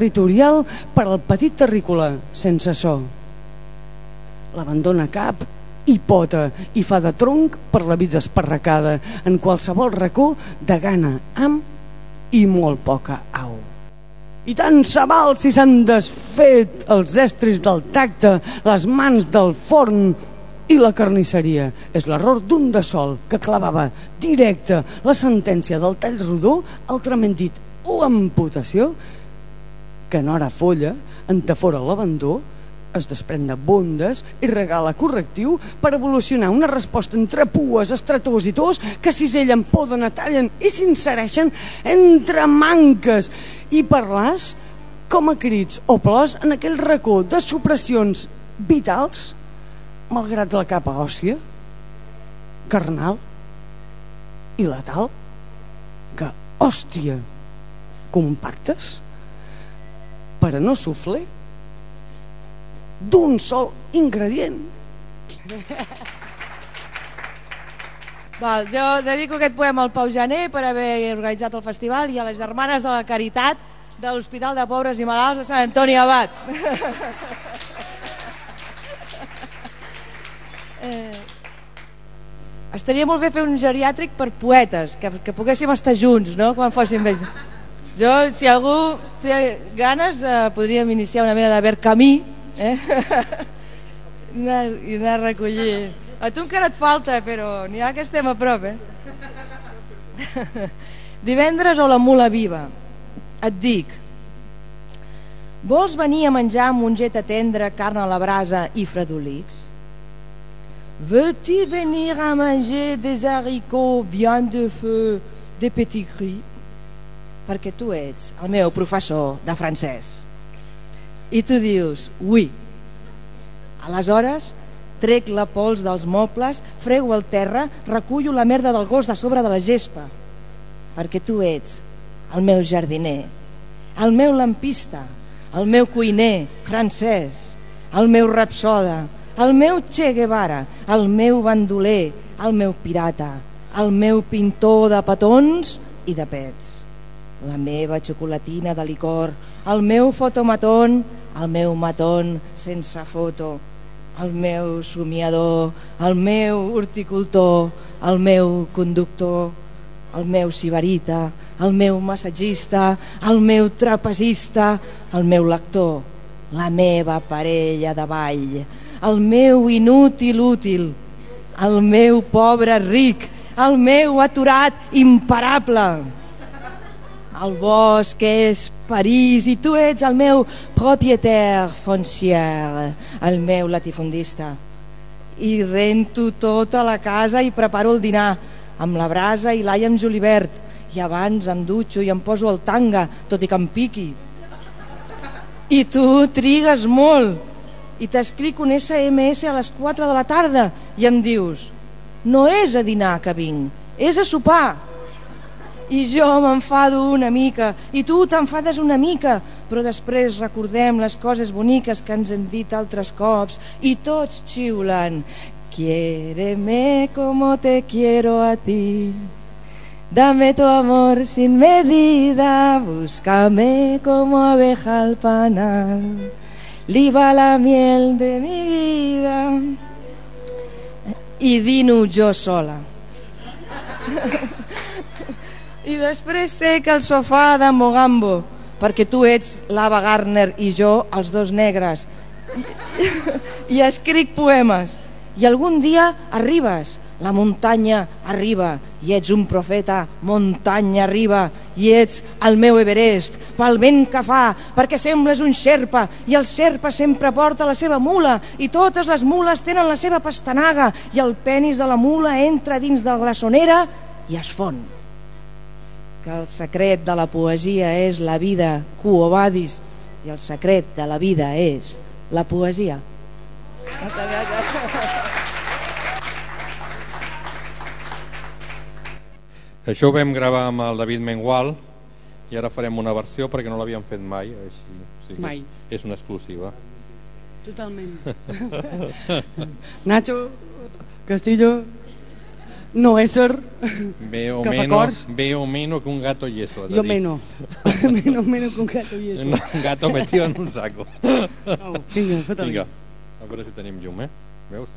L: territorial per al petit terrícola sense so. L'abandona cap i pota i fa de tronc per la vida esparracada en qualsevol racó de gana, ham i molt poca au. I tant se val si s'han desfet els estris del tacte, les mans del forn i la carnisseria. És l'error d'un de sol que clavava directe la sentència del tall rodó, altrament dit l'amputació, que en hora folla entafora l'abandó, es desprèn de bondes i regala correctiu per evolucionar una resposta entre pues, estretors i tos que cisellen, poden, tallen i s'insereixen entre manques i parlars com a crits o plors en aquell racó de supressions vitals, malgrat la capa òssia, carnal i letal, que, hòstia, compactes per a no sofler d'un sol ingredient.
H: Val, jo dedico aquest poema al Pau Janer per haver organitzat el festival i a les germanes de la Caritat de l'Hospital de Pobres i Malalts de Sant Antoni Abat. eh, estaria molt bé fer un geriàtric per poetes, que, que poguéssim estar junts, no?, quan fóssim vells. Jo, si algú té ganes, eh, podríem iniciar una mena de Vercamí, eh? anar, i anar a recollir. A tu encara et falta, però n'hi ha que estem a prop, eh? Divendres o la mula viva. Et dic, vols venir a menjar mongeta tendra, carn a la brasa i fredolics? Veux-tu venir a manger des haricots, viande de feu, de petit gris? Perquè tu ets el meu professor de francès. I tu dius, oui. Aleshores, trec la pols dels mobles, frego el terra, recullo la merda del gos de sobre de la gespa. Perquè tu ets el meu jardiner, el meu lampista, el meu cuiner francès, el meu rapsoda, el meu Che Guevara, el meu bandoler, el meu pirata, el meu pintor de petons i de pets, la meva xocolatina de licor, el meu fotomatón, el meu matón sense foto, el meu somiador, el meu horticultor, el meu conductor, el meu sibarita, el meu massatgista, el meu trapezista, el meu lector, la meva parella de ball, el meu inútil útil, el meu pobre ric, el meu aturat imparable. El bosc és París i tu ets el meu propietaire foncier, el meu latifundista. I rento tota la casa i preparo el dinar amb la brasa i l'all amb julivert, i abans em dutxo i em poso el tanga, tot i que em piqui. I tu trigues molt i t'escric un esse eme esse a les quatre de la tarda i em dius, no és a dinar que vinc, és a sopar. I jo m'enfado una mica i tu t'enfades una mica, però després recordem les coses boniques que ens hem dit altres cops i tots xiulen, quiéreme como te quiero a ti, dame tu amor sin medida, búscame como abeja al panal, liba la miel de mi vida. I dino jo sola. I després sec el sofà de Mogambo, perquè tu ets l'Ava Gardner i jo els dos negres, i, i escric poemes. I algun dia arribes, la muntanya arriba, i ets un profeta, muntanya arriba, i ets el meu Everest, pel vent que fa, perquè sembles un xerpa, i el xerpa sempre porta la seva mula, i totes les mules tenen la seva pastanaga, i el penis de la mula entra dins de la glaçonera i es fon. Que el secret de la poesia és la vida, quo vadis, i el secret de la vida és la poesia.
G: Això ho vam gravar amb el David Mengual i ara farem una versió perquè no l'havíem fet mai, així, o sigui,
L: mai.
G: És una exclusiva.
L: Totalment. Nacho Castillo, no ésser,
G: Veo
L: que fa
G: menos,
L: cors.
G: veo menos que un gato yeso.
L: Yo menos. menos, menos que un gato yeso.
G: Un gato metido en un saco.
L: Oh, vinga, fota-li.
G: Vinga, a veure si tenim llum, eh? Veus tu?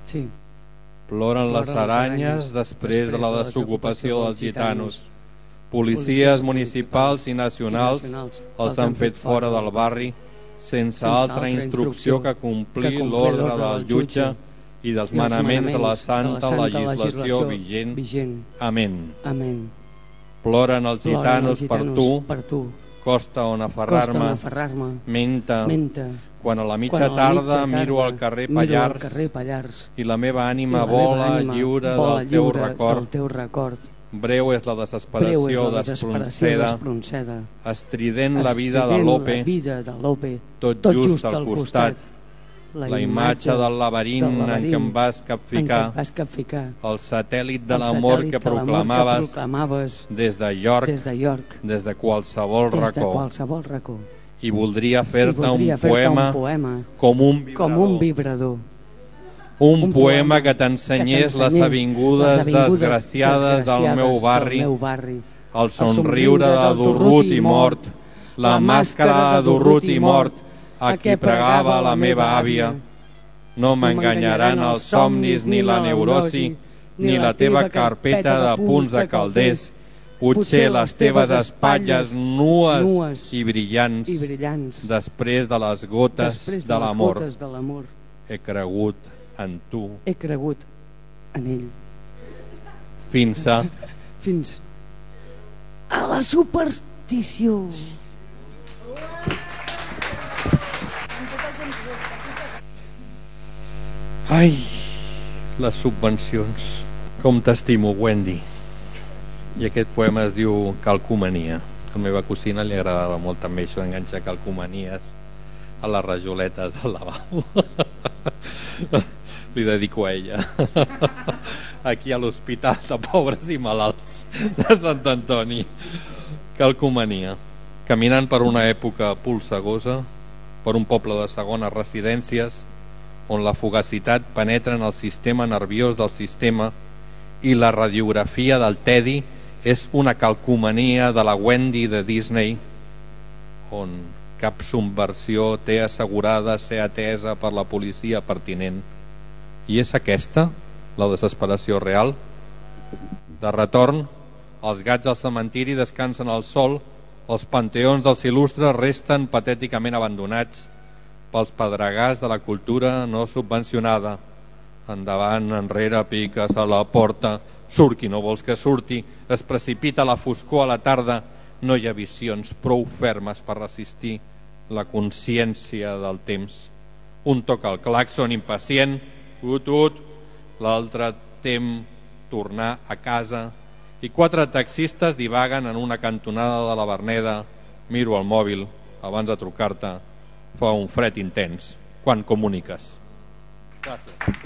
L: Sí.
G: Ploren les aranyes després de la desocupació dels gitanos. Policies municipals i nacionals els han fet fora del barri sense altra instrucció que complir l'ordre del jutge i dels manaments de la santa legislació vigent. Amén. Ploren els gitanos per tu, costa on aferrar-me, menta, quan a la mitja tarda miro al carrer Pallars i la meva ànima vola lliure del teu record. Breu és la desesperació d'Espronceda, estrident la vida de Lope, tot just al costat. La imatge del laberint en què em vas capficar, el satèl·lit de l'amor que proclamaves des de York, des de qualsevol racó. I voldria fer-te un poema com un vibrador. Un poema que t'ensenyés les avingudes desgraciades del meu barri, el somriure de Durrut i mort, la màscara de Durrut i mort, a qui pregava la meva àvia. No m'enganyaran els somnis ni la neurosi, ni la teva carpeta de punts de calders. Potser les teves espatlles nues i brillants després de les gotes de l'amor. He cregut en tu.
L: He cregut en ell.
G: Fins a...
L: Fins a la superstició.
G: Ai, les subvencions. Com t'estimo, Wendy. I aquest poema es diu Calcomania. A la meva cosina li agradava molt també això d'enganxar calcomanies a la rajoleta del lavabo. Li dedico a ella. Aquí a l'Hospital de Pobres i Malalts de Sant Antoni. Calcomania. Caminant per una època polsegosa, per un poble de segones residències, on la fugacitat penetra en el sistema nerviós del sistema i la radiografia del tedi és una calcomania de la Wendy de Disney, on cap subversió té assegurada ser atesa per la policia pertinent. I és aquesta la desesperació real? De retorn, els gats al cementiri descansen al sol, els panteons dels il·lustres resten patèticament abandonats pels pedregars de la cultura no subvencionada. Endavant, enrere, piques a la porta, surt qui no vols que surti, es precipita la foscor a la tarda, no hi ha visions prou fermes per resistir la consciència del temps. Un toca el claxon impacient, ut, ut, l'altre tem tornar a casa i quatre taxistes divaguen en una cantonada de la Verneda. Miro el mòbil abans de trucar-te. Fa un fred intens. Quan comuniques? Gràcies.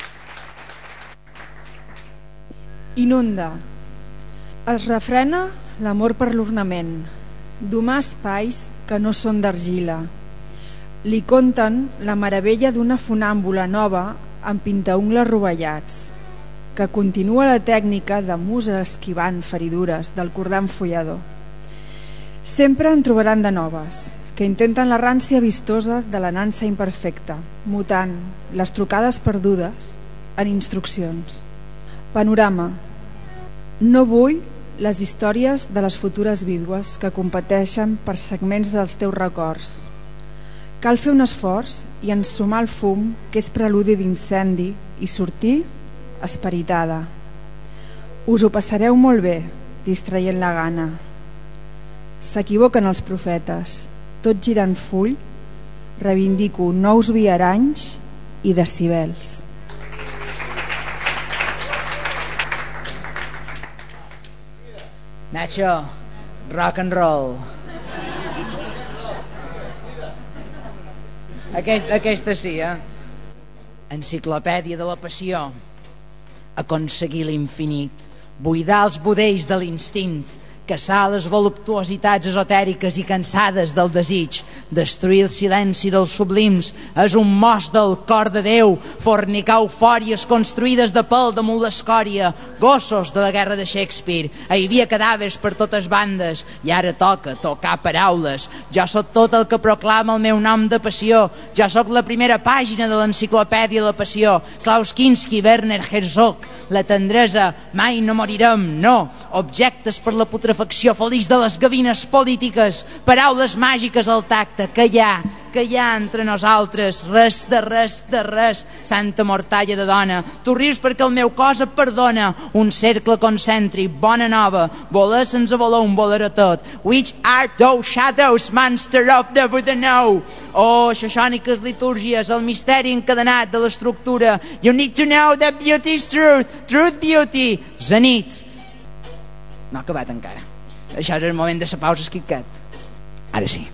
D: Inunda. Es refrena l'amor per l'ornament, domar espais que no són d'argila. Li conten la meravella d'una funàmbula nova amb pintaungles rovellats, que continua la tècnica de musa esquivant feridures del cordant follador. Sempre en trobaran de noves, que intenten la rància vistosa de la nansa imperfecta, mutant les trucades perdudes en instruccions. Panorama. No vull les històries de les futures vídues que competeixen per segments dels teus records. Cal fer un esforç i ensumar el fum que és preludi d'incendi i sortir esperitada. Us ho passareu molt bé, distraient la gana. S'equivoquen els profetes. Tot girant full, reivindico nous viaranys i decibels.
M: Nacho, rock and roll. Aquesta, aquesta sí, eh? Enciclopèdia de la passió. Aconseguir l'infinit, buidar els budells de l'instint, caçar les voluptuositats esotèriques i cansades del desig, destruir el silenci dels sublims, és un mos del cor de Déu, fornicar eufòries construïdes de pèl damunt l'escòria, gossos de la guerra de Shakespeare, hi havia cadàvers per totes bandes, i ara toca tocar paraules. Jo sóc tot el que proclama el meu nom de passió, jo sóc la primera pàgina de l'enciclopèdia La Passió, Klaus Kinski, Werner Herzog, la tendresa, mai no morirem, no, objectes per la putrefacció feliç de les gavines polítiques, paraules màgiques al tacte, que hi ha, que hi ha entre nosaltres, res de res de res, santa mortalla de dona, tu rius perquè el meu cos et perdona, un cercle concèntric, bona nova, voler sense voler un voler a tot, which art thou shadows, monster of the Buddha know, oh, xaxòniques litúrgies, el misteri encadenat de l'estructura, you need to know that beauty is truth, truth beauty, zenit. No ha acabat encara. Això és el moment de la pausa, Kit-Kat. Ara sí.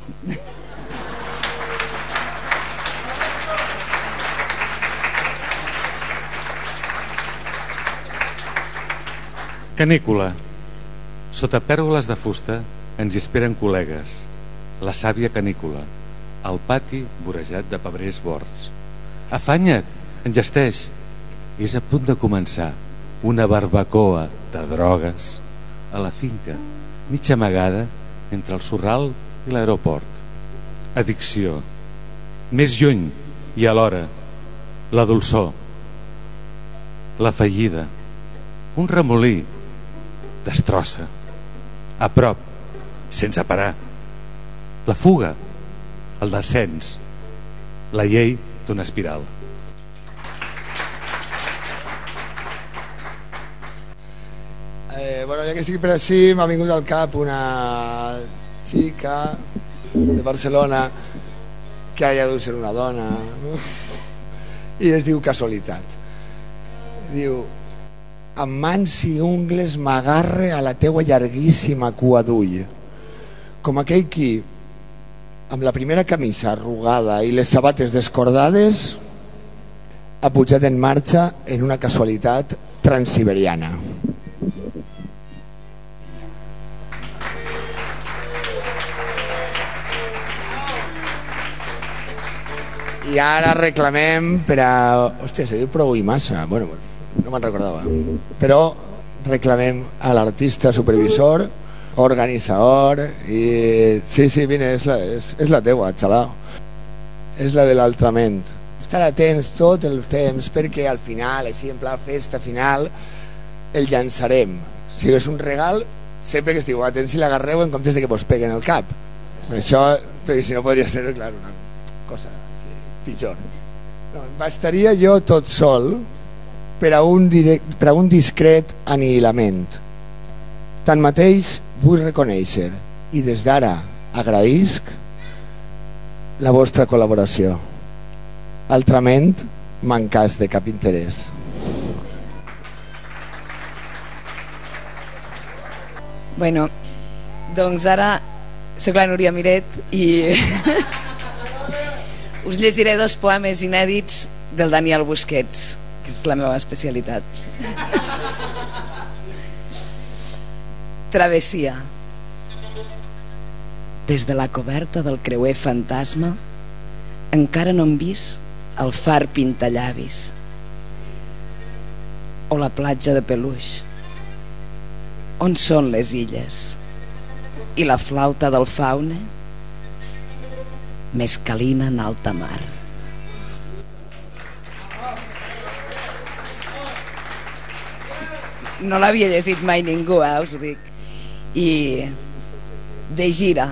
F: Canícula. Sota pèrgoles de fusta ens hi esperen col·legues. La sàvia canícula. Al pati vorejat de pebrers bords. Afanya't, engesteix. És a punt de començar una barbacoa de drogues a la finca, mitja amagada entre el Sorral i l'aeroport. Addicció. Més lluny i alhora la dolçor, la fallida, un remolí destrossa, a prop, sense parar, la fuga, el descens, la llei d'una espiral.
N: Eh, bueno, ja que estic per així, m'ha vingut al cap una xica de Barcelona que ha deu ser una dona, no? I es diu Casualitat. Diu: amb mans i ungles m'agarre a la teua llarguíssima cua d'ull, com aquell qui, amb la primera camisa arrugada i les sabates descordades, ha pujat en marxa en una casualitat transsiberiana. I ara reclamem per a... Hòstia, se diu prou i massa. Bueno, no me'n recordava. Però reclamem a l'artista supervisor, organitzador, i... Sí, sí, vine, és la, és, és la teua, xalao. És la de l'altrament. Estar atents tot el temps, perquè al final, així en pla festa final, el llançarem. Si és un regal, sempre que estigueu atents i l'agarreu en comptes de que vos peguen el cap. Això, perquè si no podria ser, clar, una cosa pitjor. No, bastaria jo tot sol per a un, direct, per a un discret anihilament. Tanmateix, vull reconèixer i des d'ara agraïsc la vostra col·laboració. Altrament, mancats de cap interès.
E: Bueno, doncs ara soc la Núria Miret i us llegiré dos poemes inèdits del Daniel Busquets, que és la meva especialitat. Travessia. Des de la coberta del creuer fantasma encara no hem vist el far pintallavis o la platja de Peluix. On són les illes? I la flauta del faune? Mescalina en alta mar. No l'havia llegit mai ningú, eh, us ho dic. I de gira.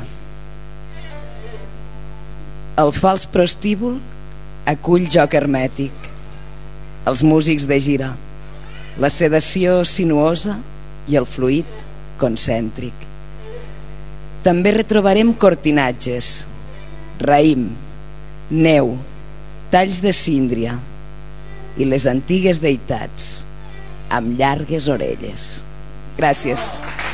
E: El fals prostíbul acull joc hermètic. Els músics de gira. La sedació sinuosa i el fluid concèntric. També retrobarem cortinatges, raïm, neu, talls de síndria i les antigues deïtats amb llargues orelles. Gràcies.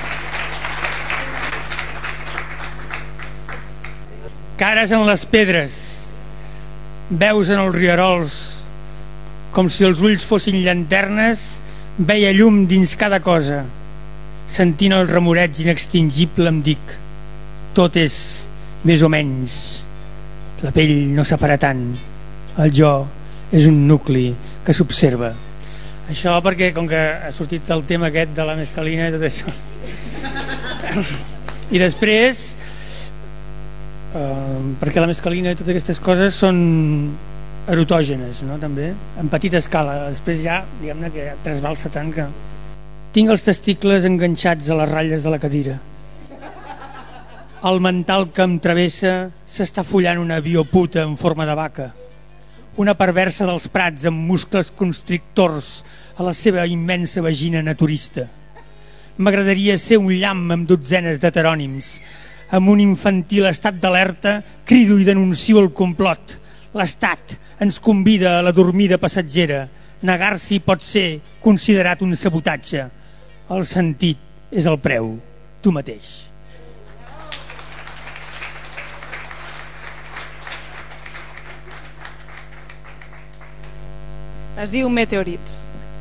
K: Cares en les pedres, veus en els rierols, com si els ulls fossin llanternes, veia llum dins cada cosa. sentint el remoreig inextingible em dic: tot és més o menys, la pell no separa tant, el jo és un nucli que s'observa. Això perquè, com que ha sortit el tema aquest de la mescalina i tot això, i després eh, perquè la mescalina i totes aquestes coses són erotògenes, no? També en petita escala, després ja diguem-ne que trasbalsa tant que tinc els testicles enganxats a les ratlles de la cadira, el mental que em travessa s'està follant una bioputa en forma de vaca, una perversa dels prats amb muscles constrictors a la seva immensa vagina naturista. M'agradaria ser un llamp amb dotzenes d'heterònims. Amb un infantil estat d'alerta crido i denuncio el complot. L'estat ens convida a la dormida passatgera. Negar-s'hi pot ser considerat un sabotatge. El sentit és el preu. Tu mateix.
O: Es diu Meteorits.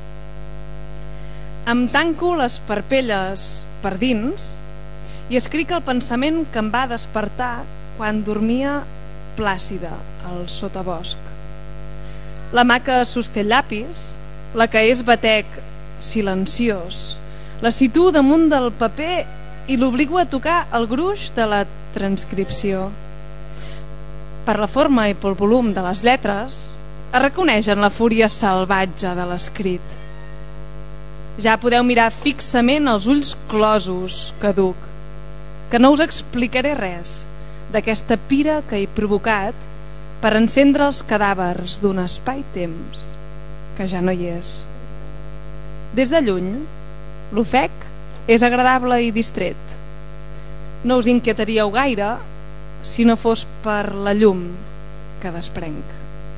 O: Em tanco les parpelles per dins i escric el pensament que em va despertar quan dormia plàcida al sotabosc. La mà que sosté el llapis, la que és batec silenciós, la situ damunt del paper i l'obligo a tocar el gruix de la transcripció. Per la forma i pel volum de les lletres es reconeix en la fúria salvatge de l'escrit. Ja podeu mirar fixament els ulls closos que duc, que no us explicaré res d'aquesta pira que he provocat per encendre els cadàvers d'un espai-temps que ja no hi és. Des de lluny, l'ofec és agradable i distret. No us inquietaríeu gaire si no fos per la llum que desprenc.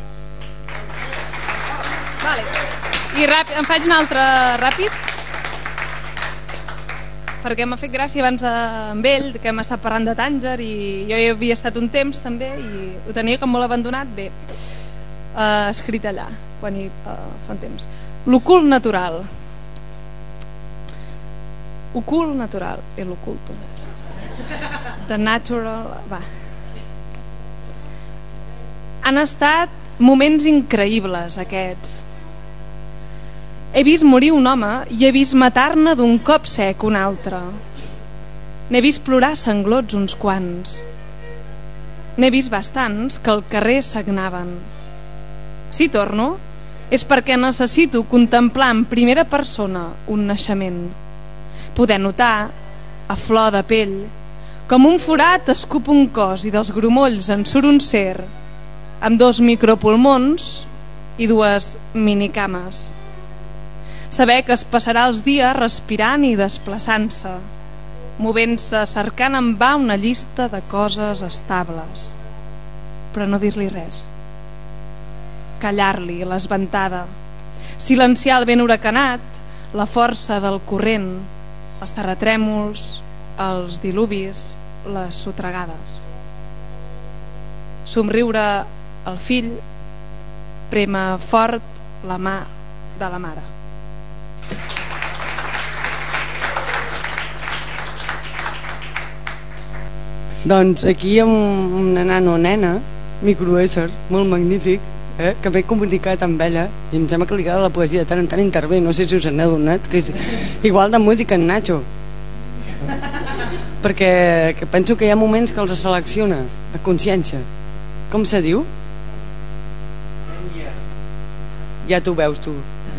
O: Vale. I ràpid, em faig un altre ràpid perquè m'ha fet gràcia abans amb ell que hem estat parlant de Tànger i jo hi havia estat un temps també i ho tenia com molt abandonat. Bé, uh, escrit allà quan hi uh, fa un temps. L'ocult natural. Ocult natural i l'oculto natural. The natural... Va. Han estat moments increïbles aquests. He vist morir un home i he vist matar-ne d'un cop sec un altre. N'he vist plorar sanglots uns quants. N'he vist bastants que al carrer sagnaven. Si torno és perquè necessito contemplar en primera persona un naixement. Poder notar, a flor de pell, com un forat escup un cos i dels grumolls en surt un ser amb dos micropulmons i dues minicames. Saber que es passarà els dies respirant i desplaçant-se, movent-se, cercant en va una llista de coses estables, però no dir-li res. Callar-li l'esventada, silenciar el vent huracanat, la força del corrent, els terratrèmols, els dilubis, les sotregades. Somriure el fill, prémer fort la mà de la mare.
L: Doncs aquí hi ha un, una nana o nena, microésser, molt magnífic, eh, que m'he comunicat amb ella i em sembla que li agrada la poesia, de tant en tant intervé, no sé si us n'heu donat, que és igual de música en Nacho, perquè que penso que hi ha moments que els selecciona a consciència. Com se diu? Ja t'ho veus tu.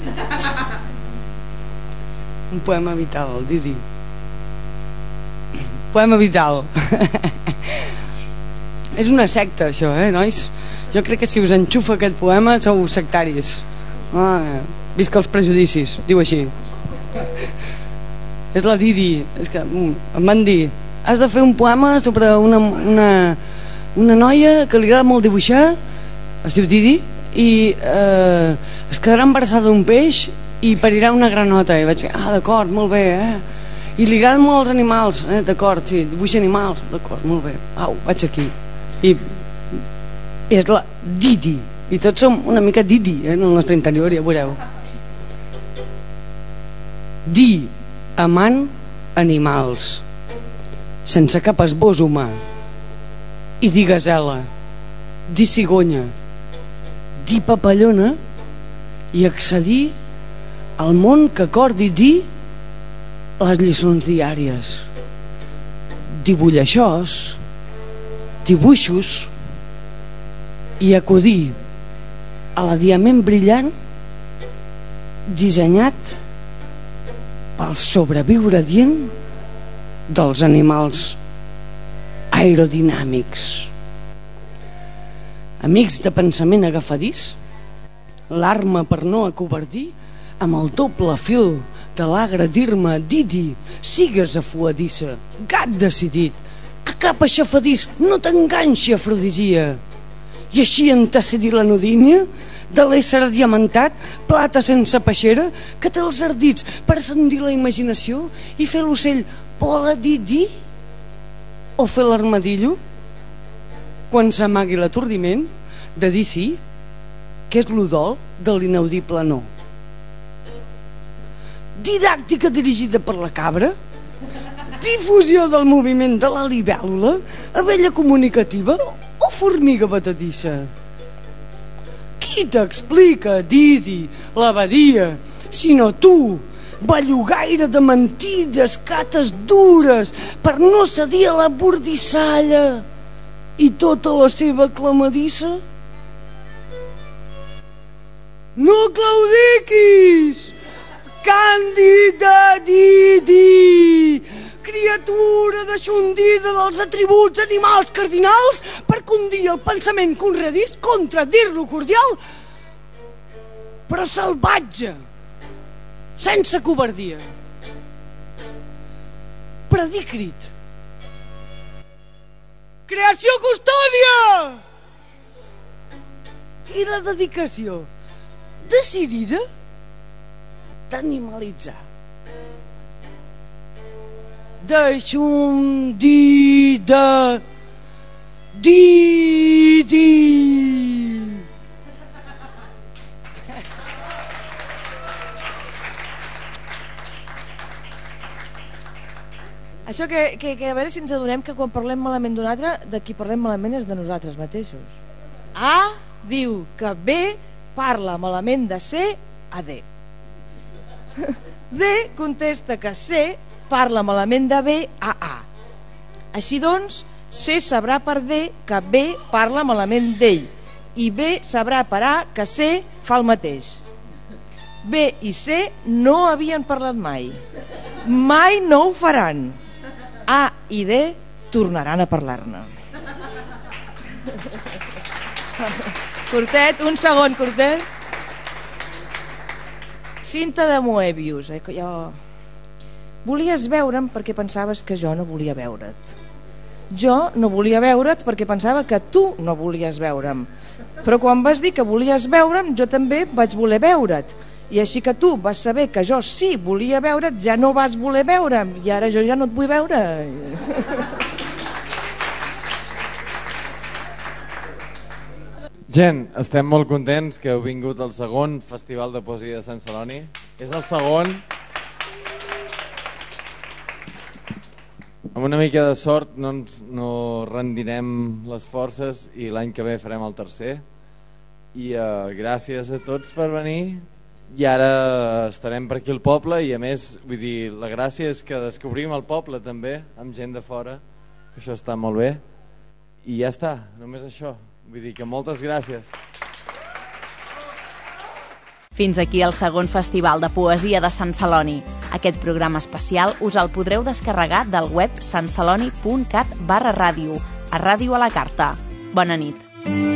L: Un poema vital, el Didi. Poema vital. És una secta això, eh, nois? Jo crec que si us enxufa aquest poema sou sectaris. Ah, visca els prejudicis, diu així. És la Didi. És que em van dir, has de fer un poema sobre una, una, una noia que li agrada molt dibuixar, es diu Didi, i eh, es quedarà embarassada d'un peix i parirà una granota. I vaig fer, ah, d'acord, molt bé, eh? I li agraden molt els animals, eh? D'acord, sí, dibuixa animals, d'acord, molt bé, au, vaig aquí. I és la Didi, i tots som una mica Didi, eh? En el nostre interior, ja veureu. Di, amant, animals, sense cap esbós humà, i dir gasela, dir cigonya, dir papallona i accedir al món que acordi dir les lliçons diàries, dir bullaixós, dibuixos i acudir a l'adiament brillant dissenyat pel sobreviure dient dels animals aerodinàmics. Amics de pensament agafadís, l'arma per no acovardir, amb el doble fil de l'agre dir-me Didi, sigues afuadissa, gat decidit, que cap aixafadís no t'enganxi afrodisia. I així antecedir la nodínia de l'ésser diamantat, plata sense peixera, que té els ardits per sentir la imaginació i fer l'ocell pola dir-dir, o fer l'armadillo quan s'amagui l'atordiment de dir sí, que és l'udol de l'inaudible no. Didàctica dirigida per la cabra, difusió del moviment de la libèl·lula, abella comunicativa o formiga batedissa. Qui t'explica, Didi, l'abadia, sinó tu, bellugaire de mentides, cates dures, per no cedir a la bordissalla i tota la seva clamadissa? No claudiquis, càndida Didi, criatura deixondida dels atributs animals cardinals, per condir el pensament conradís contra dir-lo cordial, però salvatge, sense covardia. Predicrit. Creació custòdia! I la dedicació decidida d'animalitzar. Deixondida Didi.
H: Això que, que, que a veure si ens adonem que quan parlem malament d'un altre, de qui parlem malament és de nosaltres mateixos. A diu que B parla malament de C a D. D contesta que C parla malament de B a A. Així doncs, C sabrà per D que B parla malament d'ell i B sabrà per A que C fa el mateix. B i C no havien parlat mai. Mai no ho faran. A i D tornaran a parlar-ne. Cortet, un segon, Cortet. Cinta de Moebius. Eh? Jo... Volies veure'm perquè pensaves que jo no volia veure't. Jo no volia veure't perquè pensava que tu no volies veure'm. Però quan vas dir que volies veure'm, jo també vaig voler veure't. I així que tu vas saber que jo sí volia veure't, ja no vas voler veure'm. I ara jo ja no et vull veure.
B: Gent, estem molt contents que heu vingut al segon Festival de Poesia de Sant Celoni. És el segon. Amb una mica de sort no, ens, no rendirem les forces i l'any que ve farem el tercer. I uh, gràcies a tots per venir. I ara estarem per aquí al poble i a més, vull dir, la gràcia és que descobrim el poble també, amb gent de fora, que això està molt bé. I ja està, només això. Vull dir que moltes gràcies.
A: Fins aquí el segon Festival de Poesia de Sant Celoni. Aquest programa especial us el podreu descarregar del web santceloni punt cat barra ràdio, a Ràdio a la Carta. Bona nit.